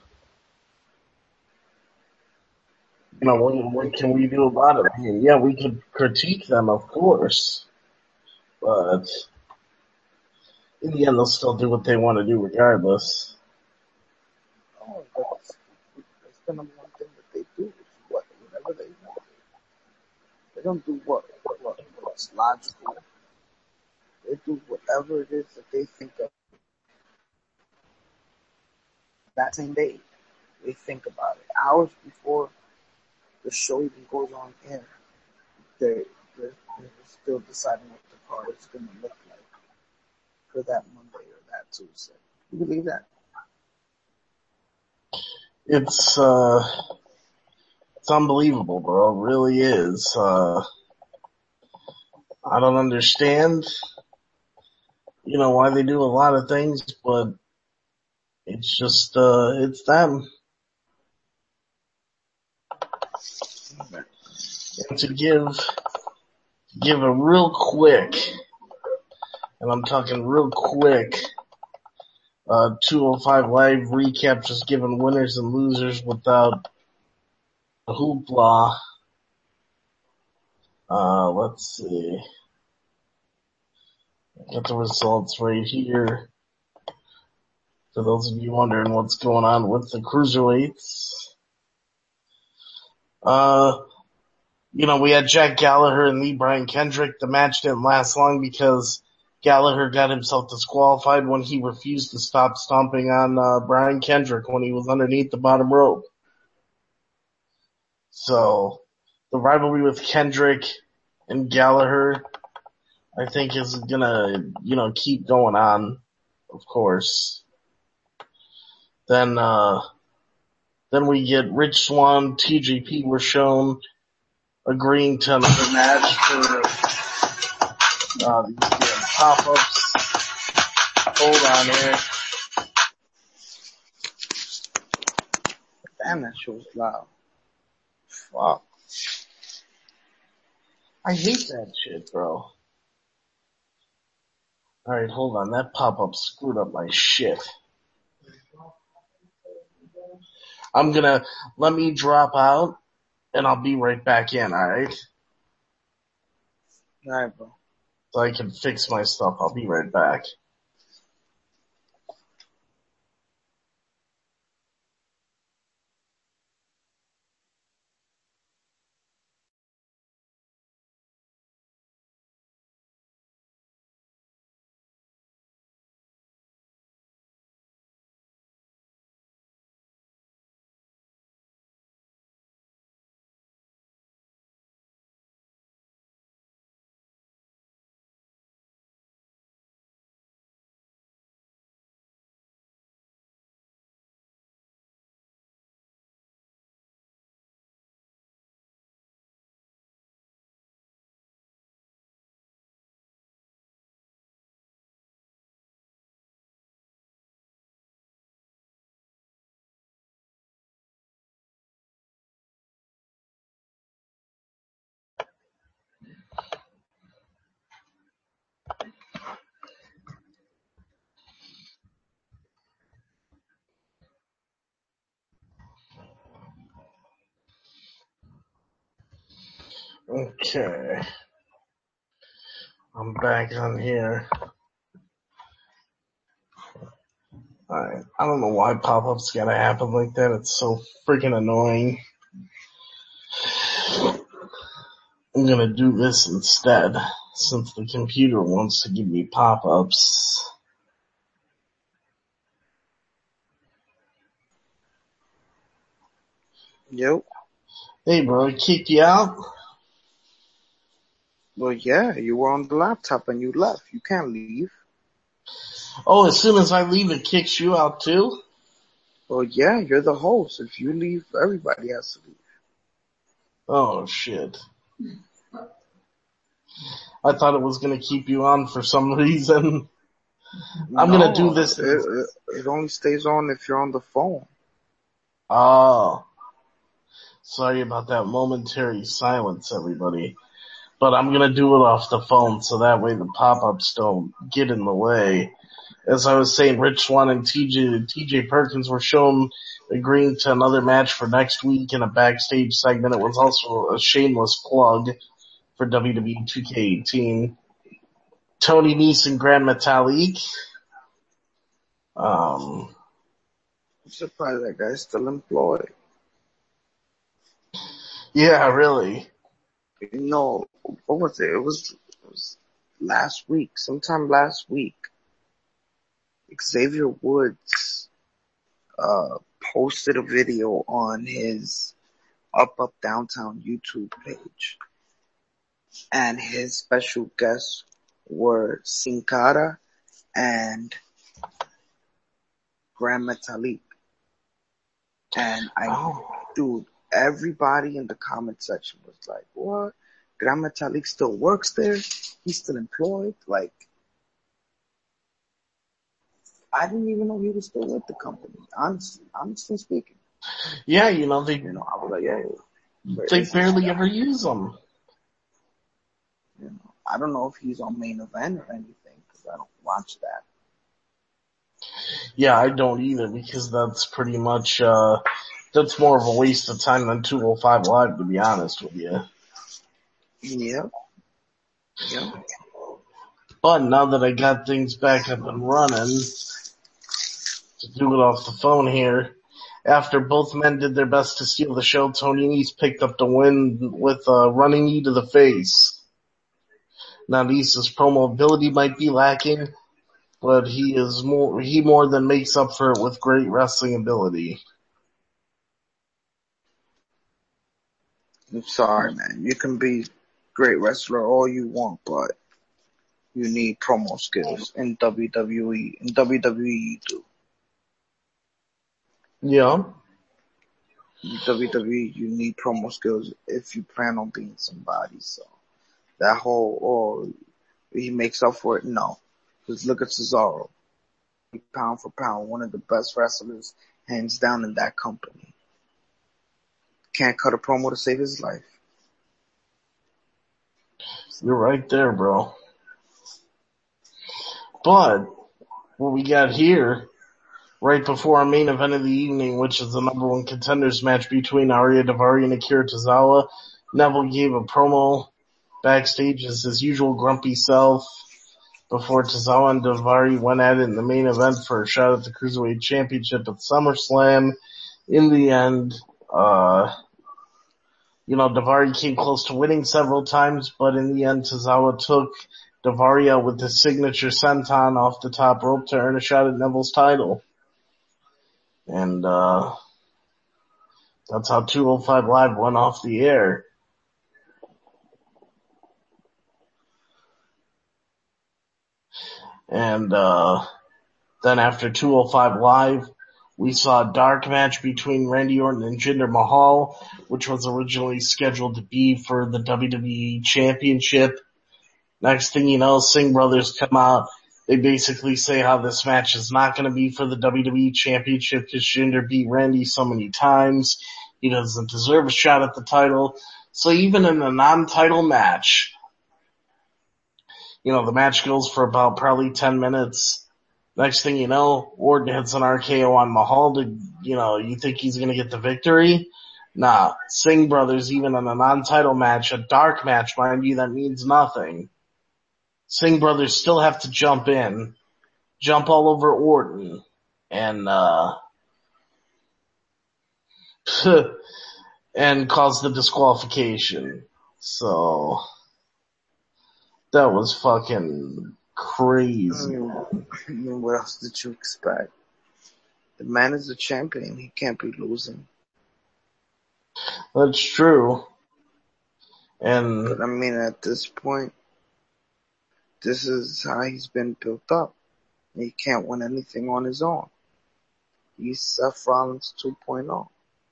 S1: what can we do about it? I mean, yeah, we could critique them, of course, but in the end, they'll still do what they want to do regardless.
S3: Oh, that's the number one thing that they do is whatever they want. They don't do what's logical. They do whatever it is that they think of that same day. They think about it. Hours before the show even goes on air, they're still deciding what the card is going to look like for that Monday or that Tuesday. You believe that?
S1: It's unbelievable, bro. It really is. I don't understand, why they do a lot of things, but it's just, it's them. And to give a real quick, and I'm talking real quick, 205 Live recap, just giving winners and losers without a hoopla. Let's see. Got the results right here. For those of you wondering what's going on with the cruiserweights. We had Jack Gallagher and Lee Brian Kendrick. The match didn't last long because Gallagher got himself disqualified when he refused to stop stomping on Brian Kendrick when he was underneath the bottom rope. So the rivalry with Kendrick and Gallagher, I think, is gonna, keep going on, of course. Then we get Rich Swann, TJP were shown agreeing to another match for these pop-ups. Hold on here.
S3: Damn, that shit was loud. Fuck.
S1: I hate that shit, bro. Alright, hold on. That pop-up screwed up my shit. Let me drop out, and I'll be right back in, alright?
S3: Alright, bro.
S1: So I can fix my stuff. I'll be right back. Okay. I'm back on here. Alright. I don't know why pop-ups gotta happen like that. It's so freaking annoying. I'm gonna do this instead, since the computer wants to give me pop-ups.
S3: Yep.
S1: Hey bro, I kicked you out?
S3: Well, yeah, you were on the laptop and you left. You can't leave.
S1: Oh, as soon as I leave it kicks you out too?
S3: Well, yeah, you're the host. If you leave, everybody has to leave.
S1: Oh shit. I thought it was gonna keep you on for some reason. I'm gonna do this.
S3: It only stays on if you're on the phone.
S1: Oh. Sorry about that momentary silence, everybody. But I'm gonna do it off the phone so that way the pop-ups don't get in the way. As I was saying, Rich Swann and TJ Perkins were shown agreeing to another match for next week in a backstage segment. It was also a shameless plug for WWE 2K18. Tony Nese and Grand Metalik.
S3: I'm surprised that guy's still employed.
S1: Yeah, really.
S3: No, what was it? It was last week, sometime last week. Xavier Woods posted a video on his Up Up Downtown YouTube page, and his special guests were Sin Cara and Grand Metalik. And dude, everybody in the comment section was like, what? Grand Metalik still works there? He's still employed? Like, I didn't even know he was still with the company. Honestly speaking.
S1: Yeah,
S3: I was like, yeah.
S1: They barely ever use them.
S3: I don't know if he's on Main Event or anything because I don't watch that.
S1: Yeah, I don't either because that's pretty much, that's more of a waste of time than 205 Live, to be honest with you.
S3: Yep. Yep.
S1: But now that I got things back up and running, to do it off the phone here, after both men did their best to steal the show, Tony Nese picked up the win with a running knee to the face. Now Nese's promo ability might be lacking, but he more than makes up for it with great wrestling ability.
S3: I'm sorry, man. You can be a great wrestler all you want, but you need promo skills in WWE. In WWE, you do.
S1: Yeah.
S3: In WWE, you need promo skills if you plan on being somebody. So that whole, he makes up for it. No. Just look at Cesaro. Pound for pound, one of the best wrestlers, hands down, in that company. Can't cut a promo to save his life.
S1: You're right there, bro. But what we got here, right before our main event of the evening, which is the number one contenders match between Ariya Daivari and Akira Tozawa, Neville gave a promo backstage as his usual grumpy self before Tozawa and Daivari went at it in the main event for a shot at the Cruiserweight Championship at SummerSlam. In the end, Daivari came close to winning several times, but in the end, Tozawa took Daivari out with his signature senton off the top rope to earn a shot at Neville's title. And, that's how 205 Live went off the air. And, then after 205 Live, we saw a dark match between Randy Orton and Jinder Mahal, which was originally scheduled to be for the WWE Championship. Next thing you know, Singh brothers come out. They basically say how this match is not going to be for the WWE Championship because Jinder beat Randy so many times. He doesn't deserve a shot at the title. So even in a non-title match, the match goes for about probably 10 minutes. Next thing you know, Orton hits an RKO on Mahal to, you think he's going to get the victory? Nah, Singh brothers, even in a non-title match, a dark match, mind you, that means nothing. Singh brothers still have to jump all over Orton, and, and cause the disqualification. So, that was fucking crazy.
S3: I mean, what else did you expect? The man is a champion. He can't be losing.
S1: That's true. But
S3: I mean, at this point, this is how he's been built up. He can't win anything on his own. He's Seth Rollins 2.0.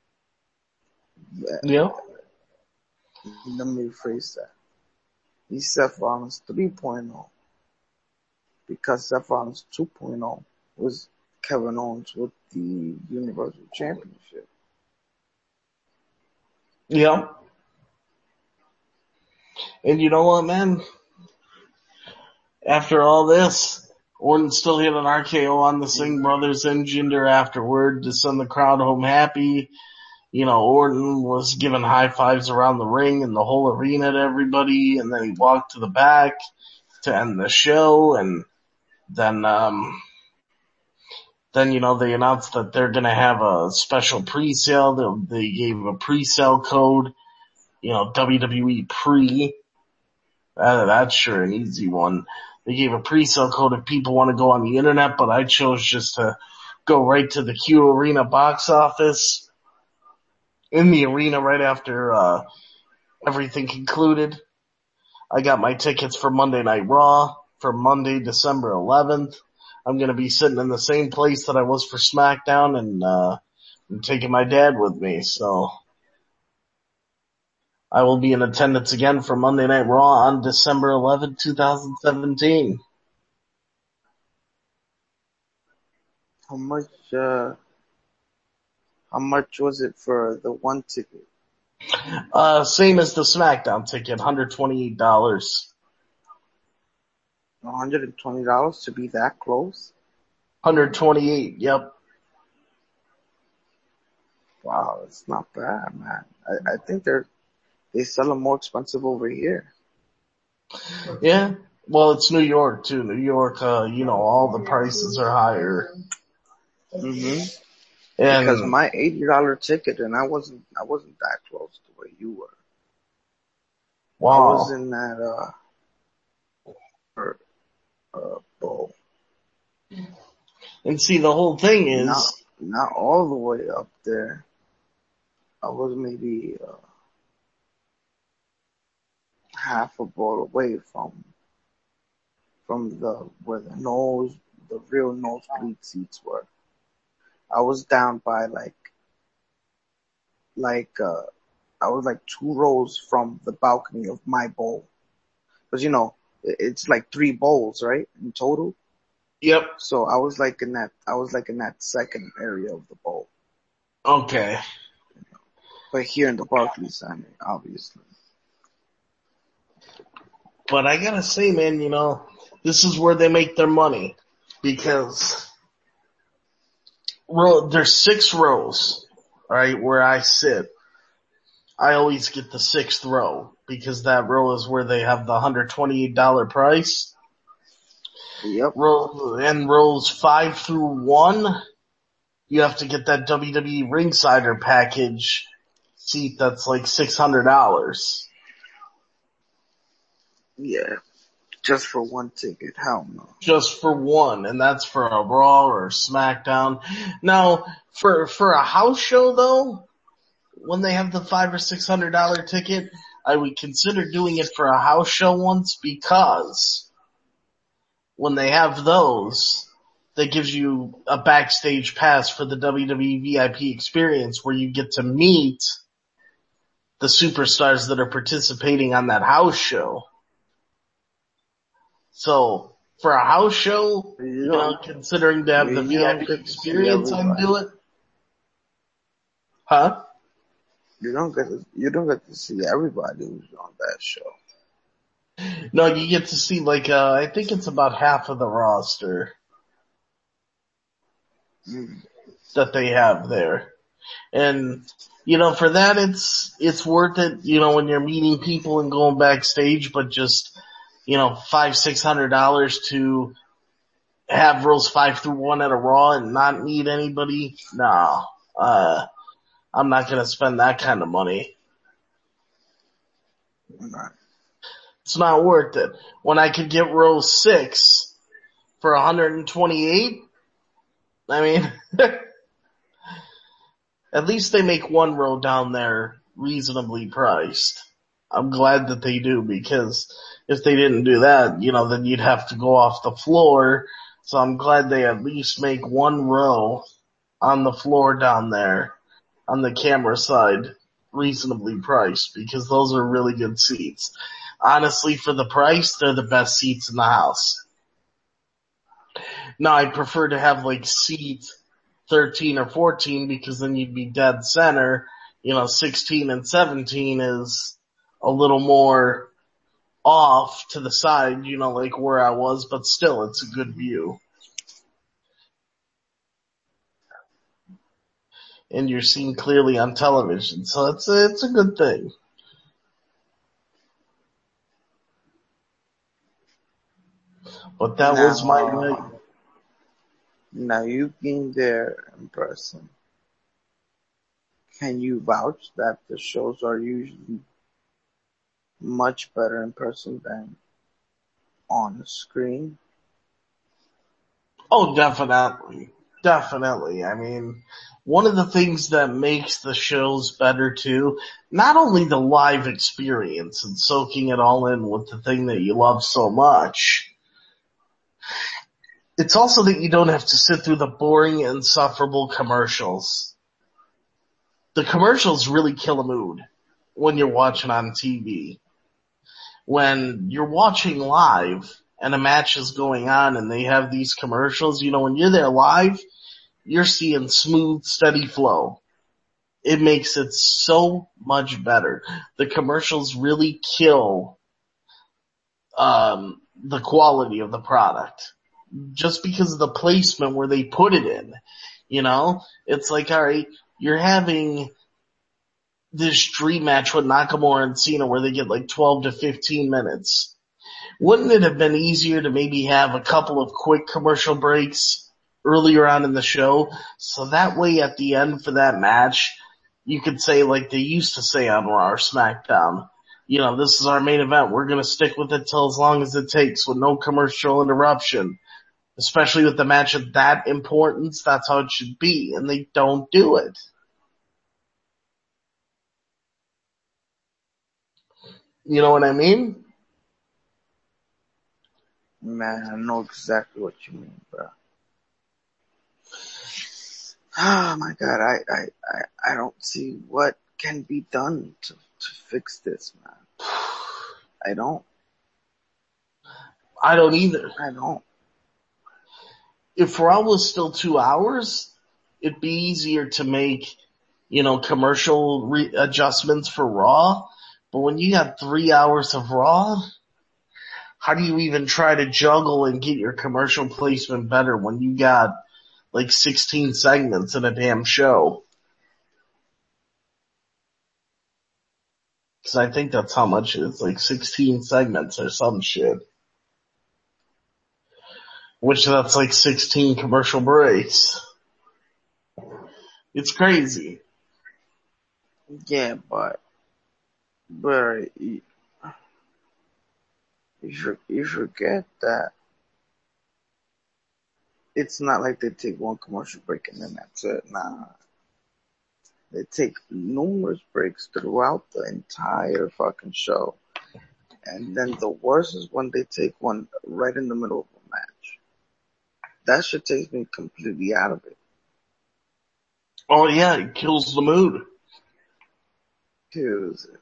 S1: Yeah.
S3: Let me rephrase that. He's Seth Rollins 3.0. Because Seth Rollins 2.0 was Kevin Owens with the Universal Championship.
S1: Yeah. And you know what, man? After all this, Orton still hit an RKO on the Singh brothers and Jinder afterward to send the crowd home happy. Orton was giving high fives around the ring and the whole arena to everybody, and then he walked to the back to end the show, and then they announced that they're gonna have a special pre-sale. They gave a pre-sale code, WWE pre. That's sure an easy one. They gave a pre-sale code if people want to go on the internet, but I chose just to go right to the Q Arena box office. In the arena right after everything concluded. I got my tickets for Monday Night Raw for Monday, December 11th. I'm going to be sitting in the same place that I was for SmackDown, and I'm taking my dad with me. So I will be in attendance again for Monday Night Raw on December 11th, 2017.
S3: How much was it for the one ticket?
S1: Same as the SmackDown ticket, $128.
S3: $120 to be that close?
S1: 128. Yep.
S3: Wow, it's not bad, man. I think they sell them more expensive over here.
S1: Yeah. Well, it's New York too. New York, all the prices are higher.
S3: Hmm Because
S1: And
S3: my $80 ticket, and I wasn't that close to where you were. I was
S1: wow.
S3: in that bowl.
S1: And see, the whole thing
S3: Not
S1: is,
S3: not all the way up there. I was maybe half a bowl away from the where the real nosebleed seats were. I was down by like I was like 2 rows from the balcony of my bowl. Because it's like 3 bowls, right, in total.
S1: yep.
S3: So I was like in that second area of the bowl.
S1: Okay.
S3: But here in the Barclays Center, obviously.
S1: But I gotta say, man, this is where they make their money. Because there's 6 rows, right, where I sit. I always get the 6th row because that row is where they have the $128 price.
S3: Yep.
S1: Rows 5 through 1, you have to get that WWE Ringsider package seat that's like $600.
S3: Yeah. Just for one ticket. Hell no.
S1: Just for one, and that's for a Raw or SmackDown. Now, for a house show though, when they have the $500 or $600 ticket, I would consider doing it for a house show once, because when they have those, that gives you a backstage pass for the WWE VIP experience where you get to meet the superstars that are participating on that house show. So for a house show, considering to have the
S3: You don't
S1: VIP
S3: get to see
S1: experience, I'd
S3: everybody.
S1: do it. Huh?
S3: You don't get to see everybody who's on that show.
S1: No, you get to see I think it's about half of the roster that they have there. And, for that it's worth it, when you're meeting people and going backstage, but just, $500-$600 to have rows 5 through 1 at a Raw and not meet anybody? No. I'm not gonna spend that kind of money.
S3: Right.
S1: It's not worth it. When I could get row 6 for 128, I mean, at least they make one row down there reasonably priced. I'm glad that they do, because if they didn't do that, then you'd have to go off the floor. So I'm glad they at least make one row on the floor down there on the camera side reasonably priced, because those are really good seats. Honestly, for the price, they're the best seats in the house. Now, I'd prefer to have seat 13 or 14, because then you'd be dead center. 16 and 17 is a little more off to the side, where I was, but still, it's a good view. And you're seen clearly on television, so it's a good thing. But that was my
S3: Now you've been there in person. Can you vouch that the shows are usually much better in person than on the screen?
S1: Oh, definitely. Definitely. I mean, one of the things that makes the shows better too, not only the live experience and soaking it all in with the thing that you love so much, it's also that you don't have to sit through the boring, insufferable commercials. The commercials really kill a mood when you're watching on TV. When you're watching live and a match is going on and they have these commercials, when you're there live, you're seeing smooth, steady flow. It makes it so much better. The commercials really kill the quality of the product. just because of the placement where they put it in. You know, it's like, all right, you're having this dream match with Nakamura and Cena where they get like 12 to 15 minutes. Wouldn't it have been easier to maybe have a couple of quick commercial breaks earlier on in the show? So that way at the end for that match, you could say like they used to say on Raw or SmackDown, you know, this is our main event. We're going to stick with it till as long as it takes with no commercial interruption. Especially with the match of that importance, that's how it should be. And they don't do it. You know what I mean?
S3: Man, I know exactly what you mean, bro. Oh my God, I don't see what can be done to fix this, man. I don't
S1: either.
S3: I don't.
S1: If Raw was still 2 hours, it'd be easier to make, you know, commercial adjustments for Raw. But when you got 3 hours of Raw, how do you even try to juggle and get your commercial placement better when you got like 16 segments in a damn show? Cause I think that's how much it is, like 16 segments or some shit. Which that's like 16 commercial breaks. It's crazy.
S3: Yeah, but you forget that it's not like they take one commercial break and then that's it. Nah. They take numerous breaks throughout the entire fucking show. And then the worst is when they take one right in the middle of a match. That shit takes me completely out of it.
S1: Oh yeah, it kills the mood.
S3: Kills it.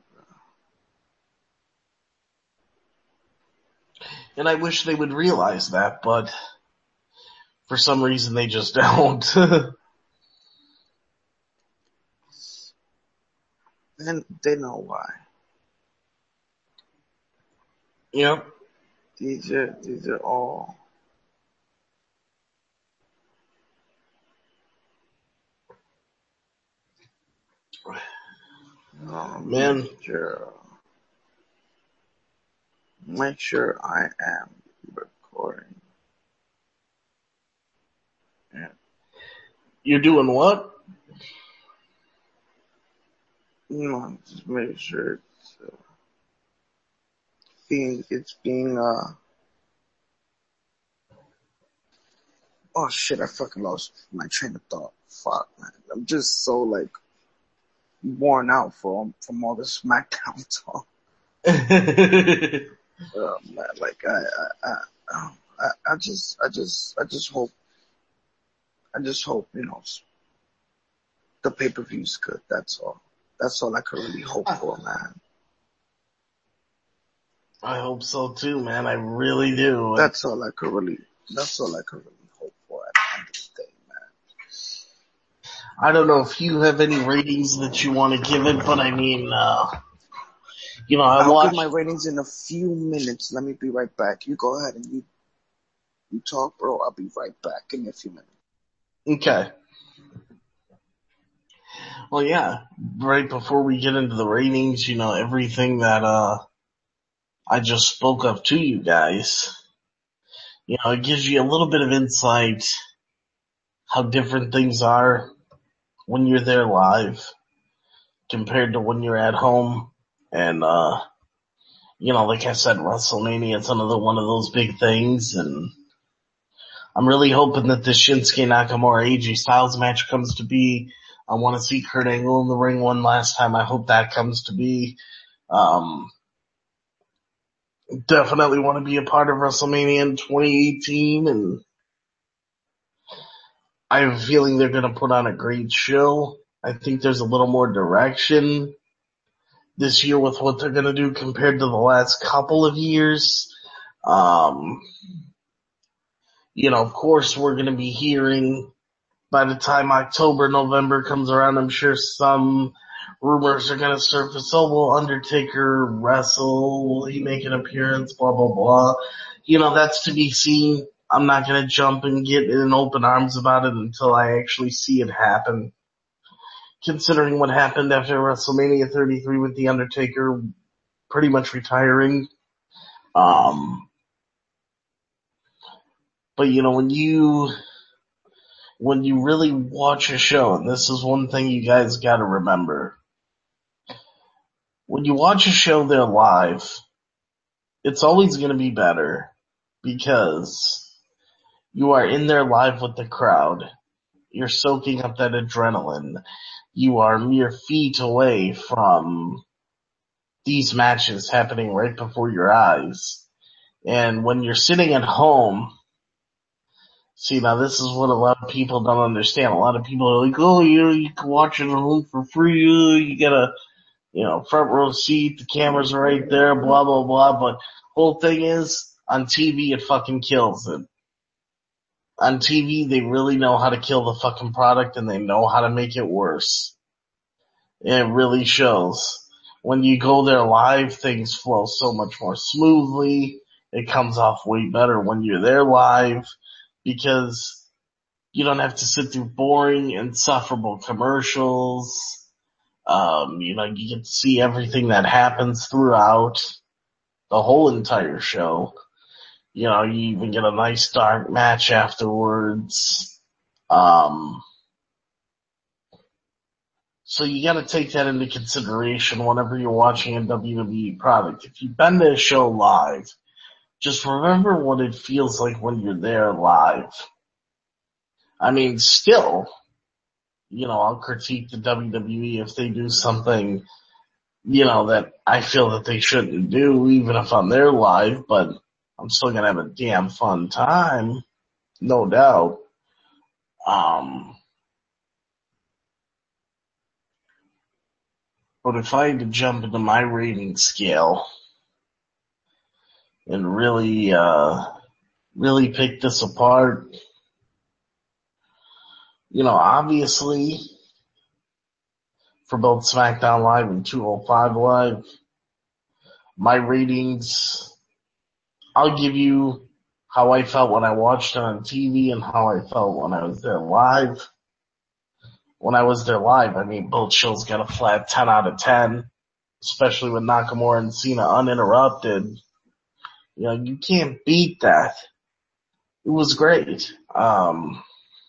S1: And I wish they would realize that, but for some reason they just don't.
S3: And they know why.
S1: Yep.
S3: These are all
S1: Man.
S3: Make sure I am recording. Yeah.
S1: You're doing what?
S3: No, just make sure it's being oh shit, I fucking lost my train of thought. Fuck, man. I'm just so like worn out from all the SmackDown talk. Oh man, like I just hope you know the pay-per-view's good. That's all I could really hope for, man.
S1: I hope so too, man. I really do.
S3: That's all I could really hope for at the end of the day, man.
S1: I don't know if you have any ratings that you want to give it, but I mean, you know, I'll
S3: give my ratings in a few minutes. Let me be right back. You go ahead and you talk, bro. I'll be right back. Give me a few minutes.
S1: Okay. Well, yeah, right before we get into the ratings, you know, everything that, I just spoke of to you guys, you know, it gives you a little bit of insight how different things are when you're there live compared to when you're at home. And, you know, like I said, WrestleMania is another one of those big things, and I'm really hoping that this Shinsuke Nakamura AJ Styles match comes to be. I want to see Kurt Angle in the ring one last time. I hope that comes to be. Definitely want to be a part of WrestleMania in 2018, and I have a feeling they're going to put on a great show. I think there's a little more direction this year with what they're going to do compared to the last couple of years. You know, of course, we're going to be hearing by the time October, November comes around, I'm sure some rumors are going to surface. Oh, will Undertaker wrestle? Will he make an appearance? Blah, blah, blah. You know, that's to be seen. I'm not gonna jump and get in open arms about it until I actually see it happen. Considering what happened after WrestleMania 33 with The Undertaker pretty much retiring. But when you really watch a show, and this is one thing you guys gotta remember. When you watch a show there live, it's always gonna be better because you are in there live with the crowd. You're soaking up that adrenaline. You are mere feet away from these matches happening right before your eyes. And when you're sitting at home, see, now this is what a lot of people don't understand. A lot of people are like, oh, you can watch it at home for free. You get a, front row seat. The cameras are right there, blah, blah, blah. But whole thing is, on TV, it fucking kills it. On TV, they really know how to kill the fucking product and they know how to make it worse. It really shows. When you go there live, things flow so much more smoothly. It comes off way better when you're there live because you don't have to sit through boring, insufferable commercials. You get to see everything that happens throughout the whole entire show. You even get a nice dark match afterwards. So you gotta take that into consideration whenever you're watching a WWE product. If you've been to a show live, just remember what it feels like when you're there live. I mean, still, I'll critique the WWE if they do something, that I feel that they shouldn't do, even if I'm there live, but I'm still gonna have a damn fun time, no doubt. But if I had to jump into my rating scale and really pick this apart, obviously, for both SmackDown Live and 205 Live, my ratings, I'll give you how I felt when I watched it on TV and how I felt when I was there live. When I was there live, I mean, both shows got a flat 10 out of 10, especially with Nakamura and Cena uninterrupted. You can't beat that. It was great. On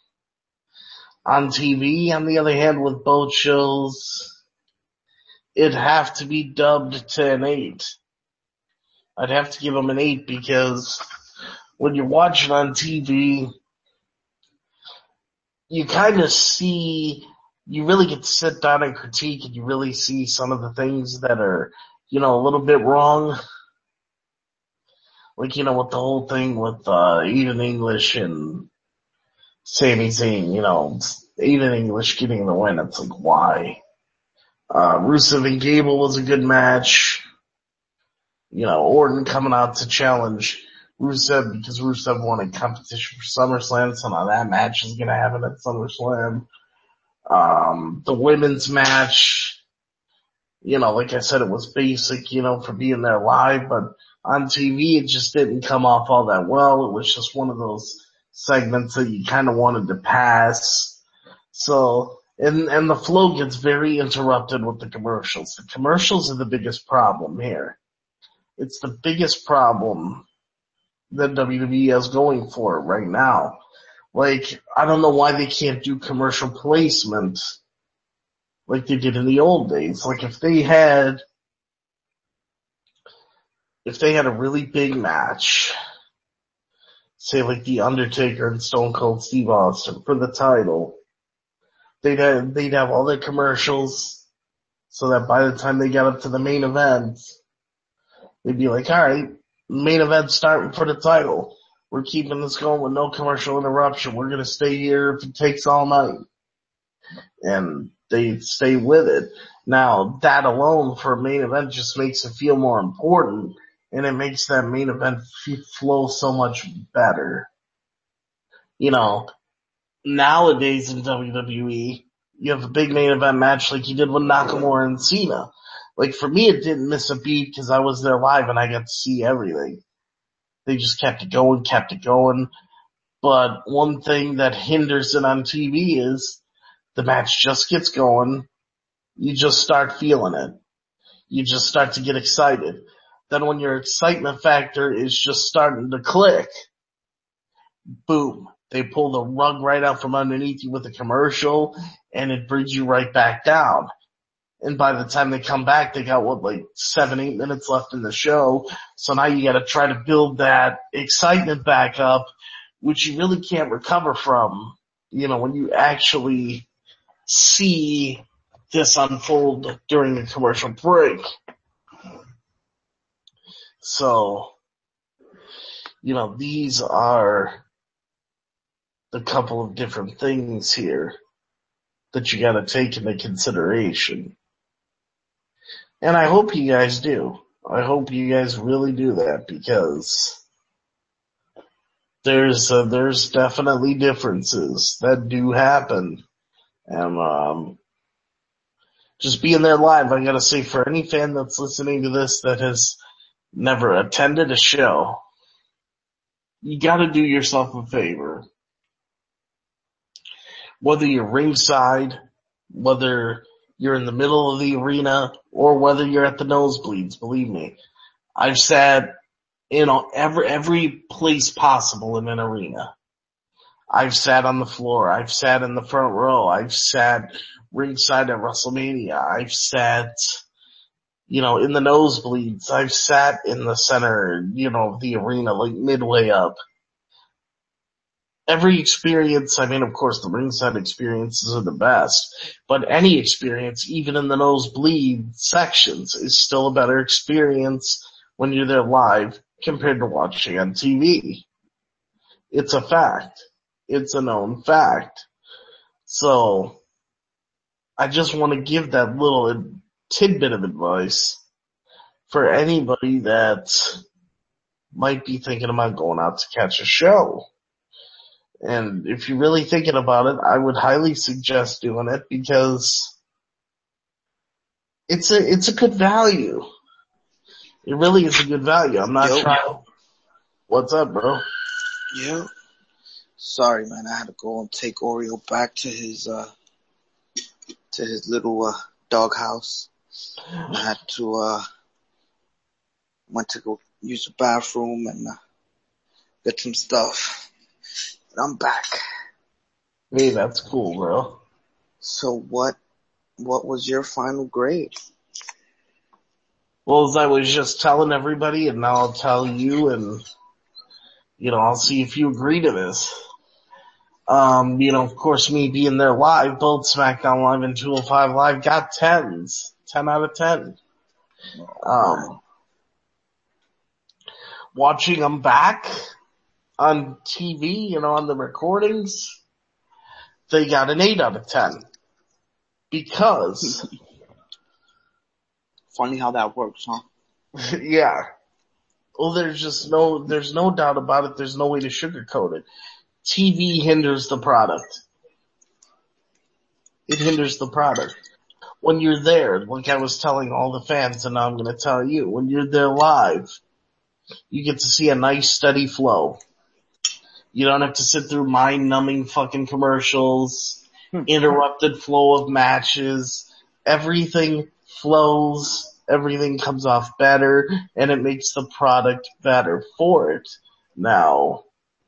S1: TV, on the other hand, with both shows, it'd have to be dubbed to an 8. I'd have to give them an 8 because when you're watching on TV, you kind of see, you really get to sit down and critique and you really see some of the things that are, a little bit wrong. Like, with the whole thing with, Aiden English and Sami Zayn, Aiden English getting the win. It's like, why? Rusev and Gable was a good match. Orton coming out to challenge Rusev because Rusev won a competition for SummerSlam, so now that match is gonna happen at SummerSlam. The women's match, like I said, it was basic, for being there live, but on TV it just didn't come off all that well. It was just one of those segments that you kind of wanted to pass. So, and the flow gets very interrupted with the commercials. The commercials are the biggest problem here. It's the biggest problem that WWE has going for it right now. Like, I don't know why they can't do commercial placement like they did in the old days. Like, if they had a really big match, say like The Undertaker and Stone Cold Steve Austin for the title, they'd have all their commercials so that by the time they got up to the main event, they'd be like, alright, main event starting for the title. We're keeping this going with no commercial interruption. We're gonna stay here if it takes all night. And they stay with it. Now, that alone for a main event just makes it feel more important, and it makes that main event flow so much better. Nowadays in WWE, you have a big main event match like you did with Nakamura and Cena. Like, for me, it didn't miss a beat because I was there live and I got to see everything. They just kept it going. But one thing that hinders it on TV is the match just gets going. You just start feeling it. You just start to get excited. Then when your excitement factor is just starting to click, boom, they pull the rug right out from underneath you with a commercial, and it brings you right back down. And by the time they come back, they got 7-8 minutes left in the show. So now you gotta try to build that excitement back up, which you really can't recover from, when you actually see this unfold during the commercial break. So, these are the couple of different things here that you gotta take into consideration. And I hope you guys do. I hope you guys really do that, because there's definitely differences that do happen. And, just being there live, I gotta say, for any fan that's listening to this that has never attended a show, you gotta do yourself a favor. Whether you're ringside, whether you're in the middle of the arena, or whether you're at the nosebleeds, believe me, I've sat in every place possible in an arena. I've sat on the floor, I've sat in the front row, I've sat ringside at WrestleMania, I've sat, in the nosebleeds, I've sat in the center, of the arena, midway up. Every experience, of course the ringside experiences are the best, but any experience, even in the nosebleed sections, is still a better experience when you're there live compared to watching on TV. It's a fact. It's a known fact. So, I just want to give that little tidbit of advice for anybody that might be thinking about going out to catch a show. And if you're really thinking about it, I would highly suggest doing it, because it's a good value. It really is a good value. I'm not trying. What's up, bro?
S3: Yeah. Sorry, man. I had to go and take Oreo back to his little doghouse. I had to went to go use the bathroom and get some stuff. But I'm back.
S1: Hey, that's cool, bro.
S3: So what was your final grade?
S1: Well, as I was just telling everybody, and now I'll tell you, and I'll see if you agree to this. Of course, me being there live, both SmackDown Live and 205 Live got 10s. 10 out of 10. Watching them back on TV, on the recordings, they got an 8 out of 10. Because...
S3: Funny how that works, huh?
S1: Yeah. Well, there's no doubt about it. There's no way to sugarcoat it. TV hinders the product. It hinders the product. When you're there, like I was telling all the fans, and now I'm going to tell you, when you're there live, you get to see a nice steady flow. You don't have to sit through mind-numbing fucking commercials, interrupted flow of matches. Everything flows, everything comes off better, and it makes the product better for it. Now,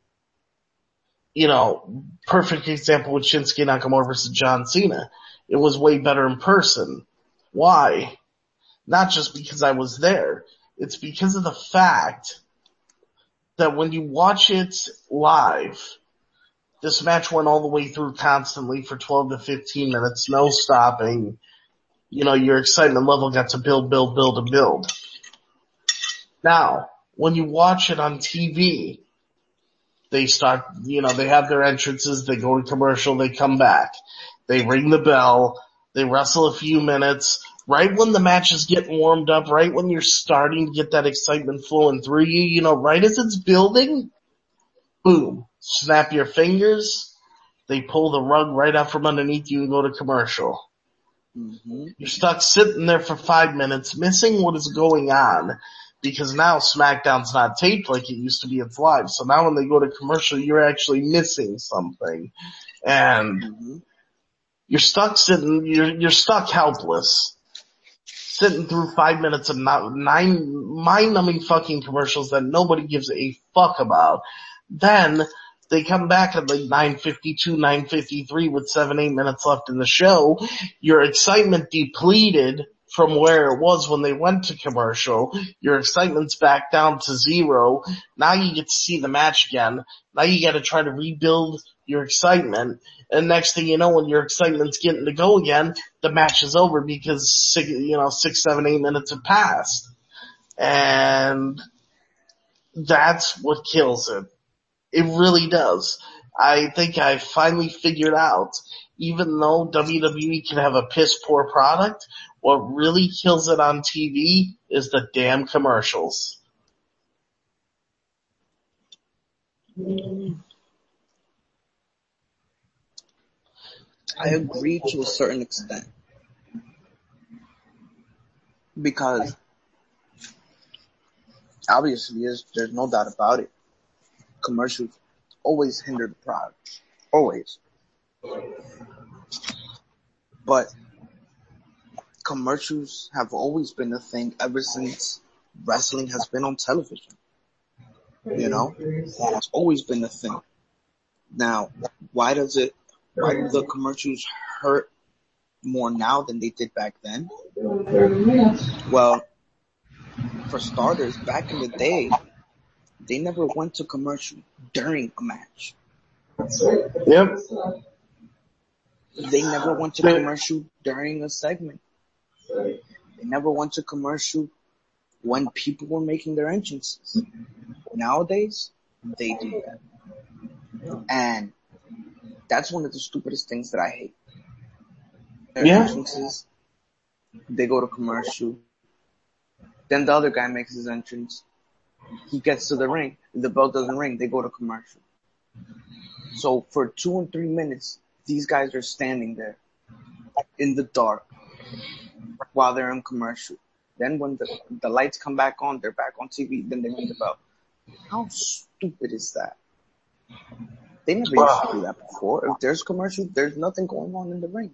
S1: perfect example with Shinsuke Nakamura versus John Cena. It was way better in person. Why? Not just because I was there. It's because of the fact that when you watch it live, this match went all the way through constantly for 12 to 15 minutes, no stopping. Your excitement level got to build, and build. Now, when you watch it on TV, they start, they have their entrances, they go to commercial, they come back. They ring the bell, they wrestle a few minutes. Right when the match is getting warmed up, right when you're starting to get that excitement flowing through you, right as it's building, boom, snap your fingers, they pull the rug right out from underneath you and go to commercial.
S3: Mm-hmm.
S1: You're stuck sitting there for 5 minutes, missing what is going on, because now SmackDown's not taped like it used to be, it's live. So now when they go to commercial, you're actually missing something. And you're stuck you're stuck helpless, sitting through 5 minutes of 9 mind-numbing fucking commercials that nobody gives a fuck about. Then they come back at like 9:52, 9:53 with 7-8 minutes left in the show. Your excitement depleted from where it was when they went to commercial. Your excitement's back down to 0. Now you get to see the match again. Now you gotta try to rebuild your excitement. And next thing you know, when your excitement's getting to go again, the match is over because 6, 7, 8 minutes have passed. And that's what kills it. It really does. I think I finally figured out, even though WWE can have a piss poor product, what really kills it on TV is the damn commercials.
S3: I agree to a certain extent. Because obviously there's no doubt about it. Commercials always hinder the product. Always. But commercials have always been a thing ever since wrestling has been on television. It's always been a thing. Now, why do the commercials hurt more now than they did back then? Well, for starters, back in the day, they never went to commercial during a match.
S1: Yep.
S3: They never went to commercial during a segment. They never went to commercial when people were making their entrances. Nowadays, they do that. And that's one of the stupidest things that I hate. Their entrances, they go to commercial. Then the other guy makes his entrance. He gets to the ring. The bell doesn't ring. They go to commercial. So for 2 and 3 minutes, these guys are standing there in the dark while they're in commercial. Then when the lights come back on, they're back on TV. Then they ring the bell. How stupid is that? They never used to do that before. If there's commercial, there's nothing going on in the ring.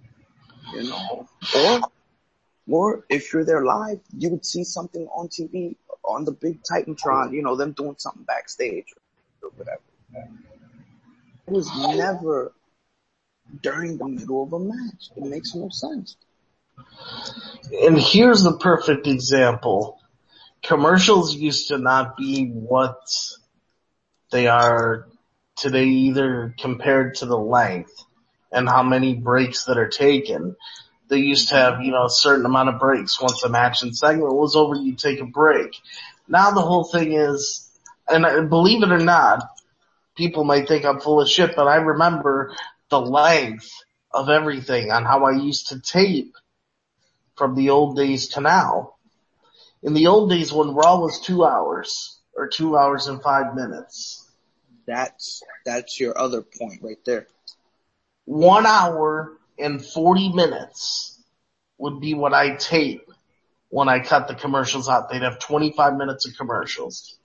S3: Or if you're there live, you would see something on TV, on the big Titantron, them doing something backstage or whatever. It was never during the middle of a match. It makes no sense.
S1: And here's the perfect example. Commercials used to not be what they are today, either compared to the length and how many breaks that are taken. They used to have, a certain amount of breaks. Once the match and segment was over, you take a break. Now the whole thing is, and believe it or not, people might think I'm full of shit, but I remember the length of everything on how I used to tape from the old days to now. In the old days when Raw was 2 hours, or 2 hours and 5 minutes.
S3: That's your other point right there.
S1: 1 hour and 40 minutes would be what I tape when I cut the commercials out. They'd have 25 minutes of commercials.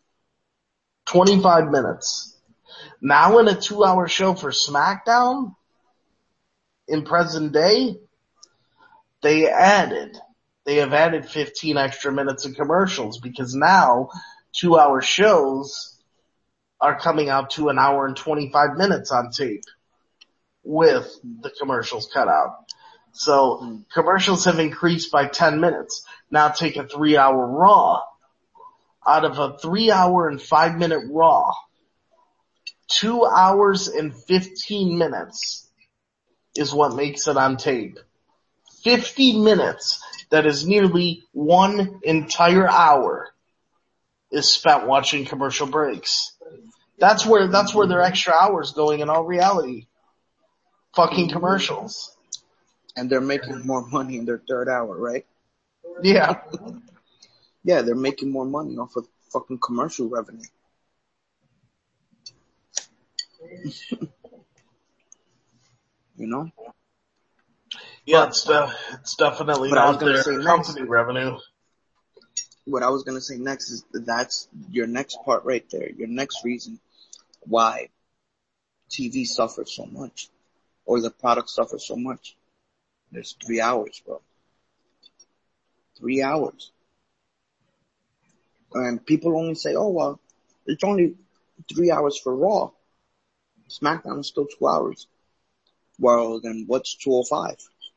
S1: 25 minutes. Now in a 2-hour show for SmackDown, in present day, they have added 15 extra minutes of commercials because now 2-hour shows are coming out to 1 hour and 25 minutes on tape with the commercials cut out. So commercials have increased by 10 minutes. Now take a 3-hour Raw. Out of a 3-hour and 5-minute Raw, 2 hours and 15 minutes is what makes it on tape. 50 minutes, that is nearly 1 entire hour, is spent watching commercial breaks. That's where their extra hours going in all reality. Fucking commercials.
S3: And they're making more money in their third hour, right?
S1: Yeah.
S3: Yeah, they're making more money off of fucking commercial revenue.
S1: Yeah, it's definitely
S3: But I was
S1: not
S3: gonna
S1: their
S3: say
S1: company revenue.
S3: what I was gonna say next is that's your next part right there. Your next reason why TV suffers so much, or the product suffers so much. There's 3 hours, bro. 3 hours. And people only say, oh, well, it's only 3 hours for Raw. SmackDown is still 2 hours. Well, then what's 205?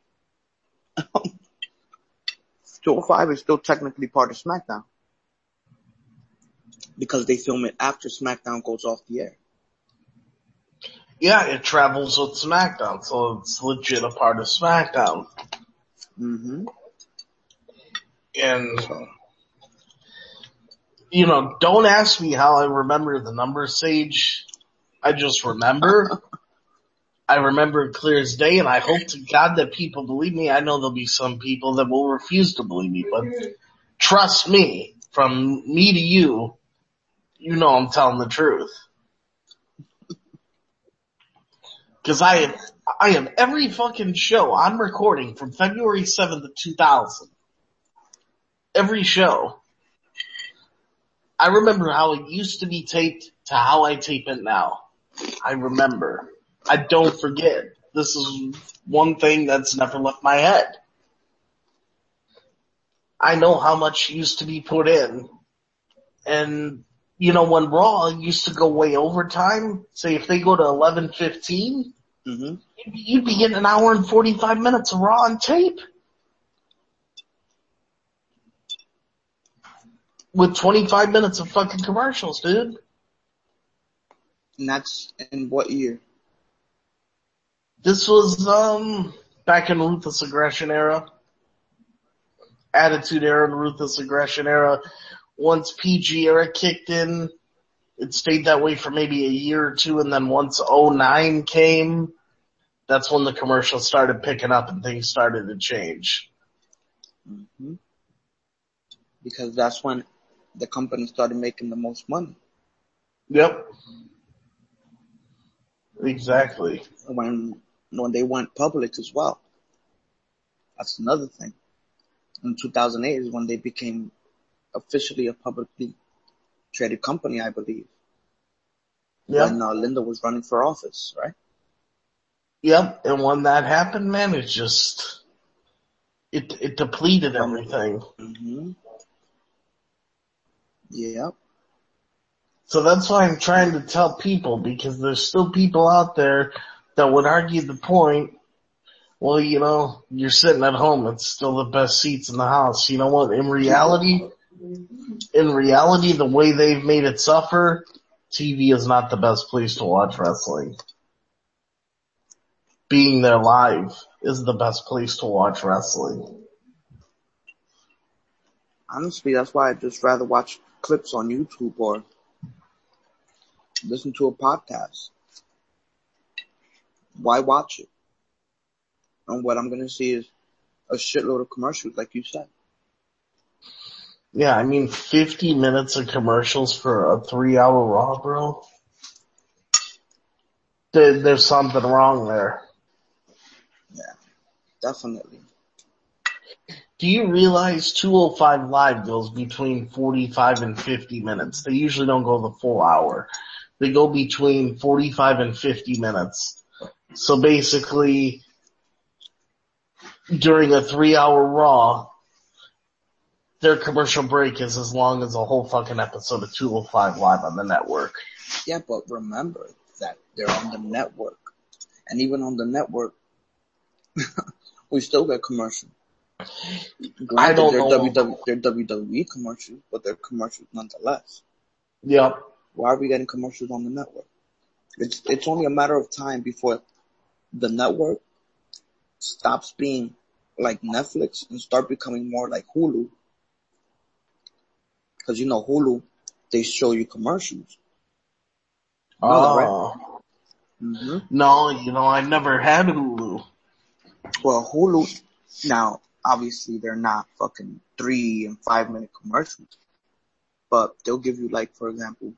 S3: 205 is still technically part of SmackDown. Because they film it after SmackDown goes off the air.
S1: Yeah, it travels with SmackDown, so it's legit a part of SmackDown.
S3: Mm-hmm.
S1: And, you know, don't ask me how I remember the numbers, Sage. I just remember. I remember it clear as day, and I hope to God that people believe me. I know there'll be some people that will refuse to believe me, but trust me, from me to you, you know I'm telling the truth. Cause I have every fucking show on recording from February 7th of 2000. Every show. I remember how it used to be taped to how I tape it now. I remember. I don't forget. This is one thing that's never left my head. I know how much used to be put in. And, you know, when Raw used to go way overtime, say if they go to 11:15,
S3: Mm-hmm.
S1: you'd be getting an hour and 45 minutes of Raw on tape. With 25 minutes of fucking commercials, dude.
S3: And that's in what year?
S1: This was, back in Ruthless Aggression era. Attitude era and Ruthless Aggression era. Once PG era kicked in, it stayed that way for maybe a year or two, and then once '09 came, that's when the commercials started picking up and things started to change.
S3: Mm-hmm. Because that's when the company started making the most money.
S1: Yep. Exactly.
S3: When they went public as well. That's another thing. In 2008 is when they became officially a publicly traded company, I believe.
S1: Yep.
S3: When Linda was running for office, right?
S1: Yep. And when that happened, man, it just, it depleted everything.
S3: Mm-hmm. Yep.
S1: So that's why I'm trying to tell people, because there's still people out there that would argue the point, well, you know, you're sitting at home, it's still the best seats in the house. You know what? In reality, the way they've made it suffer, TV is not the best place to watch wrestling. Being there live is the best place to watch wrestling.
S3: Honestly, that's why I'd just rather watch clips on YouTube or listen to a podcast. Why watch it? And what I'm going to see is a shitload of commercials, like you said.
S1: Yeah, I mean, 50 minutes of commercials for a 3-hour Raw, bro. There's something wrong there.
S3: Yeah, definitely.
S1: Do you realize 205 Live goes between 45 and 50 minutes? They usually don't go the full hour. They go between 45 and 50 minutes. So basically, during a 3-hour Raw, their commercial break is as long as a whole fucking episode of 205 Live on the network.
S3: Yeah, but remember that they're on the network. And even on the network, we still get commercials. Granted,
S1: I don't know.
S3: They're WWE commercials, but they're commercials nonetheless.
S1: Yep.
S3: Why are we getting commercials on the network? It's only a matter of time before the network stops being like Netflix and start becoming more like Hulu. Because you know Hulu, they show you commercials. You know that, right? Mm-hmm.
S1: No, you know, I never had Hulu.
S3: Well, Hulu, now, obviously they're not fucking 3 and 5 minute commercials, but they'll give you, like, for example,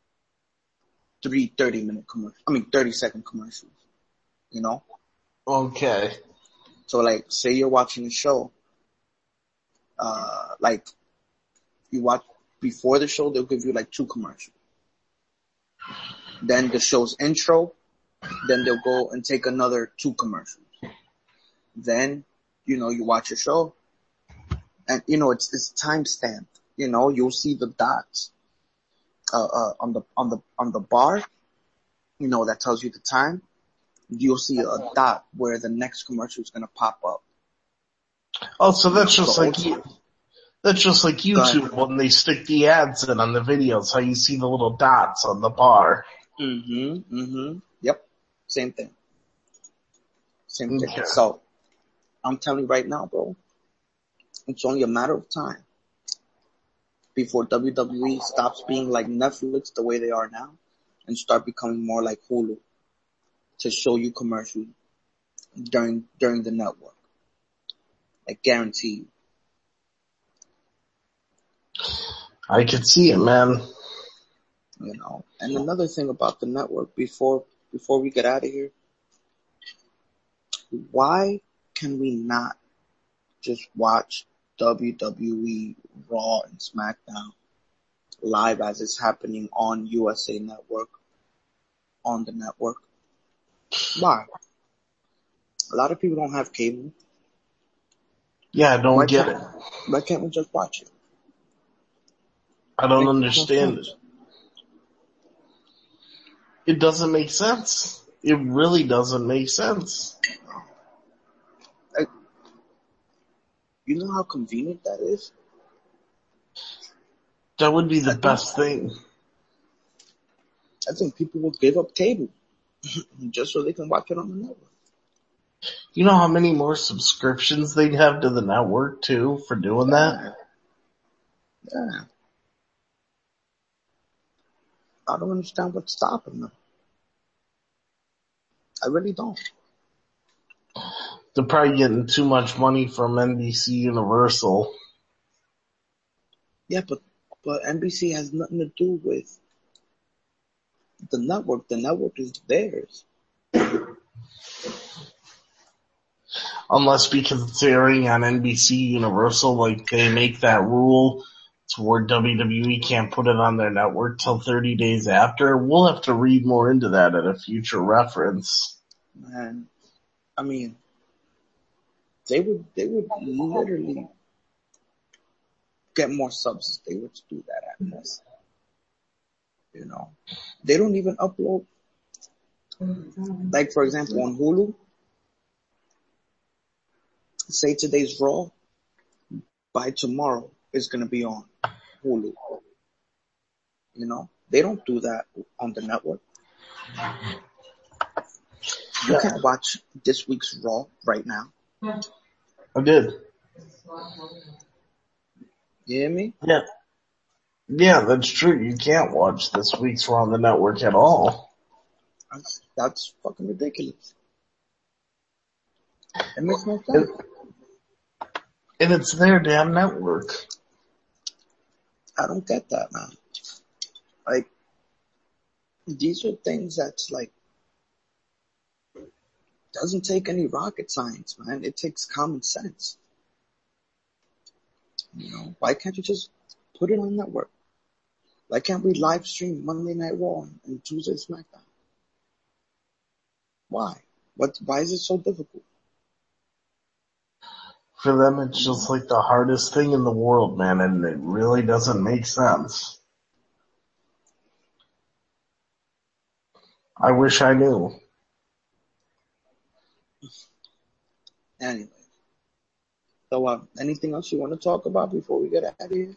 S3: 3 30-minute commercials. 30-second commercials, you know?
S1: Okay.
S3: So, like, say you're watching a show, like, You watch before the show, they'll give you like 2 commercials. Then the show's intro, then they'll go and take another 2 commercials. Then, you watch your show, and it's time stamped. You'll see the dots on the bar. That tells you the time. You'll see a dot where the next commercial is gonna pop up.
S1: Oh, so that's just like YouTube when they stick the ads in on the videos, how you see the little dots on the bar.
S3: Yep. Same thing.
S1: Okay.
S3: So, I'm telling you right now, bro, it's only a matter of time before WWE stops being like Netflix the way they are now and start becoming more like Hulu to show you commercials during the network. Like guaranteed.
S1: I could see it, man.
S3: And another thing about the network before we get out of here, why can we not just watch WWE Raw and SmackDown live as it's happening on USA Network, on the network? Why? A lot of people don't have cable.
S1: Yeah, I don't get it.
S3: Why can't we just watch it?
S1: I don't understand it. It doesn't make sense. It really doesn't make sense.
S3: You know how convenient that is?
S1: That would be the best thing.
S3: I think people will give up cable just so they can watch it on the network.
S1: You know how many more subscriptions they'd have to the network too for doing that?
S3: Yeah. I don't understand what's stopping them. I really don't.
S1: They're probably getting too much money from NBC Universal.
S3: Yeah, but NBC has nothing to do with the network. The network is theirs.
S1: Unless because it's airing on NBC Universal, like they make that rule to where WWE can't put it on their network till 30 days after. We'll have to read more into that at a future reference.
S3: Man, I mean, they would literally get more subs if they were to do that at this. They don't even upload. Like, for example, on Hulu, say today's Raw, by tomorrow it's going to be on Hulu. They don't do that on the network. You can't watch this week's Raw right now.
S1: I did.
S3: You hear me?
S1: Yeah. Yeah, that's true. You can't watch this week's Raw on the network at all.
S3: That's fucking ridiculous. It makes no sense.
S1: And it's their damn network.
S3: I don't get that, man. Like, these are things that's like, doesn't take any rocket science, man. It takes common sense. Why can't you just put it on network? Why can't we live stream Monday Night Raw and Tuesday SmackDown? Why? Why is it so difficult?
S1: For them, it's just like the hardest thing in the world, man, and it really doesn't make sense. I wish I knew.
S3: Anyway. So, anything else you want to talk about before we get out of here?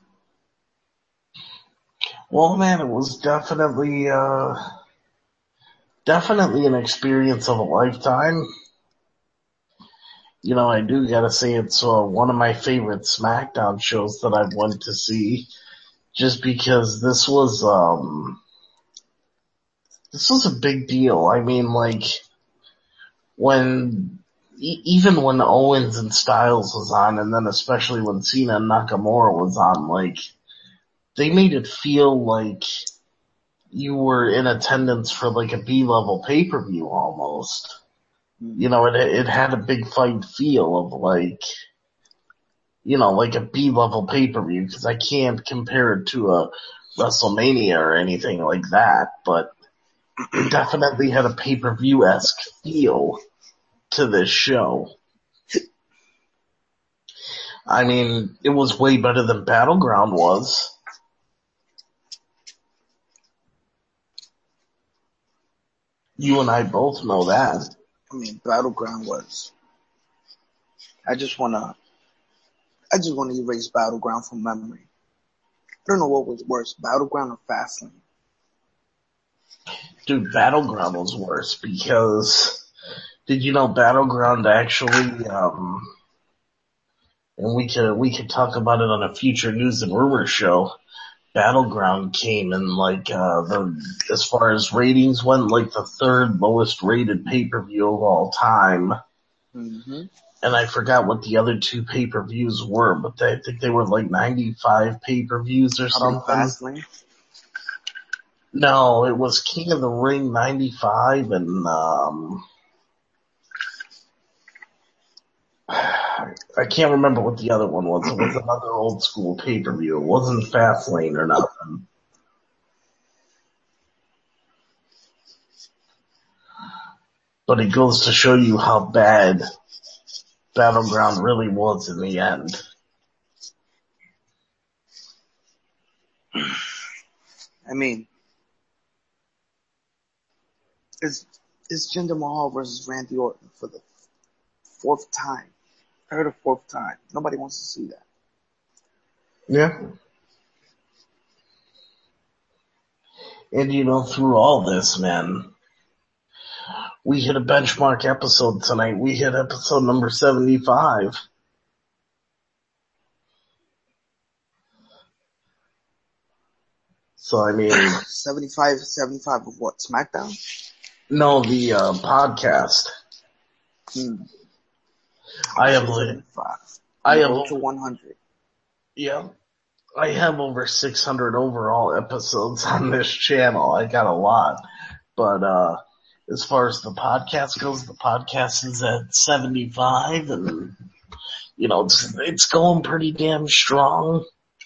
S1: Well, man, it was definitely an experience of a lifetime. I do gotta say it's one of my favorite SmackDown shows that I've went to see, just because this was a big deal. I mean, like, even when Owens and Styles was on, and then especially when Cena and Nakamura was on, like, they made it feel like you were in attendance for like a B-level pay-per-view almost. It had a big fight feel of like, like a B-level pay-per-view, because I can't compare it to a WrestleMania or anything like that, but it definitely had a pay-per-view-esque feel to this show. I mean, it was way better than Battleground was. You and I both know that.
S3: I mean, Battleground was. I just wanna erase Battleground from memory. I don't know what was worse, Battleground or Fastlane.
S1: Dude, Battleground was worse because did you know Battleground actually, and we could talk about it on a future news and rumors show. Battleground came in as far as ratings went, like the third lowest rated pay-per-view of all time.
S3: Mm-hmm.
S1: And I forgot what the other two pay-per-views were, but I think they were like 95 pay-per-views or something.
S3: Fastlane?
S1: No, it was King of the Ring 95 and, I can't remember what the other one was. It was another old school pay-per-view. It wasn't Fastlane or nothing. But it goes to show you how bad Battleground really was in the end.
S3: I mean, it's Jinder Mahal versus Randy Orton for the fourth time. Third or fourth time. Nobody wants to see that.
S1: Yeah. And through all this, man, we hit a benchmark episode tonight. We hit episode number 75. So, I mean...
S3: 75 of what? SmackDown?
S1: No, the podcast. I have
S3: to 100.
S1: Yeah. I have over 600 overall episodes on this channel. I got a lot. But, as far as the podcast goes, the podcast is at 75 and, it's going pretty damn strong.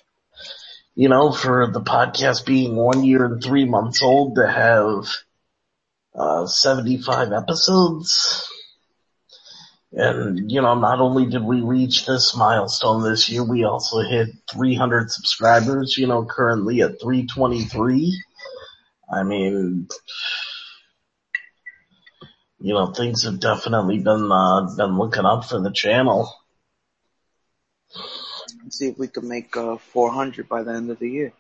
S1: For the podcast being 1 year and 3 months old to have, 75 episodes. And, not only did we reach this milestone this year, we also hit 300 subscribers, currently at 323. I mean, things have definitely been looking up for the channel.
S3: Let's see if we can make 400 by the end of the year.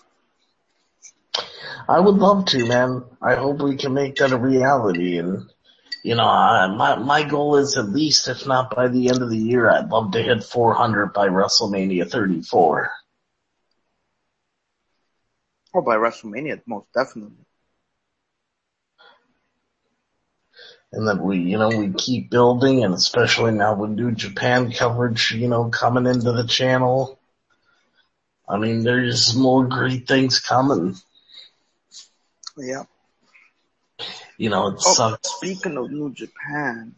S1: I would love to, man. I hope we can make that a reality. And, my goal is at least, if not by the end of the year, I'd love to hit 400 by WrestleMania 34.
S3: Or by WrestleMania, most definitely.
S1: And that we keep building, and especially now with New Japan coverage, coming into the channel. I mean, there's more great things coming.
S3: Yeah.
S1: It sucks.
S3: Speaking of New Japan,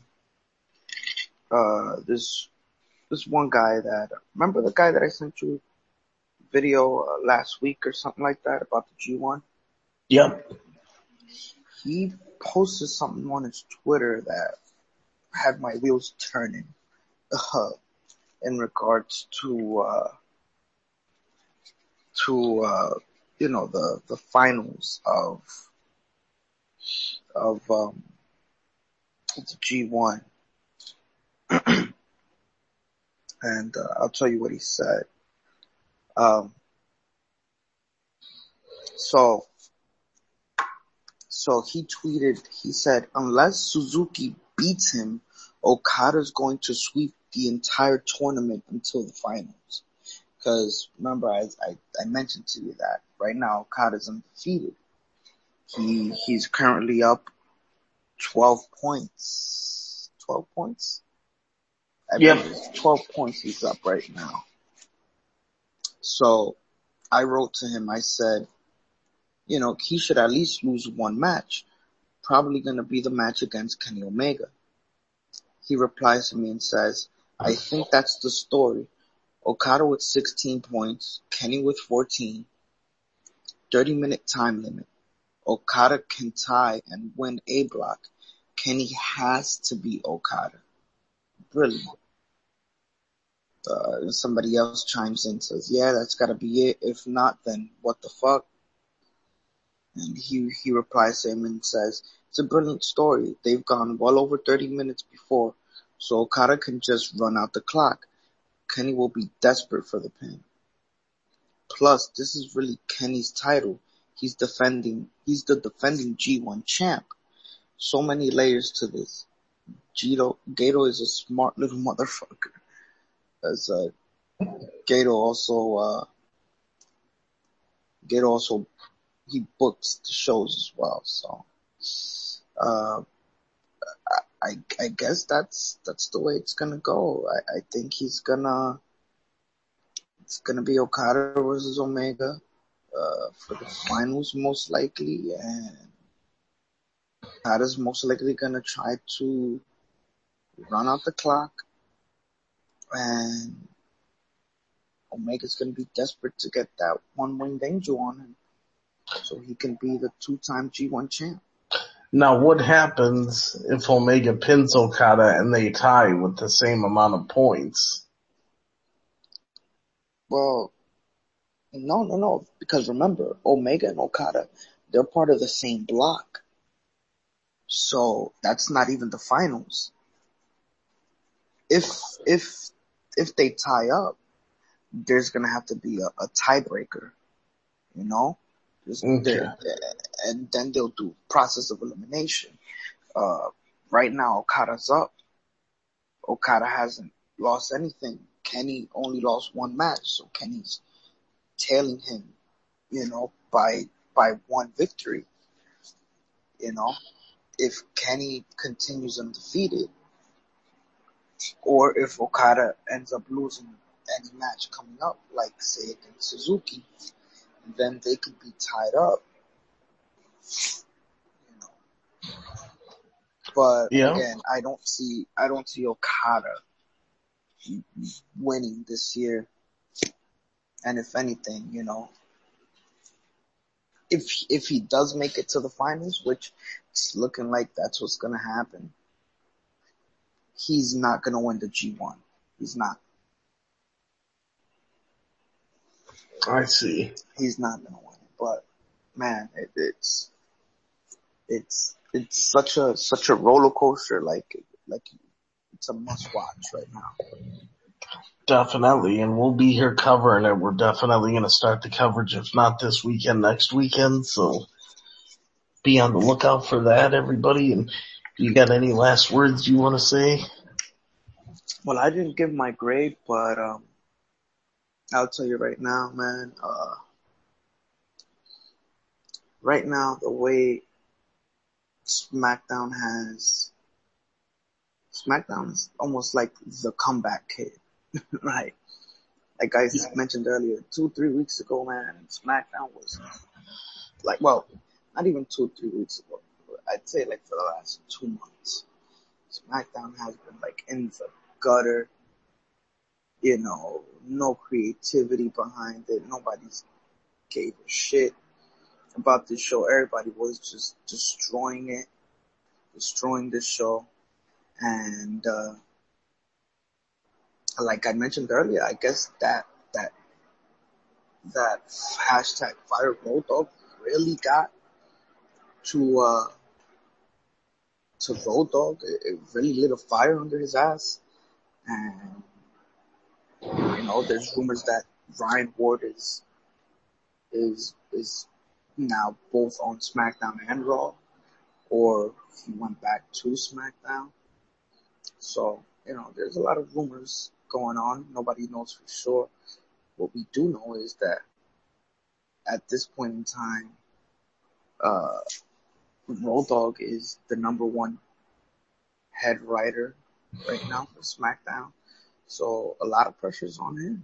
S3: this one guy remember the guy that I sent you a video last week or something like that about the G1?
S1: Yep.
S3: He posted something on his Twitter that had my wheels turning, in regards to the finals of the G1. And I'll tell you what he said. So he tweeted, he said, unless Suzuki beats him, Okada's going to sweep the entire tournament until the finals. Because remember, I mentioned to you that right now Okada's undefeated. He's currently up 12 points. 12 points?
S1: Yep.
S3: 12 points he's up right now. So I wrote to him, I said, he should at least lose one match. Probably going to be the match against Kenny Omega. He replies to me and says, I think that's the story. Okada with 16 points, Kenny with 14, 30-minute time limit. Okada can tie and win A block. Kenny has to beat Okada. Brilliant. Somebody else chimes in and says, yeah, that's gotta be it. If not, then what the fuck? And he replies to him and says, it's a brilliant story. They've gone well over 30 minutes before, so Okada can just run out the clock. Kenny will be desperate for the pin. Plus, this is really Kenny's title. He's the defending G1 champ. So many layers to this. Gato is a smart little motherfucker. As Gato also he books the shows as well. So I guess that's the way it's gonna go. I think it's gonna be Okada versus Omega for the finals most likely, and Okada's most likely gonna try to run out the clock, and Omega's gonna be desperate to get that one-winged angel on him, so he can be the two-time G1 champ.
S1: Now, what happens if Omega pins Okada and they tie with the same amount of points?
S3: Well, no, because remember, Omega and Okada, they're part of the same block. So that's not even the finals. If they tie up, there's gonna have to be a tiebreaker, you know?
S1: Okay.
S3: And then they'll do process of elimination. Right now, Okada's up. Okada hasn't lost anything. Kenny only lost one match, so Kenny's tailing him, by one victory. If Kenny continues undefeated, or if Okada ends up losing any match coming up, like say against Suzuki, then they could be tied up. But again, I don't see Okada winning this year. And if anything, if he does make it to the finals, which it's looking like that's what's gonna happen, he's not gonna win the G1. He's not.
S1: I see.
S3: He's not gonna win it. But man, it's such a roller coaster. Like it's a must watch right now.
S1: Definitely, and we'll be here covering it. We're definitely going to start the coverage, if not this weekend, next weekend. So be on the lookout for that, everybody. And you got any last words you want to say?
S3: Well, I didn't give my grade, but I'll tell you right now, man. Right now, the way SmackDown is almost like the comeback kid, right? Like I mentioned earlier, 2-3 weeks ago, man, SmackDown was like, well, not even 2-3 weeks ago. I'd say like for the last 2 months, SmackDown has been like in the gutter. No creativity behind it. Nobody's gave a shit about the show. Everybody was just destroying the show. And like I mentioned earlier, I guess that hashtag Fire Road Dogg really got to Road Dogg. It really lit a fire under his ass. And there's rumors that Ryan Ward is now both on SmackDown and Raw, or he went back to SmackDown. So, there's a lot of rumors going on. Nobody knows for sure. What we do know is that at this point in time, Road Dogg is the number one head writer right now for SmackDown. So a lot of pressure's on him.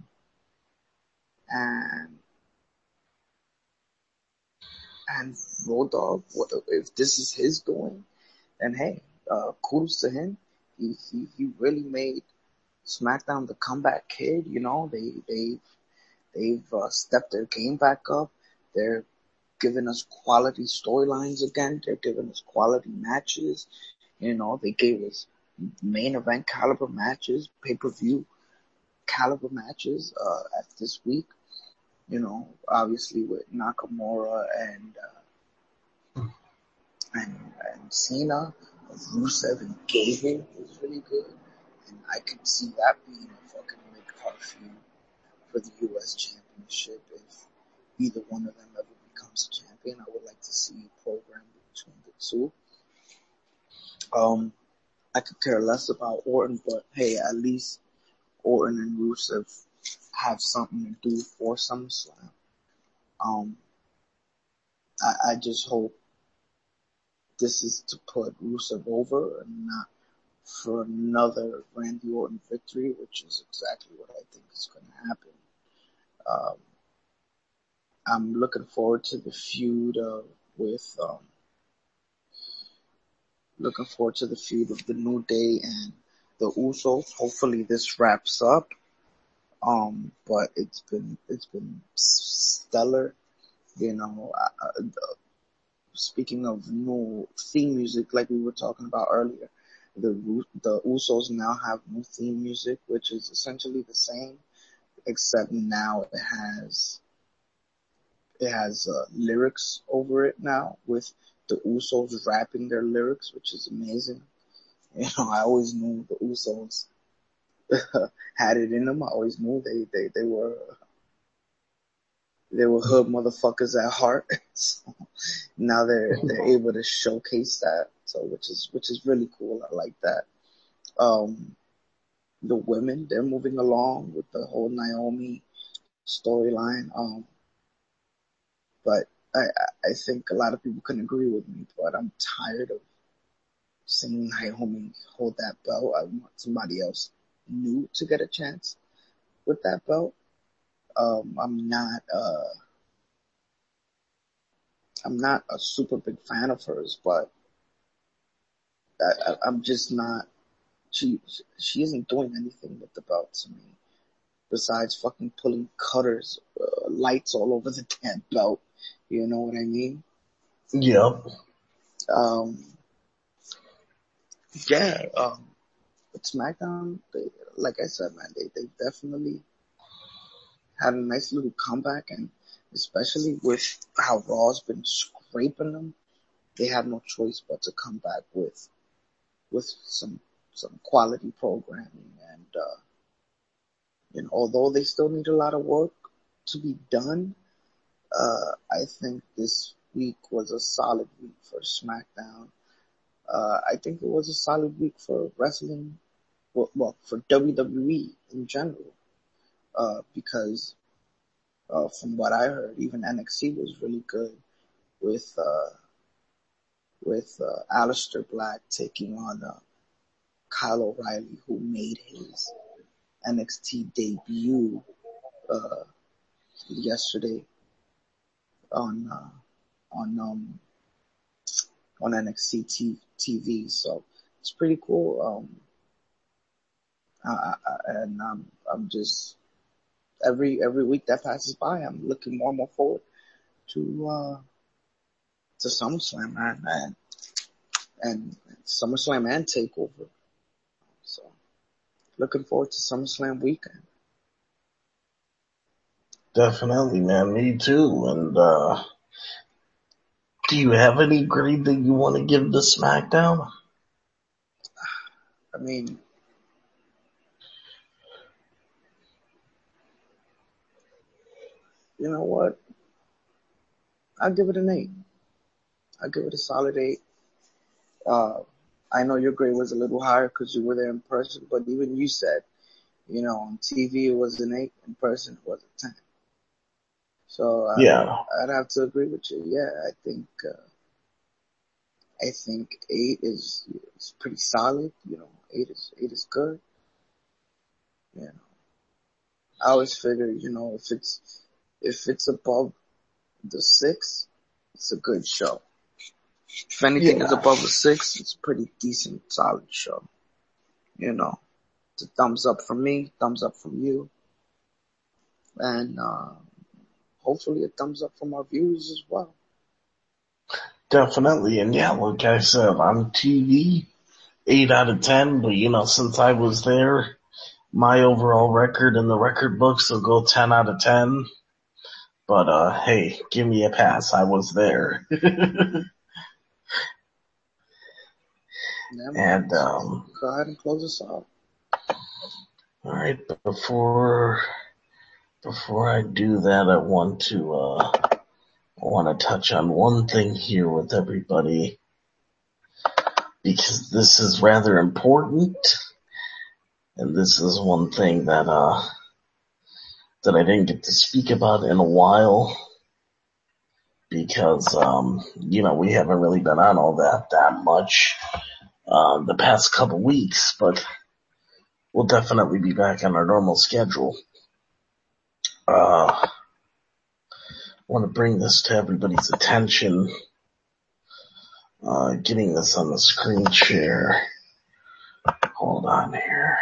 S3: And Road Dogg, if this is his doing, then hey, kudos to him. He really made SmackDown, the comeback kid, they've stepped their game back up. They're giving us quality storylines again. They're giving us quality matches. They gave us main event caliber matches, pay-per-view caliber matches, at this week. Obviously with Nakamura and Cena, Rusev and Gable was really good, and I could see that being a fucking mid-card feud for the U.S. Championship if either one of them ever becomes champion. I would like to see a program between the two. I could care less about Orton, but hey, at least Orton and Rusev have something to do for SummerSlam. I just hope this is to put Rusev over and not for another Randy Orton victory, which is exactly what I think is going to happen. I'm looking forward to the feud of the New Day and the Usos. Hopefully this wraps up. But it's been stellar. Speaking of new theme music, like we were talking about earlier, the Usos now have new theme music, which is essentially the same, except now it has lyrics over it now, with the Usos rapping their lyrics, which is amazing. I always knew the Usos had it in them. I always knew they were hood motherfuckers at heart. So now they're able to showcase that. So which is really cool. I like that. The women, they're moving along with the whole Naomi storyline. But I think a lot of people can agree with me, but I'm tired of seeing Naomi hold that belt. I want somebody else new to get a chance with that belt. I'm not a super big fan of hers, but I'm just not. She isn't doing anything with the belt to me besides fucking pulling cutters, lights all over the damn belt. You know what I mean?
S1: Yep.
S3: Yeah. But SmackDown, like I said, man, they definitely had a nice little comeback, and especially with how Raw's been scraping them, they had no choice but to come back with some quality programming. And although they still need a lot of work to be done, I think this week was a solid week for SmackDown. I think it was a solid week for wrestling, well, for WWE in general, because from what I heard, even NXT was really good with Aleister Black taking on Kyle O'Reilly, who made his NXT debut yesterday on NXT TV. So it's pretty cool. And I'm just every week that passes by, I'm looking more and more forward to SummerSlam, man, and SummerSlam and Takeover. So looking forward to SummerSlam weekend.
S1: Definitely, man. Me too. And do you have any grade that you want to give to SmackDown?
S3: I mean, you know what? I'll give it an 8. I'll give it a solid 8. I know your grade was a little higher because you were there in person, but even you said, on TV it was an 8, in person it was a 10. So
S1: Yeah.
S3: I'd have to agree with you. Yeah, I think 8 is pretty solid. 8 is good. I always figure, if it's above the 6, it's a good show. If anything is above a 6, it's a pretty decent, solid show. It's a thumbs up from me, thumbs up from you, and hopefully a thumbs up from our viewers as well.
S1: Definitely. And yeah, like I said, on TV, 8 out of 10, but since I was there, my overall record in the record books will go 10 out of 10. But, hey, give me a pass. I was there.
S3: Yeah,
S1: And,
S3: go ahead and close us out.
S1: alright, before I do that, I want to touch on one thing here with everybody, because this is rather important, and this is one thing that I didn't get to speak about in a while, because, we haven't really been on all that much, the past couple weeks, but we'll definitely be back on our normal schedule. I want to bring this to everybody's attention, getting this on the screen share. Hold on here.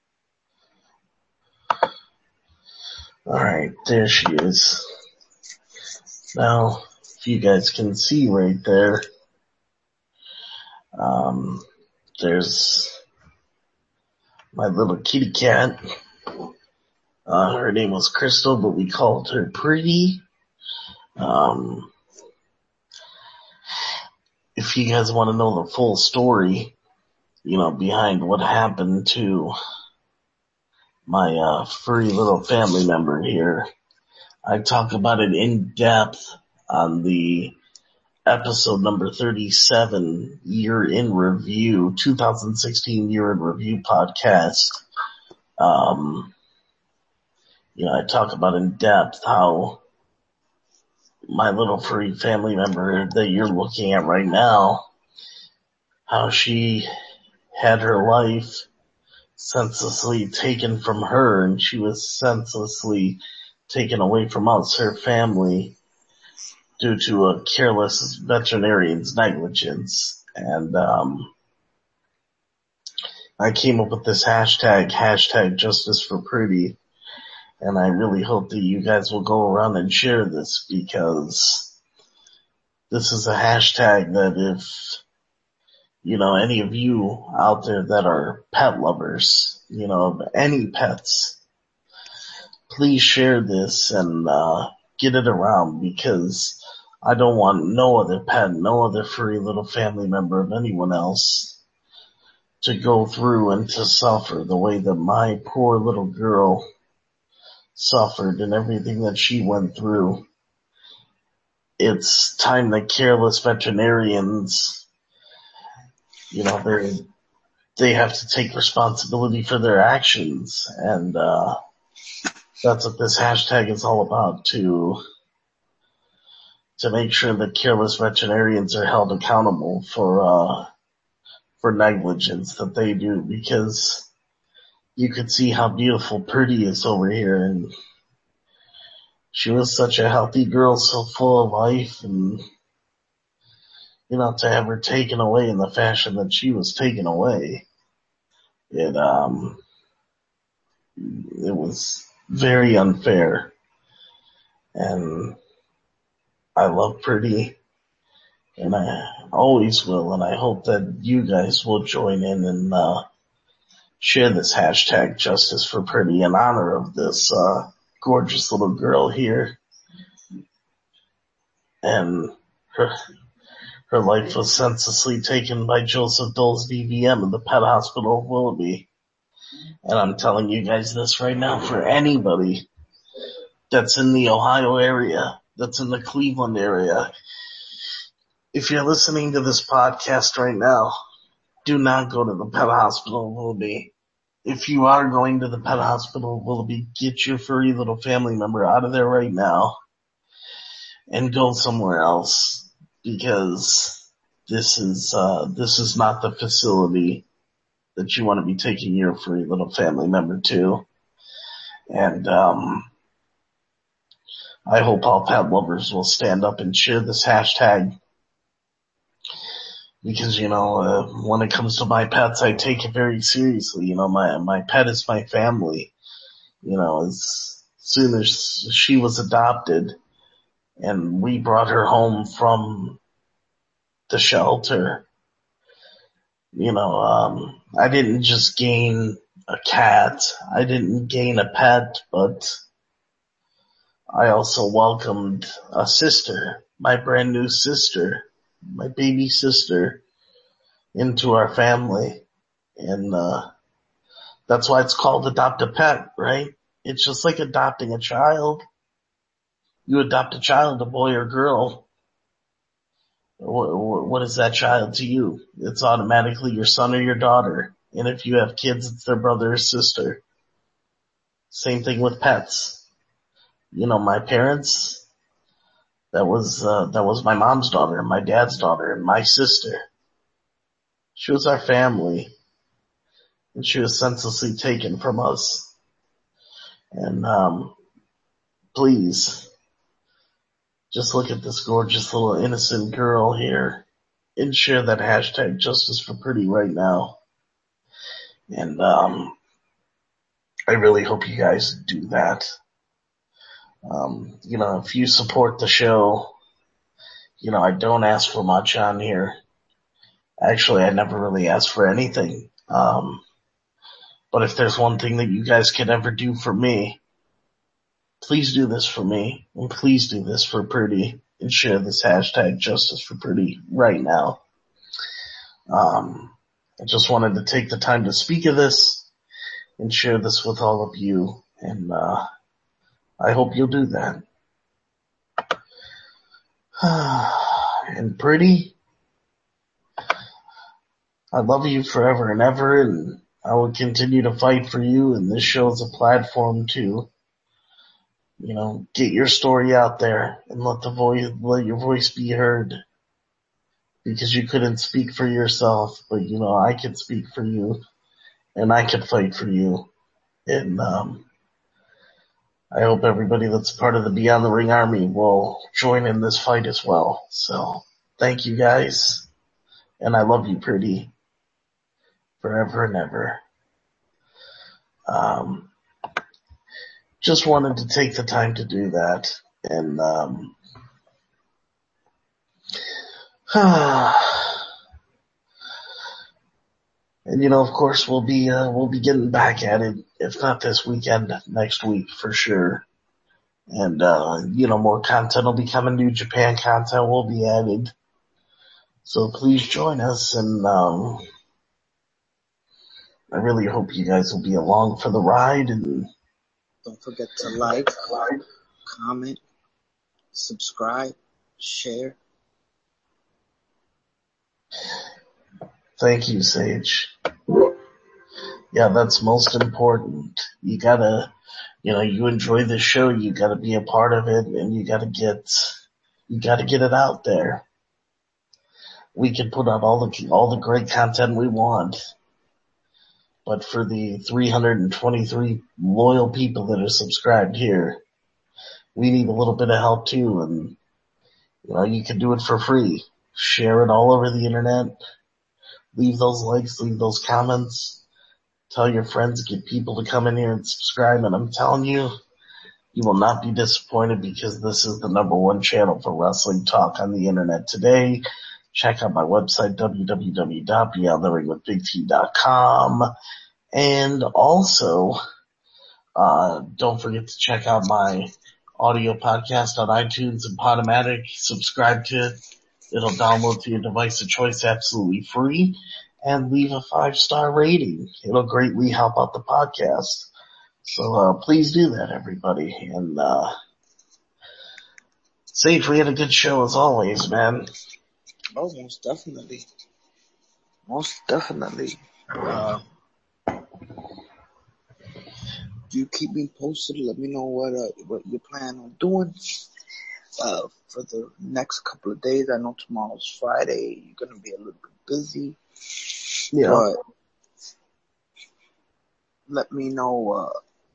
S1: Alright, there she is. Now, if you guys can see right there, there's my little kitty cat. Her name was Crystal, but we called her Pretty. If you guys want to know the full story, behind what happened to my furry little family member here, I talk about it in depth on the episode number 37, Year in Review, 2016 Year in Review podcast. I talk about in depth how my little furry family member that you're looking at right now, how she had her life senselessly taken from her, and she was senselessly taken away from us, her family, due to a careless veterinarian's negligence. And I came up with this hashtag Justice for Pretty, and I really hope that you guys will go around and share this, because this is a hashtag that if any of you out there that are pet lovers, of any pets, please share this and get it around, because I don't want no other pet, no other furry little family member of anyone else to go through and to suffer the way that my poor little girl suffered and everything that she went through. It's time that careless veterinarians, they have to take responsibility for their actions, and that's what this hashtag is all about, to make sure that careless veterinarians are held accountable for negligence that they do, because you could see how beautiful Pretty is over here, and she was such a healthy girl, so full of life, and to have her taken away in the fashion that she was taken away, it was very unfair. And I love Pretty, and I always will, and I hope that you guys will join in and share this hashtag Justice for Pretty in honor of this gorgeous little girl here. And her life was senselessly taken by Joseph Dole's DVM in the pet hospital of Willoughby. And I'm telling you guys this right now, for anybody that's in the Ohio area, that's in the Cleveland area, if you're listening to this podcast right now, do not go to the pet hospital of Willoughby. If you are going to the pet hospital of Willoughby, get your furry little family member out of there right now and go somewhere else, because this is not the facility that you want to be taking your furry little family member to. And I hope all pet lovers will stand up and share this hashtag, because, when it comes to my pets, I take it very seriously. My pet is my family. As soon as she was adopted and we brought her home from the shelter, I didn't just gain a cat. I didn't gain a pet, but I also welcomed a sister, my brand new sister, my baby sister, into our family. And, that's why it's called adopt a pet, right? It's just like adopting a child. You adopt a child, a boy or girl. What is that child to you? It's automatically your son or your daughter. And if you have kids, it's their brother or sister. Same thing with pets. My parents, that was my mom's daughter, my dad's daughter, and my sister. She was our family, and she was senselessly taken from us. And, please, just look at this gorgeous little innocent girl here and share that hashtag justice for pretty right now. And, I really hope you guys do that. If you support the show, I don't ask for much on here. Actually, I never really ask for anything. But if there's one thing that you guys can ever do for me, please do this for me, and please do this for Pretty, and share this hashtag justice for Pretty right now. I just wanted to take the time to speak of this and share this with all of you, and I hope you'll do that. And Pretty, I love you forever and ever, and I will continue to fight for you, and this show is a platform to, get your story out there and let your voice be heard, because you couldn't speak for yourself, but I could speak for you, and I could fight for you, and I hope everybody that's part of the Beyond the Ring Army will join in this fight as well. So, thank you guys, and I love you, Pretty, forever and ever. Just wanted to take the time to do that, and and of course we'll be getting back at it, if not this weekend, next week for sure. And more content will be coming. New Japan content will be added. So please join us, and I really hope you guys will be along for the ride, and
S3: Don't forget to like, comment, subscribe, share.
S1: Thank you, Sage. Yeah, that's most important. You gotta, you enjoy this show, you gotta be a part of it, and you gotta get it out there. We can put out all the great content we want, but for the 323 loyal people that are subscribed here, we need a little bit of help too, and you can do it for free. Share it all over the internet. Leave those likes, leave those comments. Tell your friends, get people to come in here and subscribe, and I'm telling you, you will not be disappointed, because this is the #1 channel for wrestling talk on the internet today. Check out my website, www.beyondtheringwithbigt.com. And also, don't forget to check out my audio podcast on iTunes and Podomatic. Subscribe to it. It'll download to your device of choice absolutely free, and leave a 5-star rating. It'll greatly help out the podcast. So, please do that, everybody. And, Sage, we had a good show as always, man.
S3: Oh, most definitely. Most definitely. You keep me posted. Let me know what you plan on doing for the next couple of days. I know tomorrow's Friday. You're gonna be a little bit busy.
S1: Yeah.
S3: But let me know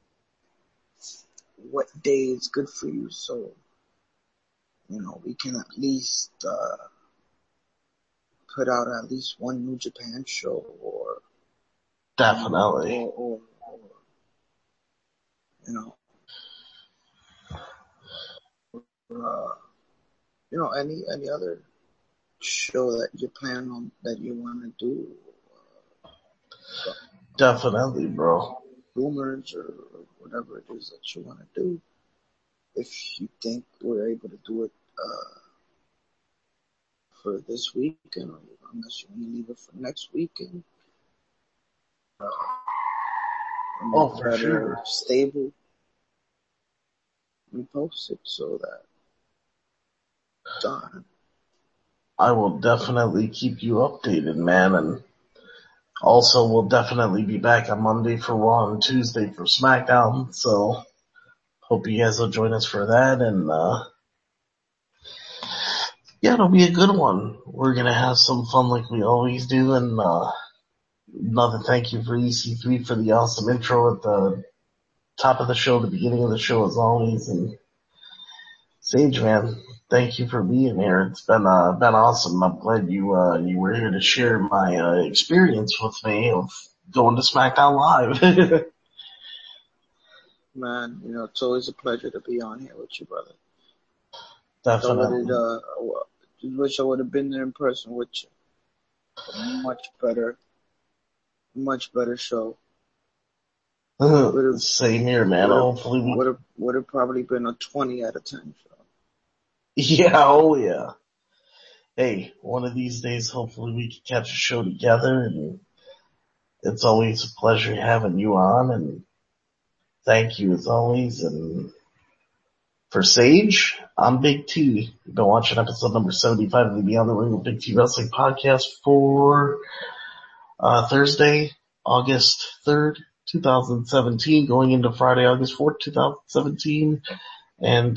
S3: what day is good for you, so we can at least put out at least one New Japan show, or
S1: Definitely.
S3: or you know, any other show that you plan on that you want to do.
S1: Definitely, bro.
S3: Rumors or whatever it is that you want to do. If you think we're able to do it for this weekend, or unless you want to leave it for next weekend,
S1: Oh, for sure.
S3: stable, and post it so that done.
S1: I will definitely keep you updated, man, and also we'll definitely be back on Monday for Raw and Tuesday for SmackDown, so hope you guys will join us for that, and yeah, it'll be a good one. We're gonna have some fun like we always do, and another thank you for EC3 for the awesome intro at the top of the show, the beginning of the show as always, and Sage, man, thank you for being here. It's been awesome. I'm glad you were here to share my experience with me of going to SmackDown Live.
S3: Man, it's always a pleasure to be on here with you, brother.
S1: Definitely.
S3: Just wish I would have been there in person with you. Much better show.
S1: Same here, man. Hopefully
S3: would have probably been a 20 out of 10 show.
S1: Yeah, oh yeah. Hey, one of these days, hopefully we can catch a show together, and it's always a pleasure having you on, and thank you as always, and for Sage, I'm Big T. You've been watching episode number 75 of the Beyond the Ring with Big T Wrestling podcast for Thursday, August 3rd, 2017, going into Friday, August 4th, 2017. And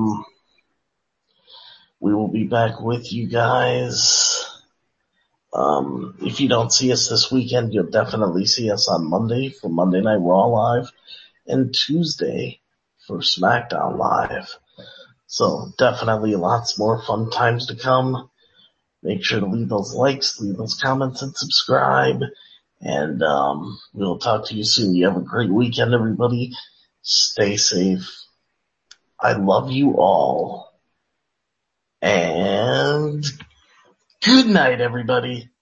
S1: we will be back with you guys. If you don't see us this weekend, you'll definitely see us on Monday for Monday Night Raw Live and Tuesday for SmackDown Live. So definitely lots more fun times to come. Make sure to leave those likes, leave those comments, and subscribe. And we'll talk to you soon. You have a great weekend, everybody. Stay safe. I love you all. And good night, everybody.